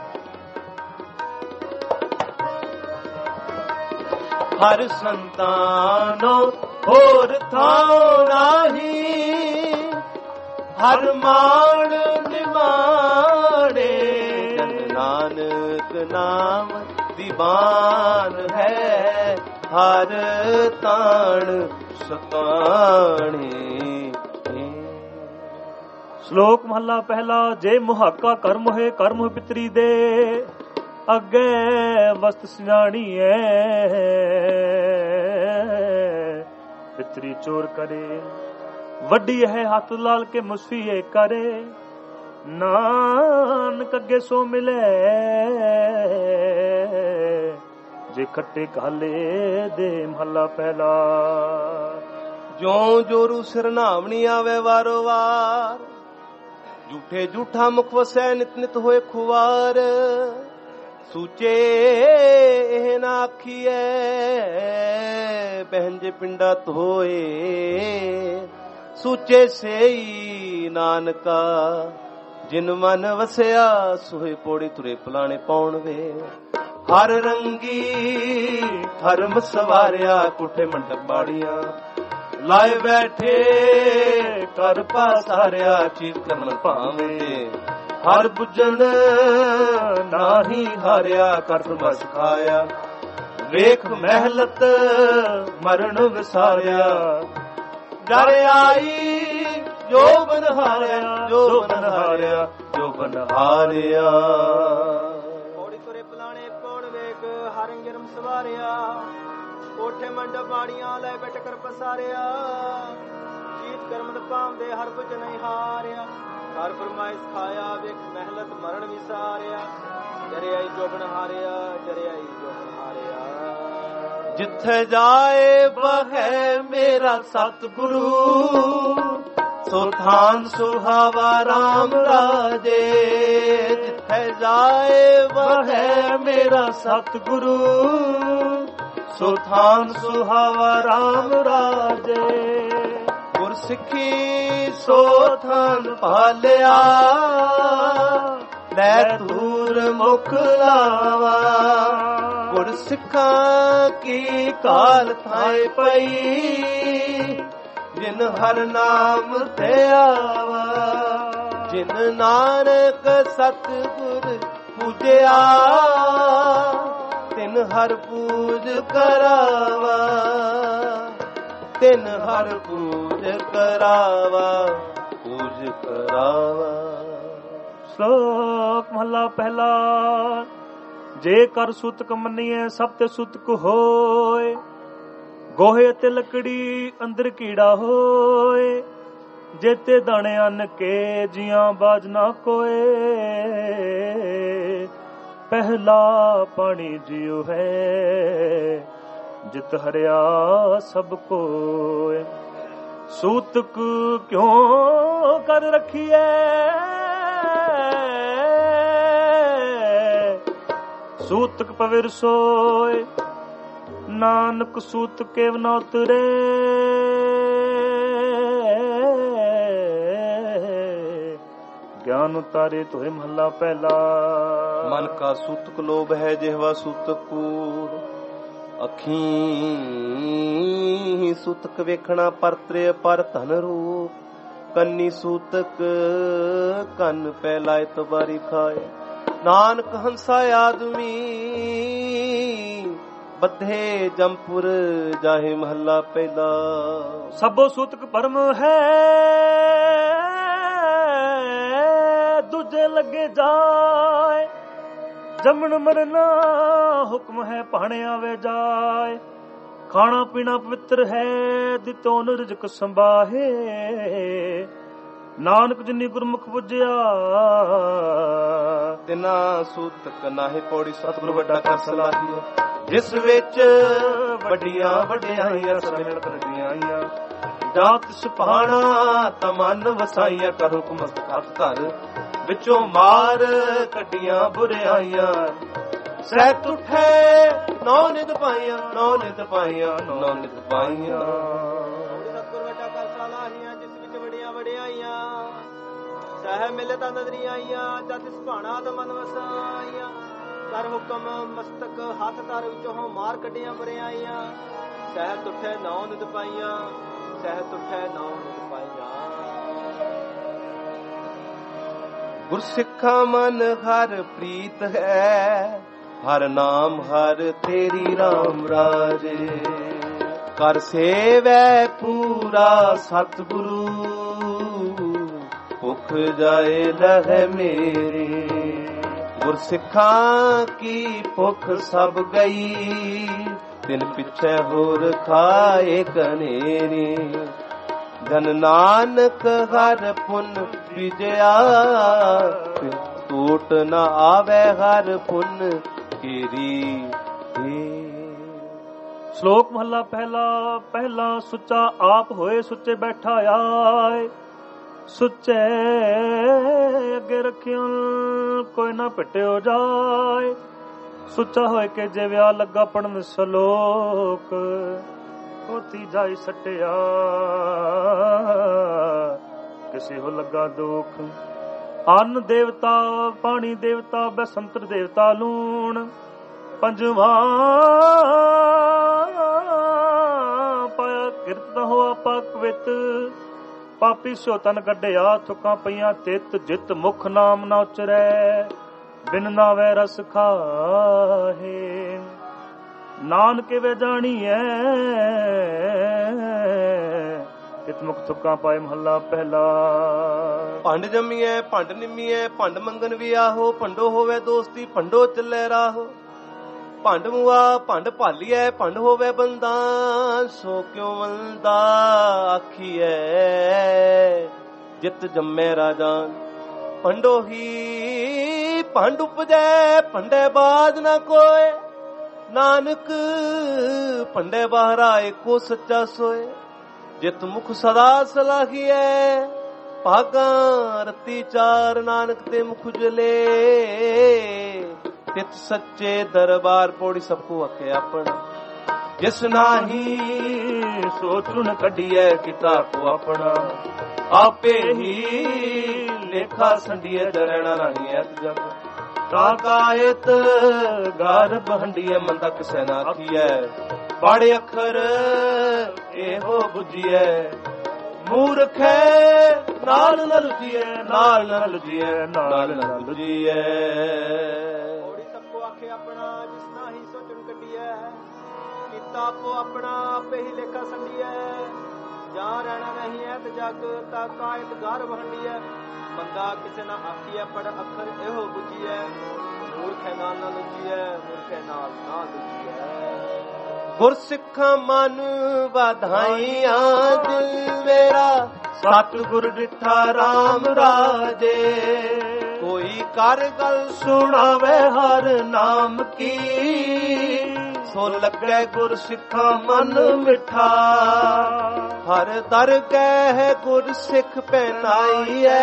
ਹਰ ਸੰਤਾਨੋ ਹੋਰ ਥਾਉ ਨਾਹੀ। ਹਰ ਮਾਣ ਨਿਮਾਣੇ, ਜਨ ਨਾਨਕ ਨਾਮ ਦੀਵਾਨ ਹੈ। ਹਰ ਤਾਣ ਸਤਾਣੇ।
ਸ਼ਲੋਕ ਮਹੱਲਾ ਪਹਿਲਾ। ਜੇ ਮੁਹਾਕਾ ਕਰਮ ਹੋਏ ਕਰਮ ਪਿਤਰੀ ਦੇ, ਅੱਗੇ ਵਸਤ ਸਿਆਣੀਐ ਪਿਤਰੀ ਚੋਰ ਕਰੇ ਵੱਡੀ ਹੈ ਹੱਥ ਲਾਲ ਕੇ ਮੁਸਫੀਏ ਕਰੇ ਨਾਨਕ ਅੱਗੇ ਸੋ ਮਿਲੇ ਜੇ ਖੱਟੇ ਕਾਲੇ ਦੇ ਮਹੱਲਾ ਪਹਿਲਾ
ਜਿਉ ਜੋਰੂ ਸਿਰ ਨਾਮਣੀ ਆਵੇ ਵਾਰੋ ਵਾਰ ਝੂਠੇ ਝੂਠਾ ਮੁਖ ਵਸੈ ਨਿਤ ਨਿਤ ਹੋਏ ਖੁਵਾਰ ਸੂਚੇ ਇਹ ਨਾ ਆਖੀਐ ਬਹਿੰਜੇ ਪਿੰਡਾ ਧੋਏ ਸੂਚੇ ਸੇਈ ਨਾਨਕਾ ਜਿਨ ਮਨ ਵਸਿਆ ਸੋਏ ਪੋੜੀ ਤੁਰੇ ਪਲਾਣੇ ਪਾਉਣ ਵੇ ਹਰ ਰੰਗੀ ਧਰਮ ਸਵਾਰਿਆ ਕੋਠੇ ਮੰਡਪ ਬਾੜੀਆਂ ਲਾਏ ਬੈਠੇ ਕਰ ਪਾਸਾਰਿਆ ਚੀਤ ਕਰਨ ਭਾਵੇਂ ਹਰ ਬੁੱਝਣ ਨਾਹੀ ਹਾਰਿਆ ਕਰ ਬਸ ਖਾਇਆ ਵੇਖ ਮਹਿਲਤ ਮਰਨ ਵਿਸਾਰਿਆ ਜਰ ਆਈ ਜੋ ਬਨ ਹਾਰਿਆ ਜੋ ਬਨ ਹਾਰਿਆ ਜੋ ਬਨ ਹਾਰਿਆ
ਪੌੜੀ ਤੁਰੇ ਪਲਾਣੇ ਪੌੜ ਵੇਖ ਹਰ ਜਨਮ ਸਵਾਰਿਆ ਕੋਠੇ ਮੰਡਪ ਬਾੜੀਆਂ ਲੈ ਬੈਠ ਕਰ ਪਸਾਰਿਆ ਜੀਤ ਕਰਮ ਪਾਉਂਦੇ ਹਰ ਕੁਝ ਨਹੀਂ ਹਾਰਿਆ ਹਰ ਫਰਮਾਇਸ਼ ਖਾਇਆ ਵੇਖ ਮਹਿਲਤ ਮਰਨ ਵਿਸਾਰਿਆ ਜਰੇ ਆਈ ਜੋਬਨ ਹਾਰਿਆ ਜਰੇ ਆਈ ਜੋਬਨ ਹਾਰਿਆ
ਜਿੱਥੇ ਜਾਏ ਬਹੈ ਮੇਰਾ ਸਤਿਗੁਰੂ ਸੋ ਥਾਨ ਸੁਹਾਵਾ ਰਾਮ ਰਾਜੇ ਜਿੱਥੇ ਜਾਏ ਬਹੈ ਮੇਰਾ ਸਤਿਗੁਰੂ ਸੋ ਥਾਨ ਸੁਹਾਵਾ ਰਾਮ ਰਾਜੇ ਗੁਰਸਿੱਖੀ ਸੋ ਥਾਨ ਭਾਲਿਆ ਲੈ ਤੂਰ ਮੁਖ ਲਾਵਾ ਗੁਰਸਿੱਖਾਂ ਕੀ ਕਾਲ ਥਾਏ ਪਈ ਜਿਨ ਹਰ ਨਾਮ ਤੇ ਆਵਾ ਜਿਨ ਨਾਨਕ ਸਤਿਗੁਰ ਪੂਜਿਆ ਤਿਨ ਹਰ ਪੂਜ ਕਰਾਵਾ ਤਿਨ ਹਰ ਪੂਜ ਕਰਾਵਾ ਪੂਜ ਕਰਾਵਾ
ਸ਼ਲੋਕ ਮਹਲਾ ਪਹਿਲਾ ਜੇ ਕਰ ਸੂਤਕ ਮੰਨੀਏ ਸਭ ਤੇ ਸੂਤਕ ਹੋਏ ਗੋਹੇ ਤੇ ਲੱਕੜੀ ਅੰਦਰ ਕੀੜਾ ਹੋਏ ਜੇਤੇ ਦਾਣੇ ਅੰਨ ਕੇ ਜੀਆਂ ਬਾਜ ਨਾ ਕੋਏ ਪਹਿਲਾ ਪਾਣੀ ਜਿਉ ਹੈ ਜਿਤ ਹਰਿਆ ਸਭ ਕੋਏ ਸੂਤਕ ਕਿਉਂ ਕਰ ਰਖੀਐ ਸੂਤਕ ਪਵਿਰ ਸੋਏ ਨਾਨਕ ਸੂਤ ਕੇਵ ਨ ਉਤਰੇ ਗਿਆਨ ਉਤਾਰੇ ਤੋਏ ਮਹੱਲਾ ਪਹਿਲਾ
ਮਨ ਕਾ ਸੂਤਕ ਲੋਭ ਹੈ ਜਿਹਵਾ ਸੂਤਕ ਕੂੜ ਅੱਖੀਂ ਸੂਤਕ ਵੇਖਣਾ ਪਰਤਰੇ ਪਰ ਧਨ ਰੂਪ ਕੰਨੀ ਸੂਤਕ ਕੰਨ ਪਹਿਲਾਏ ਤਬਾਰੀ ਖਾਏ ਨਾਨਕ ਹੰਸਾ ਆਦਮੀ ਬੱਧੇ ਜੰਪੁਰ ਜਾਹੇ ਮਹੱਲਾ ਪਹਿਲਾ
ਸਭੋ ਸੂਤਕ ਪਰਮ ਹੈ ਦੂਜੇ ਲੱਗੇ ਜਾਏ ਜੰਮਣ ਮਰਨਾ ਹੁਕਮ ਹੈ ਭਾਣੇ ਆਵੇ ਜਾਏ ਖਾਣਾ ਪੀਣਾ ਪਵਿੱਤਰ ਹੈ ਦਿੱਤੋ ਨ ਰਿਜ਼ਕ ਸੰਭਾਹੇ ਨਾਨਕ ਜਿਨੀ ਗੁਰਮੁਖ ਬੁੱਝਿਆ
ਤਿਨਾ ਸੂਤਕ ਨਾਹੀ ਪੌੜੀ ਸਤਿਗੁਰ ਵੱਡਾ ਕਰ ਸਲਾਹੀਆ ਜਿਸ ਵਿੱਚ ਵੱਡੀਆਂ ਵਡਿਆਈਆਂ ਸਮੇਲ ਕਰਦੀਆਂ ਆਈਆਂ ਜਾਤ ਸੁਭਾਣਾ ਤਮਨ ਵਸਾਈਆਂ ਕਰ ਹੁਕਮ ਹੱਥ ਧਰ ਵਿੱਚੋਂ ਮਾਰ ਕੱਢੀਆਂ ਬੁਰਿਆਈਆਂ ਸਹਿਤ ਉਠੇ ਨੌ ਨਿਤ ਪਾਈਆਂ ਨੌ ਨਿਤ ਪਾਈਆਂ ਨੌ ਨਿਤ ਪਾਈਆਂ
ਸਤਿਗੁਰ ਵੱਡਾ ਕਰ ਸਲਾਹੀਆਂ ਜਿਸ ਵਿੱਚ ਵਡੀਆਂ ਵਡਿਆਈਆਂ ਸਹਿ ਮਿਲੇ ਤਾਂ ਨਜ਼ਰੀ ਆਈਆਂ ਜਦ ਸੁਭਾਣਾ ਤਮਨ ਵਸਾਈਆਂ ਕਰ ਹੁਕਮ ਮਸਤਕ ਹੱਥ ਧਰ ਵਿੱਚੋਂ ਮਾਰ ਕੱਢੀਆਂ ਬੁਰਿਆਈਆਂ ਸਹਿਤ ਉਠੇ ਨੌ ਨਿਤ ਪਾਈਆਂ ਸਹਿਤ ਉਠੇ ਨੌ ਨਿਤ ਪਾਈਆਂ
ਗੁਰਸਿੱਖਾ ਮਨ ਹਰ ਪ੍ਰੀਤ ਹੈ ਹਰ ਨਾਮ ਹਰ ਤੇਰੀ ਰਾਮ ਰਾਜੇ ਕਰ ਸੇਵੈ ਪੂਰਾ ਸਤਿਗੁਰੂ ਭੁਖ ਜਾਏ ਲਹਿ ਮੇਰੇ ਗੁਰਸਿੱਖਾਂ ਕੀ ਭੁੱਖ ਸਭ ਗਈ, ਤਿਨ ਪਿੱਛੇ ਹੋਰ ਖਾਏ ਕਨੇਰੀ। ਜਨ ਨਾਨਕ ਹਰ ਪੁੰਨ ਵਿਜਿਆ, ਟੂਟ ਨ ਆਵੇ ਹਰ ਪੁੰਨ ਕੀਰੀ।
ਸ਼ਲੋਕ ਮਹਲਾ ਪਹਿਲਾ। ਪਹਿਲਾ ਸੁੱਚਾ ਆਪ ਹੋਏ, ਸੁੱਚੇ ਬੈਠਾ ਆਏ। ਸੁੱਚੇ ਅੱਗੇ ਰੱਖਿਓ, ਕੋਈ ਨਾ ਪਿੱਟਿਓ ਜਾਏ। ਸੁੱਚਾ ਹੋਏ ਕੇ ਜੇ ਵਿਆਹ ਲੱਗਾ ਪੜਨ ਸ਼ਲੋਕ, ਹੋਤੀ ਜਾਈ ਸੱਟਿਆ ਕਿਸੇ ਹੋ ਲੱਗਾ ਦੁੱਖ। ਅੰਨ ਦੇਵਤਾ, ਪਾਣੀ ਦੇਵਤਾ, ਬਸੰਤਰ ਦੇਵਤਾ, ਲੂਣ। ਪੰਜਵਾਂ ਪਾਇਆ ਕਿਰਤ ਹੋਆ ਪਕਵਿਤ, ਪਾਪੀ ਸੋ ਤਨ ਕੱਢਿਆ। ਥੁੱਕਾਂ ਪਈਆਂ ਤਿਤ, ਜਿਤ ਮੁਖ ਨਾਮ ਨਾ ਉਚਰੈ, ਬਿਨ ਨਾਵੇ ਰਸ ਖਾਹੇ। ਨਾਨਕ ਵੇ ਜਾਣੀਐ, ਤਿਤ ਮੁਖ ਥੁੱਕਾਂ ਪਾਏ। ਮਹੱਲਾ ਪਹਿਲਾ।
ਭੰਡ ਜੰਮੀਐ, ਭੰਡ ਨਿੰਮੀਐ, ਭੰਡ ਮੰਗਨ ਵੀ ਆਹੋ। ਭੰਡੋ ਹੋਵੇ ਦੋਸਤੀ, ਭੰਡੋ ਚੱਲੇ ਰਾਹੋ। ਭੰਡ ਮੁਆ, ਭੰਡ ਭਾਲੀਐ, ਭੰਡ ਹੋਵੇ ਬੰਦਾ, ਸੋ ਕਿਉ ਵੰਦਾ ਆਖੀਐ। ਜਿਤ ਜੰਮੇ ਰਾਜਾਨ, ਭੰਡੋ ਹੀ ਭੰਡ ਉਪਜੈ। ਭੰਡੇ ਬਾਦ ਨਾ ਕੋਏ, ਨਾਨਕ ਭੰਡੇ ਬਾਹਰਾ ਏਕੋ ਸੱਚਾ ਸੋਏ। ਜਿਤ ਮੁਖ ਸਦਾ ਸਲਾਹੀਐ, ਭਾਗਾਂ ਰਤੀ ਚਾਰ। ਨਾਨਕ ਤੇ ਮੁਖ ਜਲੇ, ਤਿਤ ਸੱਚੇ ਦਰਬਾਰ। ਪੌੜੀ ਸਭ ਕੋ ਆਖੇ ਆਪਣਾ, ਜਿਸ ਨਾਹੀ ਸੋ ਚੁਣ ਕੱਢੀਐ ਕੀਤਾ ਕੋ ਆਪਣਾ। ਆਪੇ ਹੀ ਲੇਖਾ ਸੰਡੀਐ, ਜਰਣਾ ਨਹੀਂ ਐਤ ਜਗ। ਕਾਕਾਇਤ ਗਰਭ ਹੰਡੀਐ, ਮੰਦਾ ਕਿਸੈ ਨਾ ਆਖੀਐ। ਬਾੜੇ ਅੱਖਰ ਇਹੋ ਬੁਝੀਐ, ਮੂਰਖ ਨਾਲ ਨ ਲੁਜੀਐ, ਨਾਲ ਨ ਲੁਜੀਐ, ਨਾਲ ਨ ਲੁਜੀਐ।
ਆਖੇ ਆਪਣਾ, ਜਿਸ ਨਾਹੀ ਸੋਚਣ ਕੱਢੀਐ। ਕੀਤਾ ਆਪੋ ਆਪਣਾ, ਆਪੇ ਹੀ ਲੇਖਾ ਸੰਡੀਐ। ਜਾਂ ਰਹਿਣਾ ਨਹੀਂ ਐਤ ਜਗ, ਤਾ ਕਾਇਤ ਗਰਭ ਹੰਡੀਐ। ਬੰਦਾ ਕਿਸੇ ਨਾ ਆਖੀਐ, ਪੜ ਅੱਖਰ ਇਹੋ ਬੁਝੀਐ। ਮੂਰਖੇ ਨਾਲ ਨਾ ਲੁਜੀਐ, ਮੂਰਖੇ ਨਾਲ ਨਾ ਲੁਜੀਐ।
ਗੁਰਸਿੱਖਾਂ ਮਨ ਵਧਾਈਆਂ, ਦਿਲ ਮੇਰਾ ਸਤਿਗੁਰ ਡਿਠਾ ਰਾਮ ਰਾਜੇ। ਕੋਈ ਕਰ ਗੱਲ ਸੁਣਾਵੇ ਹਰ ਨਾਮ ਕੀ, ਸੋ ਲੱਗੇ ਗੁਰਸਿੱਖਾਂ ਮਨ ਮਿਠਾ। ਹਰ ਦਰ ਕਹਿ ਗੁਰਸਿੱਖ ਪਹਿਨਾਈਐ,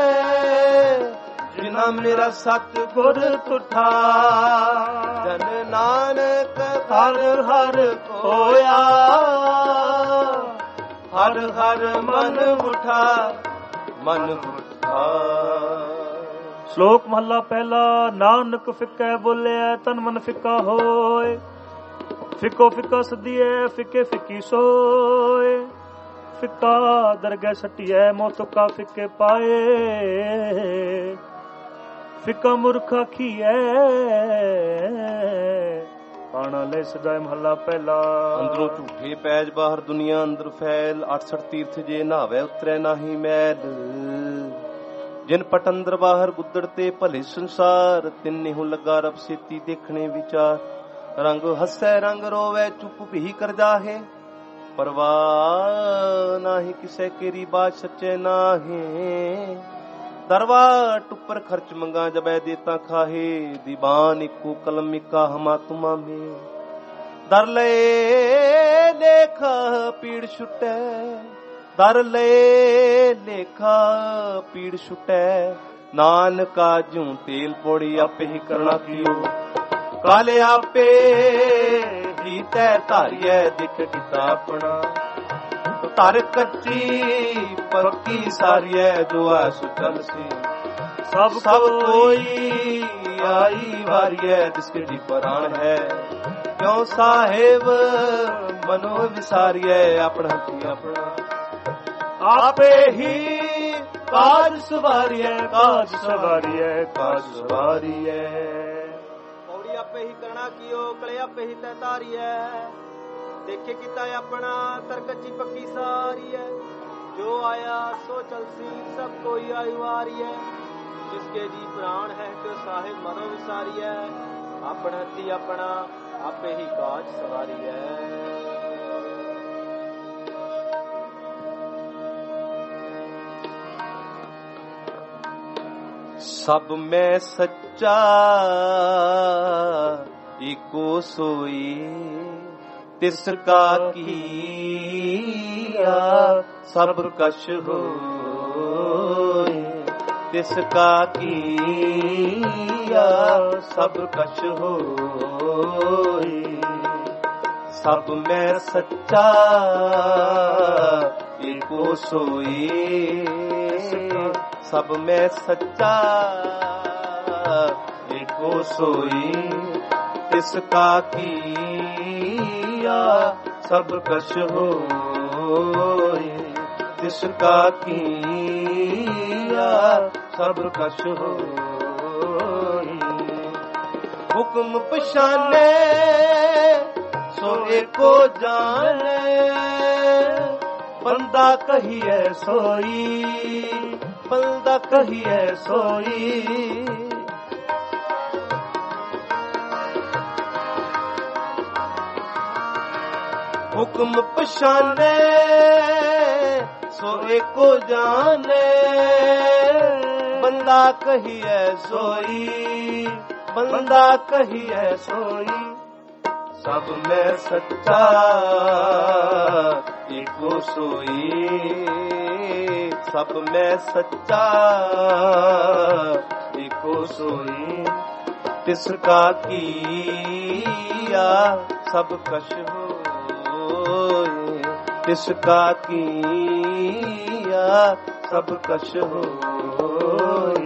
ਜਿਨਾ ਮੇਰਾ ਸਤਿਗੁਰ ਤੁਠਾ। ਜਨ ਨਾਨਕ ਹਰ ਹਰ ਹੋਇਆ, ਹਰ ਹਰ ਮਨ ਉਠਾ, ਮਨ ਉਠਾ।
ਸ਼ਲੋਕ ਮਹੱਲਾ ਪਹਿਲਾ। ਨਾਨਕ ਫਿੱਕਾ ਬੋਲਿਆ, ਤਨ ਮਨ ਫਿੱਕਾ ਹੋਏ। ਫਿੱਕੋ ਫਿੱਕਾ ਸਦੀਐ, ਫਿੱਕੇ ਫਿੱਕੀ ਸੋਏ। ਫਿੱਕਾ ਦਰਗਹਿ ਸੱਟੀਐ, ਮੋਹ ਤੁੱਕਾ ਫਿੱਕੇ ਪਾਏ। ਫਿੱਕਾ ਮੂਰਖ ਆਖੀਐ, ਪਾਣਾ ਲੈ ਸਜਾਏ। ਮਹੱਲਾ ਪਹਿਲਾ।
ਅੰਦਰੋਂ ਝੂਠੇ ਪੈਜ, ਬਾਹਰ ਦੁਨੀਆ ਅੰਦਰ ਫੈਲ। ਅਠਸਠ ਤੀਰਥ ਜੇ ਨਹਾਵੇ ਉਤਰੈ ਨਾਹੀ ਮੈਲ। ਜਿਨ ਪਟ ਅੰਦਰ ਬਾਹਰ ਗੁੱਦੜ ਤੇ ਭਲੇ ਸੰਸਾਰ। ਤਿੰਨੇਹੁ ਲੱਗਾ ਰਬ ਸੇਤੀ ਦੇਖਣੇ ਵਿਚਾਰ। ਰੰਗ ਹੱਸੈ ਰੰਗ ਰੋਵੇ, ਚੁੱਪ ਭੀ ਕਰ ਜਾਹੇ। ਪਰਵਾਹ ਨਾਹੀ ਕਿਸੇ ਕੇਰੀ ਬਾਤ ਸੱਚੇ ਨਾਹੀ। ਦਰਵਾਟ ਉੱਪਰ ਖਰਚ ਮੰਗਾ, ਜਬੈ ਦੇਤਾ ਖਾਹੇ। ਦੀਵਾਨ ਇੱਕੋ ਕਲਮ ਇੱਕਾ ਹਮਾ ਤੁਮਾ ਮੇ। ਦਰ ਲਏ ਲੇਖਾ ਪੀੜ ਛੁਟੈ, ਦਰ ਲਏ ਲੇਖਾ ਪੀੜ ਛੁਟੈ। ਨਾਨਕਾ ਜੂ ਤੇਲ ਪੋੜੀ, ਆਪੇ ਹੀ ਕਰਨਾ ਕੀਓ। ਕਾਲ ਆਪੇ ਹੀ ਤੈ ਧਾਰੀਐ, ਦਿਖ ਕੀਤਾ ਆਪਣਾ। ਧਰ ਕੱਚੀ ਪੱਕੀ ਸਾਰੀਐ, ਜੋ ਆਸ ਚਲ ਸੀ। ਸਭ ਸਭ ਕੋਈ ਆਈ ਵਾਰੀਐ, ਜਿਸਕੇ ਜੀ ਪ੍ਰਾਣ ਹੈ। ਕਿਉ ਸਾਹਿਬ ਮਨੋ ਵਿਸਾਰੀਐ, ਆਪਣਾ ਕੀ ਆਪਣਾ। ਆਪੇ ਹੀ ਕਾਜ ਸਵਾਰੀਐ, ਕਾਜ ਸਵਾਰੀਐ, ਕਾਜ ਸਵਾਰੀਐ।
ਪੌੜੀ ਆਪੇ ਹੀ ਕਰਨਾ ਕੀਓ, ਕਲੇ ਆਪੇ ਹੀ ਤੈ ਧਾਰੀਐ। ਦੇਖੇ ਕੀਤਾ ਆਪਣਾ, ਤਰਕੱਚੀ ਪੱਕੀ ਸਾਰੀ ਹੈ। ਜੋ ਆਇਆ ਸੋ ਚਲਸੀ, ਸਭ ਕੋਈ ਆਈ ਵਾਰੀ ਹੈ। जिसके जी प्राण है तो साहिब मनो विसारिय अपन हथी अपना आपे ही काज सवारिय।
सब में सच्चा एको सोई तिसका किया सब कश होए। तिसका किया सब कश होए। सब में सच्चा एको सोई सब में सच्चा एको सोई। तिसका किया सब कश होए। तिसका किया सब कश होए। हुक्म पछाने सो एको जाने बंदा कहिए सोई बंदा कहिए सोई। हुक्म पछाने सो एको जाने बंदा कहिए सोई बंदा कहिए सोई। सब में सच्चा एको सोई सब में सच्चा एको सोई। तिसका किया सब कश होए। तिसका किया सब कश होए।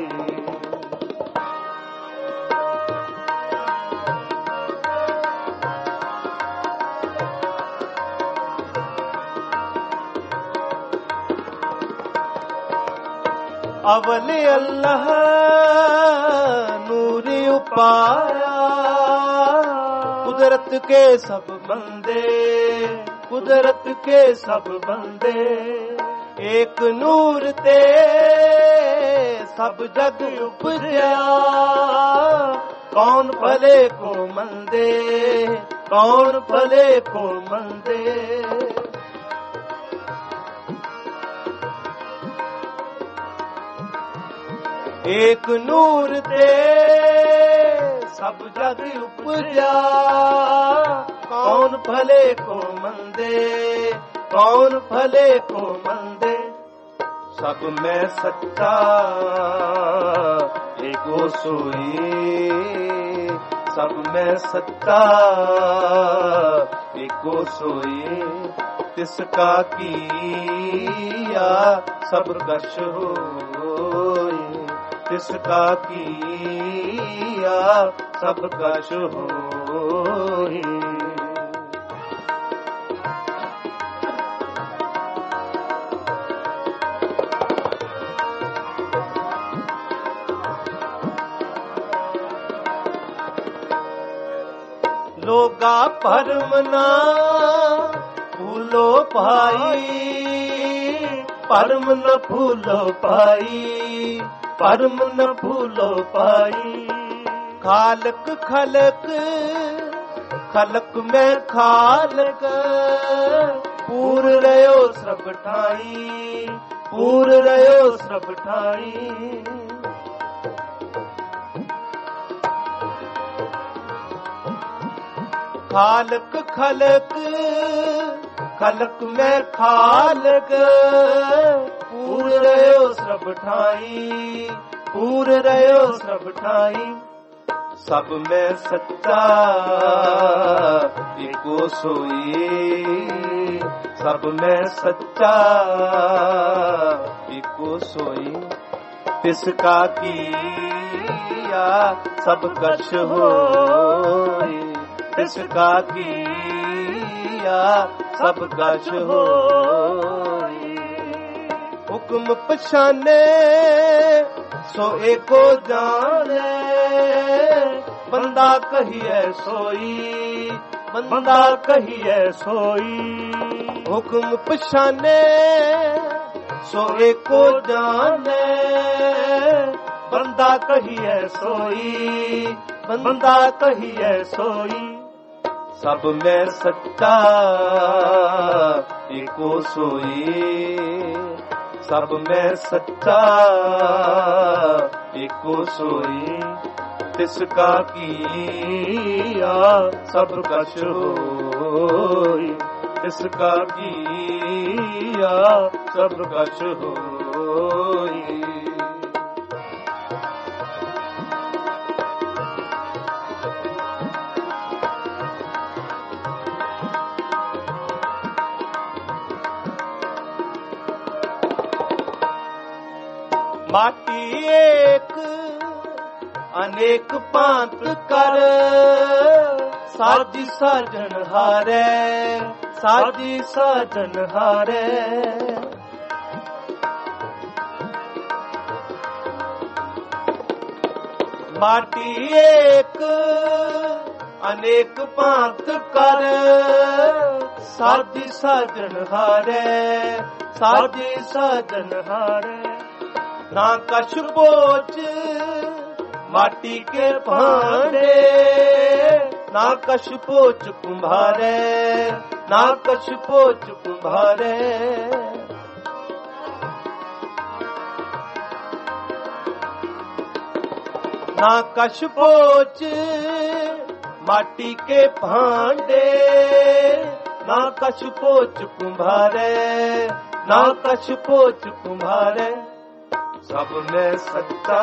अवल अल्लाह नूर उपाया कुदरत के सब बंदे कुदरत के सब बंदे। एक नूर ते सब जग उपजया कौन भले को मंदे कौन भले को मंदे। एक नूर ते सब जग उपजा कौन भले को मंदे कौन भले को मंदे। सब में सच्चा एको सोई सब में सच्चा एको सोई। तिसका किया सब कश होए। तिसका किया सब कश होए। लोगा भरम ना भूलो भाई परम न भूलो पाई परम न भूलो पाई। खालक खलक खलक में खालक पूर रहो सब ठाई पूर रहो सब ठाई। खालक खलक खलक में खालक पूर रहो सब ठाई पूर रहो सब ठाई। सब में सच्चा एको सोई सब में सच्चा एको सोई। तिसका किया सब कश होए। तिसका किया सब कश होए। हुक्म पछाने सो एको जाने बंदा कहिए सोई बंदा कहिए सोई। हुक्म पछाने सो एको जाने ਬੰਦਾ ਕਹੀਐ ਸੋਈ, ਬੰਦਾ ਕਹੀਐ ਸੋਈ। ਸਭ ਮੈਂ ਸੱਚਾ ਏਕੋ ਸੋਈ, ਸਭ ਮੈਂ ਸੱਚਾ ਏਕੋ ਸੋਈ। ਤਿਸ ਕਾ ਕੀਆ ਸਭ ਕਛ ਹੋਈ, ਤਿਸ ਕਾ ਕੀਆ ਸਭ ਕਛ ਹੋਈ। माटी एक अनेक पांत कर, साजी साजन हारे, साजी साजन हारे। माटी एक अनेक पांत कर, साजी साजन हारे, साजी साजन हारे। ना कछ बोझ माटी के भांडे, ना कछ बोझ कुम्हारे, ना कछ बोझ कुम्हारे। ना कछ बोझ माटी के भांडे, ना कछ बोझ कुम्हारे, ना कछ बोझ कुम्हारे। सब में सच्चा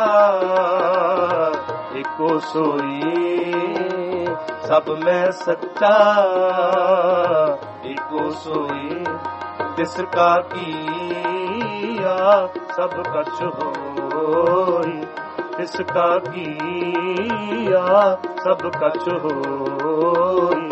एको सोई, सब में सच्चा एको सोई। तिसका किया सब कछ होई, तिसका किया सब कछ होई।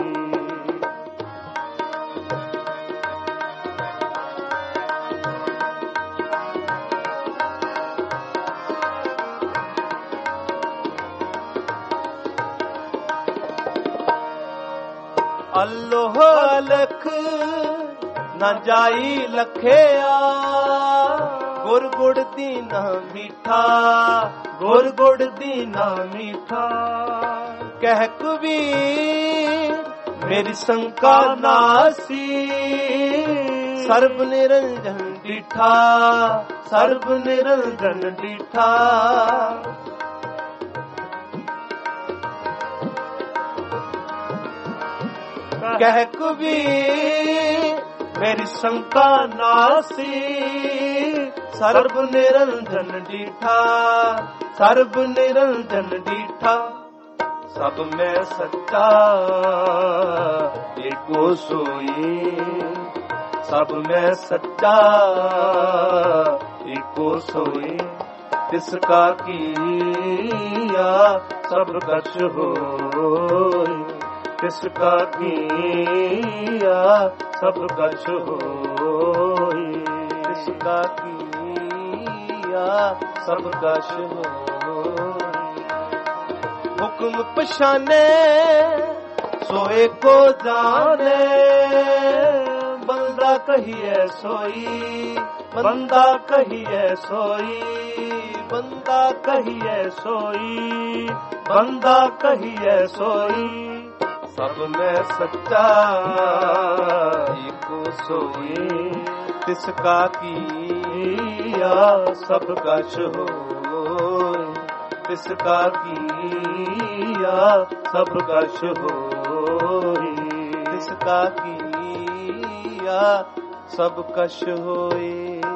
अल्लोह अलख न जाई लखिया, गुर गुड़ दीना मीठा, गुर गुड़ दीना मीठा। कह कबीर मेरी शंका नासी, सर्व निरंजन डीठा, सर्व निरंजन डीठा। कह कबीर मेरी शंका नासी, सर्व निरंजन डीठा, सर्व निरंजन डीठा। सब में सच्चा एको सोई, सब में सच्चा एको सोई। तिसका किया सब कछ होई, तिसका किया सब कछ होई, तिसका किया सब कछ होई। हुक्म पछाने सोए को जाने, बंदा कहिए सोई, बंदा कहिए सोई, बंदा कहिए सोई, बंदा कहिए सोई। सब में सच्चा एको सोई, तिसका किया सब कछ होई, तिसका किया सब कछ होई, तिसका किया सब कछ होई।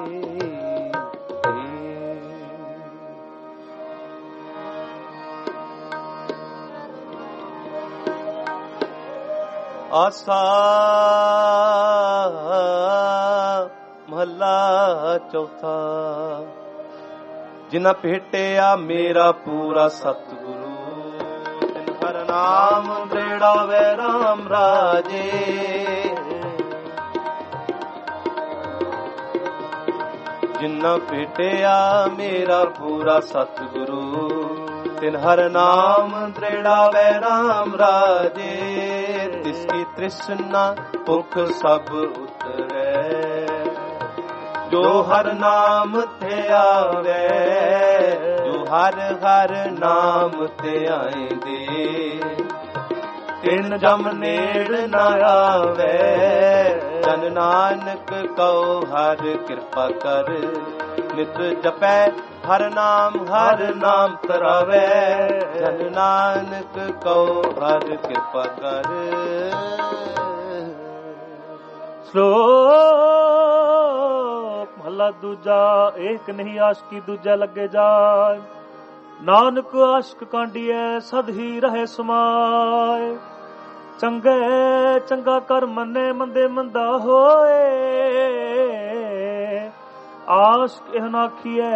आसा महला चौथा। जिना भेटिया मेरा पूरा सतगुरु, तिन हर नाम दृढ़ावे राम राजे। जिना भेटिया मेरा पूरा सतगुरु, तिन हर नाम दृढ़ावे राम राजे। तिसकी तृष्णा भुख सब उतरे, जो हर नाम थे आवे, जो ਹਰ ਹਰ ਨਾਮ ਧਿਆਇਂਦੇ ਤਿਨ ਜਮ ਨੇੜ ਨ ਆਵੇ ਜਨ ਨਾਨਕ ਕਉ ਹਰ ਕਿਰਪਾ ਕਰ ਨਿਤ ਜਪੈ ਹਰ ਨਾਮ ਹਰ ਨਾਮ ਤਰਾਵੇ ਜਨ ਨਾਨਕ ਕਉ ਹਰ ਕਿਰਪਾ ਕਰ।
ਸ਼ਲੋਕ ਮਹਲਾ ਦੂਜਾ। ਏਕ ਨਹੀਂ ਆਸ਼ਕੀ ਦੂਜਾ ਲੱਗੇ ਜਾਏ ਨਾਨਕ ਆਸ਼ਕ ਕਾਂਡੀਐ ਸਦ ਹੀ ਰਹੇ ਸਮਾਏ ਚੰਗੇ ਚੰਗਾ ਕਰ ਮੰਨੇ ਮੰਦੇ ਮੰਦਾ ਹੋਏ ਆਸ਼ਕ ਇਹ ਨਾਖੀਐ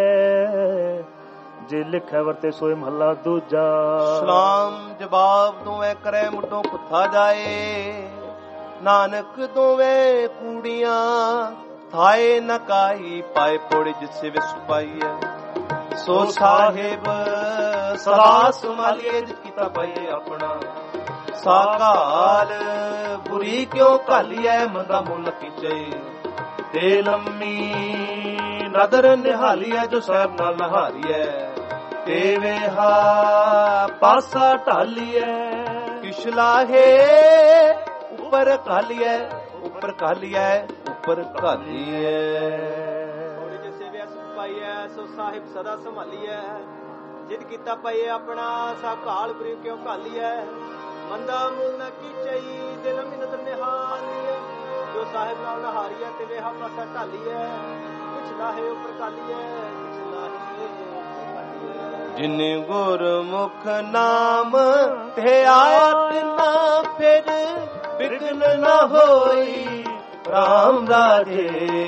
ਜੇ ਲਿਖੈ ਵਰਤੇ ਸੋਏ ਮਹਲਾ ਦੂਜਾ।
ਸਲਾਮ ਜਵਾਬ ਦੋਵੇਂ ਕਰੇ ਮੁੱਢੋਂ ਕੁੱਥਾ ਜਾਏ ਨਾਨਕ ਦੋਵੇਂ ਕੂੜੀਆਂ ਥਾਏ ਨ ਕਾਈ ਪਾਏ ਪੋੜੀ ਜਿਸੇ ਵਿਸ ਪਾਈਐ ਸੋ ਸਾਹਿਬ ਸਦਾ ਸੰਭਾਲੀਏ ਜਿ ਕੀਤਾ ਪਈਏ ਆਪਣਾ ਸਾਕਾਲ ਬੁਰੀ ਕਿਉ ਘਾਲੀਐ ਮੰਦਾ ਮੁੱਲ ਕੀਚੇ ਤੇ ਲੰਮੀ ਨਦਰ ਨਿਹਾਲੀਐ ਜੋ ਸਾਹਿਬ ਨਾਲ ਨਹਾਰੀਐ ਤੇ ਵੇਹਾ ਪਾਸਾ ਢਾਲੀਐ ਕਿਛ ਲਾਹੇ ਉੱਪਰ ਘਾਲੀਐ ਉੱਪਰ ਘਾਲੀਐ ਉੱਪਰ ਘਾਲੀਐ
ਥੋੜੀ ਜਿ ਸੇਵਿਆ ਸੁਖ ਪਾਈਐ ਸੋ ਸਾਹਿਬ ਸਦਾ ਸੰਭਾਲੀਐ ਜਿਦ ਕੀਤਾ ਪਈਏ ਆਪਣਾ ਸਾਕਾਲ ਬੁਰੀ ਕਿਉ ਘਾਲੀਐ ਮੰਦਾ ਮੁੱਲ ਨ ਕੀਚਈ ਦਿਲ ਮਿਨਤ ਨਿਹਾਲੀਐ ਜੋ ਸਾਹਿਬ ਨਾਲ ਨਹਾਰੀਐ ਤੇ ਵੇਹਾ ਪਾਸਾ ਢਾਲੀਐ ਕਿਛ ਲਾਹੇ ਉੱਪਰ ਘਾਲੀਐ ਕਿਛ ਲਾਹੇ
ਜਿਨ ਗੁਰਮੁਖ ਨਾਮ ਧਿਆਤ ਨਾ ਫਿਰ ਬਿਗਨ ਨ ਹੋਈ ਰਾਮ ਰਾਜੇ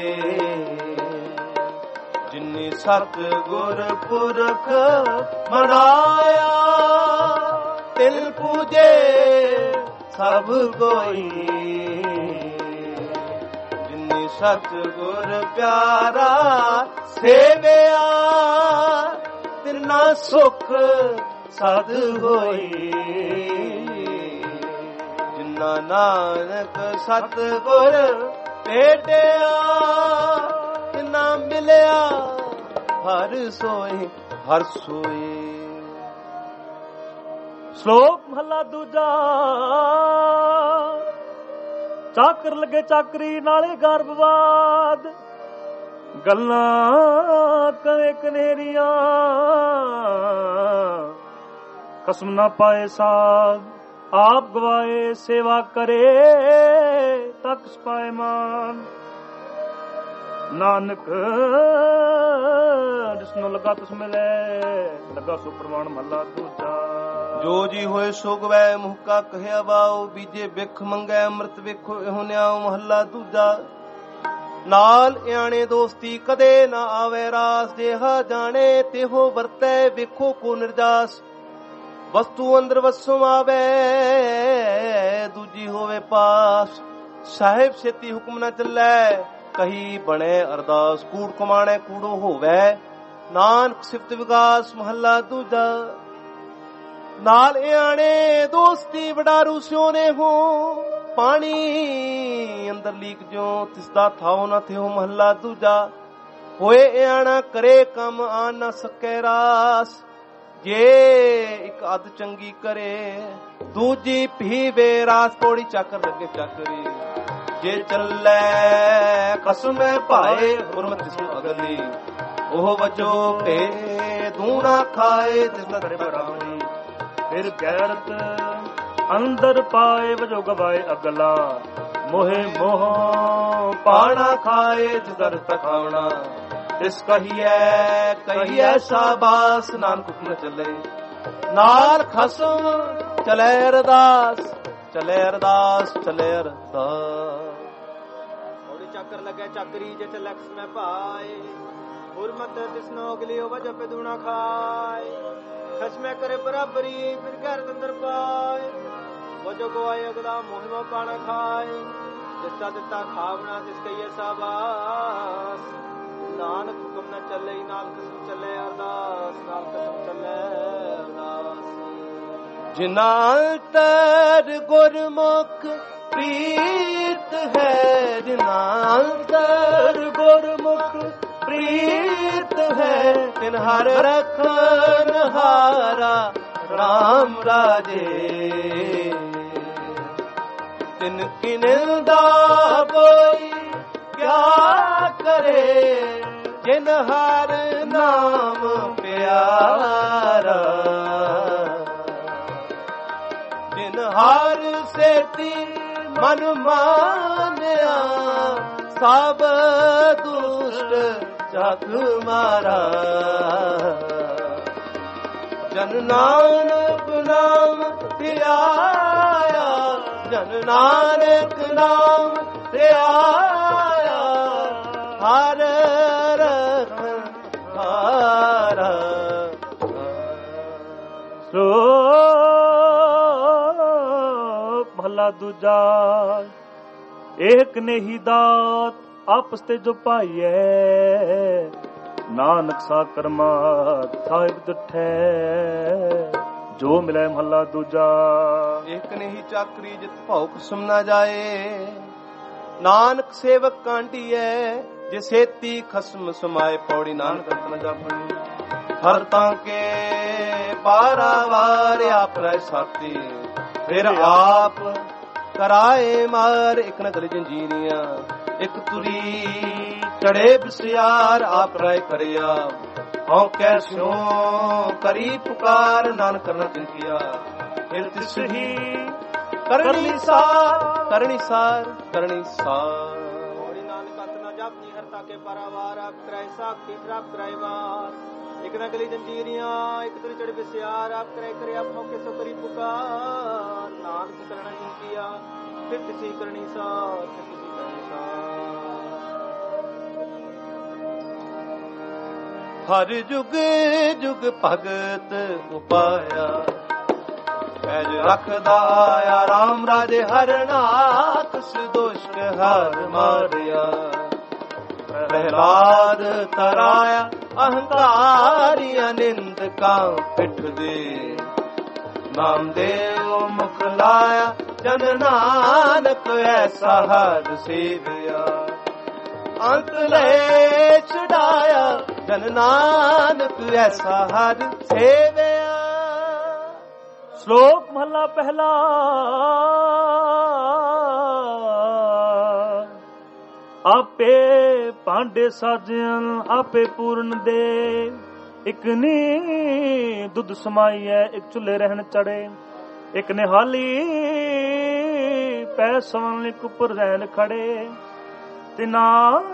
ਜਿਨ ਸਤ ਗੁਰ ਪੁਰਖ ਮਨਾਇਆ ਤਿਲ ਪੂਜੇ ਸਭ ਕੋਈ ਜਿਨ ਸਤ ਗੁਰ ਪਿਆਰਾ ਸੇਵਿਆ ਤਿਨਾ ਸੁਖ ਸਦ ਹੋਈ ਜਿਨਾ ਨਾਨਕ ਸਤ ਗੁਰ ਭੇਟਿਆ ਤਿਨਾ ਮਿਲਿਆ ਹਰ ਸੋਏ ਹਰ ਸੋਏ।
ਸ਼ਲੋਕ ਮਹਲਾ ਦੂਜਾ। ਚਾਕਰ ਲੱਗੇ ਚਾਕਰੀ ਨਾਲੇ ਗਰਭਵਾਦ ਗੱਲਾਂ ਕਵੇ ਕਨੇਰੀਆਂ ਕਸਮ ਨਾ ਪਾਏ ਸਾਧ ਆਪ ਗਵਾਏ ਸੇਵਾ ਕਰੇ ਤੱਕ ਪਾਏ ਮਾਨ ਨਾਨਕ ਜਿਸਨੂੰ ਲਗਾ ਤੁਸ ਮਿਲੇ ਲਗਾ ਸੋ ਪ੍ਰਮਾਣ ਮਹਲਾ ਦੂਜਾ।
ਜੋ ਜੀ ਹੋਏ ਸੋ ਗਵੈ ਮੁਹਕਾ ਕਹਿਆ ਵਾਓ ਬੀਜੇ ਬਿਖ ਮੰਗੈ ਅੰਮ੍ਰਿਤ ਵੇਖੋ ਇਹੋ ਨਿਆਉ ਮਹੱਲਾ ਦੂਜਾ। ਨਾਲ ਇਆਣੇ ਦੋਸਤੀ ਕਦੇ ਨਾ ਆਵੇ ਰਾਸ ਜਿਹਾ ਜਾਣੇ ਤਿਹੋ ਵਰਤੈ ਵੇਖੋ ਕੋ ਨਿਰਜਾਸ ਵਸਤੂ ਅੰਦਰ ਵਸੋਂ ਆਵੇ ਦੂਜੀ ਹੋਵੇ ਪਾਸ ਸਾਹਿਬ ਛੇਤੀ ਹੁਕਮ ਨਾ ਚੱਲੈ ਕਹੀ ਬਣੇ ਅਰਦਾਸ ਕੂੜ ਕਮਾਣੇ ਕੂੜੋ ਹੋਵੇ ਨਾਨਕ ਸਿਫਤ ਵਿਕਾਸ ਮਹੱਲਾ ਦੂਜਾ। ਨਾਲ ਇਆਣੇ ਦੋਸਤੀ ਵਡਾਰੂ ਸਿਉਨੇ ਹੋ ਪਾਣੀ ਅੰਦਰ ਲੀਕ ਜੋ ਤਿਸਦਾ ਥਾਉ ਨਾ ਥਿਓ ਮਹੱਲਾ ਦੂਜਾ। ਹੋਏ ਇਆਣਾ ਕਰੇ ਕੰਮ ਆ ਨਾ ਸਕੇ ਰਾਸ ਜੇ ਇੱਕ ਅੱਧ ਚੰਗੀ ਕਰੇ ਦੂਜੀ ਪੀਵੇ ਰਾਸ ਪੌੜੀ ਚੱਕਰ ਲੱਗੇ ਚੱਕਰੀ ਜੇ ਚੱਲੇ ਕਸਮੇ ਭਾਏ ਗੁਰਮਤਿ ਸੋ ਅਗਲੀ ਉਹ ਵਜੋ ਭੇ ਦੂਣਾ ਖਾਏ ਤਿਸ ਦਰ ਬਰਾਵਣੀ ਫਿਰ ਗੈਰਤ ਅੰਦਰ ਪਾਏ ਵਜੋ ਗਵਾਏ ਅਗਲਾ ਮੋਹੇ ਮੋਹ ਪਾਣਾ ਖਾਏ ਤਿਸ ਦਰ ਤਖਾਵਣਾ ਇਸ ਕਹੀਐ ਕਹੀਐ ਸ਼ਾਬਾਸ ਨਾਨਕ ਹੁਕਮ ਚੱਲੇ ਨਾਲ ਖਸਮ ਚਲੇ ਅਰਦਾਸ ਚਲੇ ਅਰਦਾਸ ਚਲੇ ਅਰਦਾਸ।
ਥੋੜੀ ਚੱਕਰ ਲੱਗੇ ਚੱਕਰੀ ਜੇ ਚੱਲੇ ਕਸਮੇ ਭਾਏ ਗੁਰਮਤ ਤਿਸਨੋ ਅਗਲੀ ਉਹ ਵਜੋ ਪੇ ਦੂਣਾ ਖਾਏ ਖਸਮੇ ਕਰੇ ਬਰਾਬਰੀ ਫਿਰ ਘਰ ਅੰਦਰ ਪਾਏ ਵਜੋ ਗਵਾਏ ਅਗਲਾ ਮੋਹਿਮਾ ਪਾਣਾ ਖਾਏ ਦਿੱਤਾ ਦਿੱਤਾ ਖਾਵਣਾ ਤਿਸ ਕਹੀਏ ਸ਼ਾਬਾਸ ਨਾਨਕ ਹੁਕਮ ਨਾ ਚੱਲੇ ਨਾਲ ਕਸਮ ਚੱਲੇ ਅਰਦਾਸ ਨਾਲ ਕਸਮ ਚੱਲੇ ਅਰਦਾਸ।
ਜਿਨਾਂ ਤਰ ਗੁਰਮੁਖ ਪ੍ਰੀਤ ਹੈ ਜਿਨਾਂ ਤਰ ਗੁਰਮੁਖ प्रीत है तिन हर रखन हारा राम राजे तिनकी निंदा कोई क्या करे जिन हर नाम प्यारा जिन हर सेती मन मानया सब दुष्ट जग मारा जन नानक नाम धियाया जन नानक नाम धियाया हर रखन हारा।
श्लोक महला दूजा। एक ने ही दात आपस ते जो पाइए नानक सा कर्मा ਸਾਹਿਬ ਦਿੱਠੇ ਜੋ ਮਿਲੇ ਮਹੱਲਾ ਦੂਜਾ।
ਇੱਕ ਨੇ ਹੀ ਚਾਕਰੀ ਜਿਤ ਭਉ ਖਸਮ ਨਾ ਜਾਏ ਨਾਨਕ ਸੇਵਕ ਕਾਂਢੀਐ ਜੇ ਸੇਤੀ ਖਸਮ ਸਮਾਏ ਪੌੜੀ ਨਾਨਕ ਰਤਨ ਜਾਪਣੀ ਹਰ ਤਾਂ ਕੇ ਪਾਰਾਵਾਰ ਆਪ ਰਹਿ ਸਾਥੀ ਫਿਰ ਆਪ ਕਰਾਏ ਮਾਰ ਇੱਕ ਨਗਲ ਜੰਜੀਰੀਆਂ ਇੱਕ ਤੁਰੀ ਚੜੇ ਬਸਿਆਰ ਆਪ ਰਾਏ ਕਰਿਆ ਹਉ ਕੈਸੋ ਕਰੀ ਪੁਕਾਰ ਨਾਨਕ ਕਰਨ ਚਿੰਤਿਆ ਫਿਰ ਤਿਸ ਹੀ ਕਰਨੀ ਸਾਰ ਕਰਨੀ ਸਾਰ ਕਰਨੀ ਸਾਰ
ਹੋੜੀ ਨਾਨਕ ਅਤਨਾ ਜਪਨੀ ਹਰਤਾ ਕੇ ਪਰਾਵਾਰ ਆਪ ਕਰਾਏ ਸਾਖੀ ਪ੍ਰਾਪ ਕਰਾਏ ਮਾਰ ਇੱਕ ਨਗਲੀ ਜੰਜੀਰੀਆਂ ਇੱਕ ਤੁਰੀ ਚੜੇ ਬਸਿਆਰ ਆਪ ਕਰਾਏ ਕਰਿਆ ਹਉ ਕੈਸੋ ਕਰੀ ਪੁਕਾਰ ਨਾਨਕ ਕਰਨ ਚਿੰਤਿਆ ਫਿਰ ਤਿਸ ਹੀ ਕਰਨੀ ਸਾਰ ਫਿਰ ਤਿਸ ਹੀ ਕਰਨੀ ਸਾਰ।
ਹਰ ਜੁਗ ਜੁਗ ਭਗਤ ਉਪਾਇਆ ਪੈਜ ਰੱਖਦਾ ਆਇਆ ਰਾਮ ਰਾਜੇ ਹਰ ਨਾਥ ਦੁਸ਼ਟ ਹਰ ਮਾਰਿਆ ਪ੍ਰਹਿਲਾਦ ਤਰਾਇਆ ਅਹੰਕਾਰੀਆਂ ਨਿੰਦਕਾਂ ਪਿੱਠ ਦੇ ਨਾਮਦੇਵ ਮੁਖ ਲਾਇਆ ਜਨ ਨਾਨਕ ਐਸਾ ਹਰ ਸੇਵਿਆ ਅੰਤ ਲੈ ਛਡਾਇਆ ਜਨ ਨਾਨਕ ਐਸਾ ਹਰ ਸੇਵਿਆ।
ਸ਼ਲੋਕ ਮਹਲਾ ਪਹਿਲਾ। ਆਪੇ ਭਾਂਡੇ ਸਾਜਨ ਆਪੇ ਪੂਰਨ ਦੇ ਇੱਕ ਨੀ ਦੁੱਧ ਸਮਾਈਐ ਇੱਕ ਚੁੱਲੇ ਰਹਿਣ ਚੜੇ ਇੱਕ ਨਿਹਾਲੀ ਪੈ ਸਵਨ ਇੱਕ ਉੱਪਰ ਰਹਿਣ ਖੜੇ ਤਿਨਾ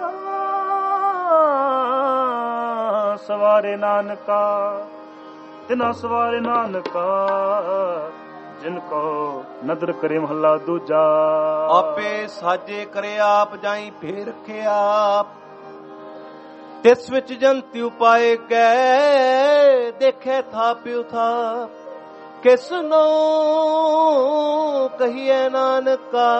ਸਵਾਰੇ ਨਾਨਕਾ ਤਿਨਾ ਸਵਾਰੇ ਨਾਨਕਾ ਜਿਨ ਕੋ ਨਦਰ ਕਰੇ ਮਹੱਲਾ ਦੂਜਾ।
ਆਪੇ ਸਾਜੇ ਕਰੇ ਆਪ ਜਾਈ ਫੇਰ ਰਖਿਆ ਆਪ ਤਿਸ ਵਿੱਚ ਜੰਤੀ ਉਪਾਏ ਗਏ ਦੇਖੇ ਥਾ ਪਿਉ ਥਾ ਕਿਸ ਨੂੰ ਕਹੀਏ ਨਾਨਕਾ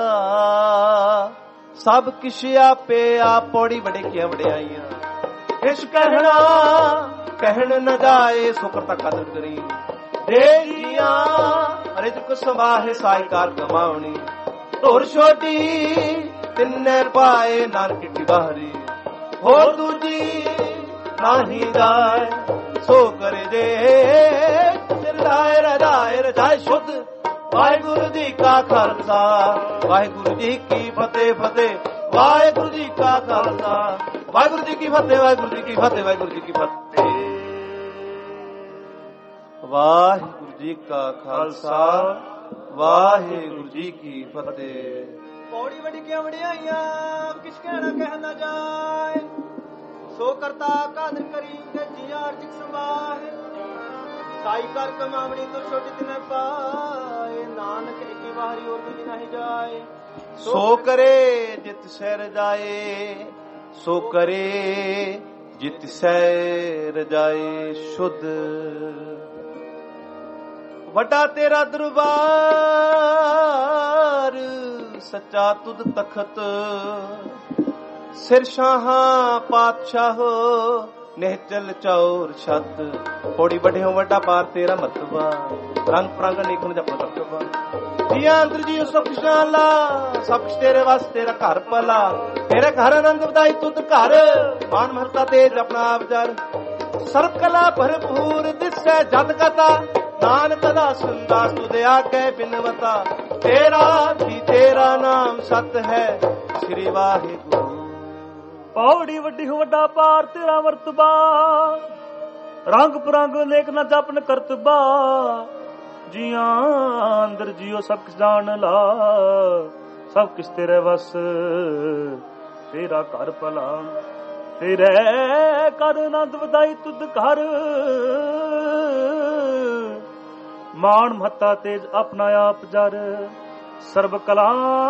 ਸਭ ਕਿਛ ਆਪੇ ਆਪ ਪੌੜੀ ਵੜੇ ਕੇ ਵੜਿਆਈਆਂ ਇਸ ਕਹਿਣਾ ਕਹਿਣ ਨ ਜਾਏ ਸੁਕਰ ਤੱਕ ਕਦਰ ਕਰੀ ਦੇ ਜੀਆਂ ਰਿਜਕ ਸੰਭਾਹੇ ਸਾਇਕਾਰ ਕਮਾਉਣੀ ਢੋਰ ਛੋਟੀ ਤਿੰਨੇ ਪਾਏ ਨਾਨਕ ਕੀ ਬਾਹਰੀ ਹੋਰ ਦੂਜੀ ਨਾਹੀ ਜਾਏ ਸੋ ਕਰੇ ਜੇ ਰਜਾਏ ਰਜਾਏ ਰਜਾਏ ਸ਼ੁੱਧ ਵਾਹਿਗੁਰੂ ਜੀ ਕਾ ਖਾਲਸਾ ਵਾਹਿਗੁਰੂ ਜੀ ਕੀ ਫਤਿਹ ਫਤਿਹ ਵਾਹਿਗੁਰੂ ਜੀ ਕਾ ਖਾਲਸਾ ਵਾਹਿਗੁਰੂ ਜੀ ਕੀ ਫਤਿਹ ਵਾਹਿਗੁਰੂ ਜੀ ਕੀ ਫਤਿਹ ਵਾਹਿਗੁਰੂ ਜੀ ਕੀ ਫਤਿਹ ਵਾਹਿਗੁਰੂ ਜੀ ਕਾ ਖਾਲਸਾ ਵਾਹਿਗੁਰੂ ਜੀ ਕੀ ਫਤਿਹ।
ਪੌੜੀ ਵੱਡੀ ਕਿਉਂ ਵੜਿਆਈਆਂ ਕਿਛ ਕਹਿਣਾ ਕਹਿ ਨਾ ਜਾਏ ਸੋ ਕਰਤਾ ਕਾਦਰ ਕਰੀ ਤੇ ਜੀਆਰ ਜਿਕ ਸੰਭਾਹੇ ਸਾਈ ਕਰ ਕਮਾਵਣੀ ਤੋਂ ਛੋਟੀ ਤਿਨੇ ਪਾਏ ਨਾਨਕ ਇੱਕੀ ਵਾਰੀ ਹੋਰ ਵੀ ਨਹੀਂ ਜਾਏ
ਸੋ ਕਰੇ ਜਿਤ ਸਹਿ ਜਾਏ ਸੋ ਕਰੇ ਜਿਤ ਸਹਿ ਜਾਏ ਸ਼ੁੱਧ ਵੱਡਾ ਤੇਰਾ ਦਰਬਾਰ ਸੱਚਾ ਤੁਧ ਤਖਤ ਸਿਰ ਸ਼ਾਹਾਂ ਪਾਤਸ਼ਾਹੋ ਨਿਹਚਲ ਚੌਰ ਛੱਤ ਥੋੜੀ ਵੱਡੇ ਹੋ ਵੱਡਾ ਪਾਰ ਤੇਰਾ ਮਰਤਬਾ ਰੰਗ ਪ੍ਰੰਗ ਨਿਖਣ ਜਪ ਰਤਬਾ ਜੀਆਂ ਅੰਦਰ ਜੀ ਸਭ ਖੁਸ਼ਾਲਾ ਸਭ ਕੁਛ ਤੇਰੇ ਵਾਸਤੇ ਤੇਰਾ ਘਰ ਭਲਾ ਤੇਰੇ ਘਰ ਆਨੰਦ ਵਧਾਈ ਤੁਧ ਘਰ ਮਾਨ ਮਹਤਾ ਤੇਜ ਆਪਣਾ ਆਪ ਜਰ ਸਰਬ ਕਲਾ ਭਰਪੂਰ ਦਿਸੈ ਜਤ ਕਥਾ ਨਾਨਕ ਦਾ ਸੰਦਾਸ ਤੁਧ ਆਗੇ ਬਿਨਵਤਾ ਤੇਰਾ ਵੀ ਤੇਰਾ ਨਾਮ ਸਤ ਹੈ ਸ੍ਰੀ ਵਾਹਿਗੁਰੂ
ਪੌੜੀ ਵੱਡੀ ਹੋ ਵੱਡਾ ਪਾਰ ਤੇਰਾ ਵਰਤਬਾ ਰੰਗ ਪਰੰਗ ਲੇਖ ਨਾ ਜਪਨ ਕਰਤਬਾ ਜੀਆਂ ਅੰਦਰ ਜੀਓ ਸਭ ਕੁਛ ਜਾਣ ਲਾ ਸਭ ਕੁਛ ਤੇਰੇ ਵਸ ਤੇਰਾ ਘਰ ਭਲਾ ਤੇਰੇ ਕਰ ਆਨੰਦ ਵਧਾਈ ਤੁਧ ਘਰ ਮਾਣ ਮਹੱਤਾ ਤੇਜ ਆਪਣਾ ਆਪ ਜਰ ਸਰਬ ਕਲਾ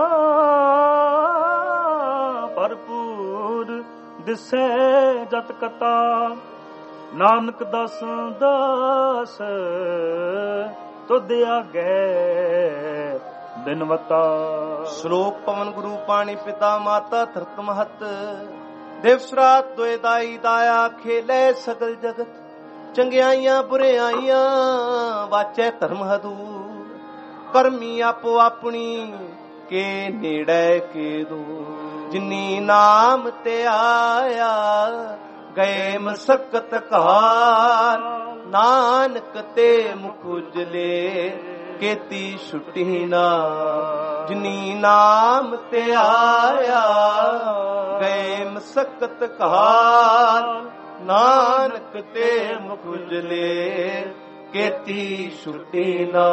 ਭਰਪੂਰ ਦਿਸੈ ਜਤ ਕਤਾ ਨਾਨਕ ਦਾਸ ਦਾਸ ਤੁਧ ਆਗੇ ਬਿਨਵਤਾ
ਸ਼ਲੋਕ ਪਵਨ ਗੁਰੂ ਪਾਣੀ ਪਿਤਾ ਮਾਤਾ ਧਰਤ ਮਹਤ ਦਿਵਸ ਰਾਤ ਦੋਇ ਦਾਈ ਦਾਇਆ ਖੇਲੇ ਸਗਲ ਜਗਤ ਚੰਗਿਆਈਆਂ ਬੁਰਿਆਈਆਂ ਵਾਚੈ ਧਰਮ ਹਦੂਰ ਕਰਮੀ ਆਪੋ ਆਪਣੀ ਕੇ ਨੇੜੇ ਕੇ ਦੂਰ ਜਿਨੀ ਨਾਮ ਤੇ ਆਇਆ ਗਏ ਮਸਕਤ ਘਾਰ ਨਾਨਕ ਤੇ ਮੁਖ ਉਜਲੇ ਕੀਤੀ ਛੁੱਟੀ ਨਾ ਜਿਨੀ ਨਾਮ ਤੇ ਆਇਆ ਗਏ ਮਸਕਤ ਘਾਰ ਨਾਨਕ ਤੇ ਮੁਖ ਉਜਲੇ ਕੀਤੀ ਛੁੱਟੀ ਨਾ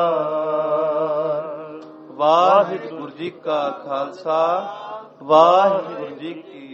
ਵਾਹਿਗੁਰੂ ਜੀ ਕਾ ਖਾਲਸਾ ਵਾਹਿਗੁਰੂ ਜੀ ਕੀ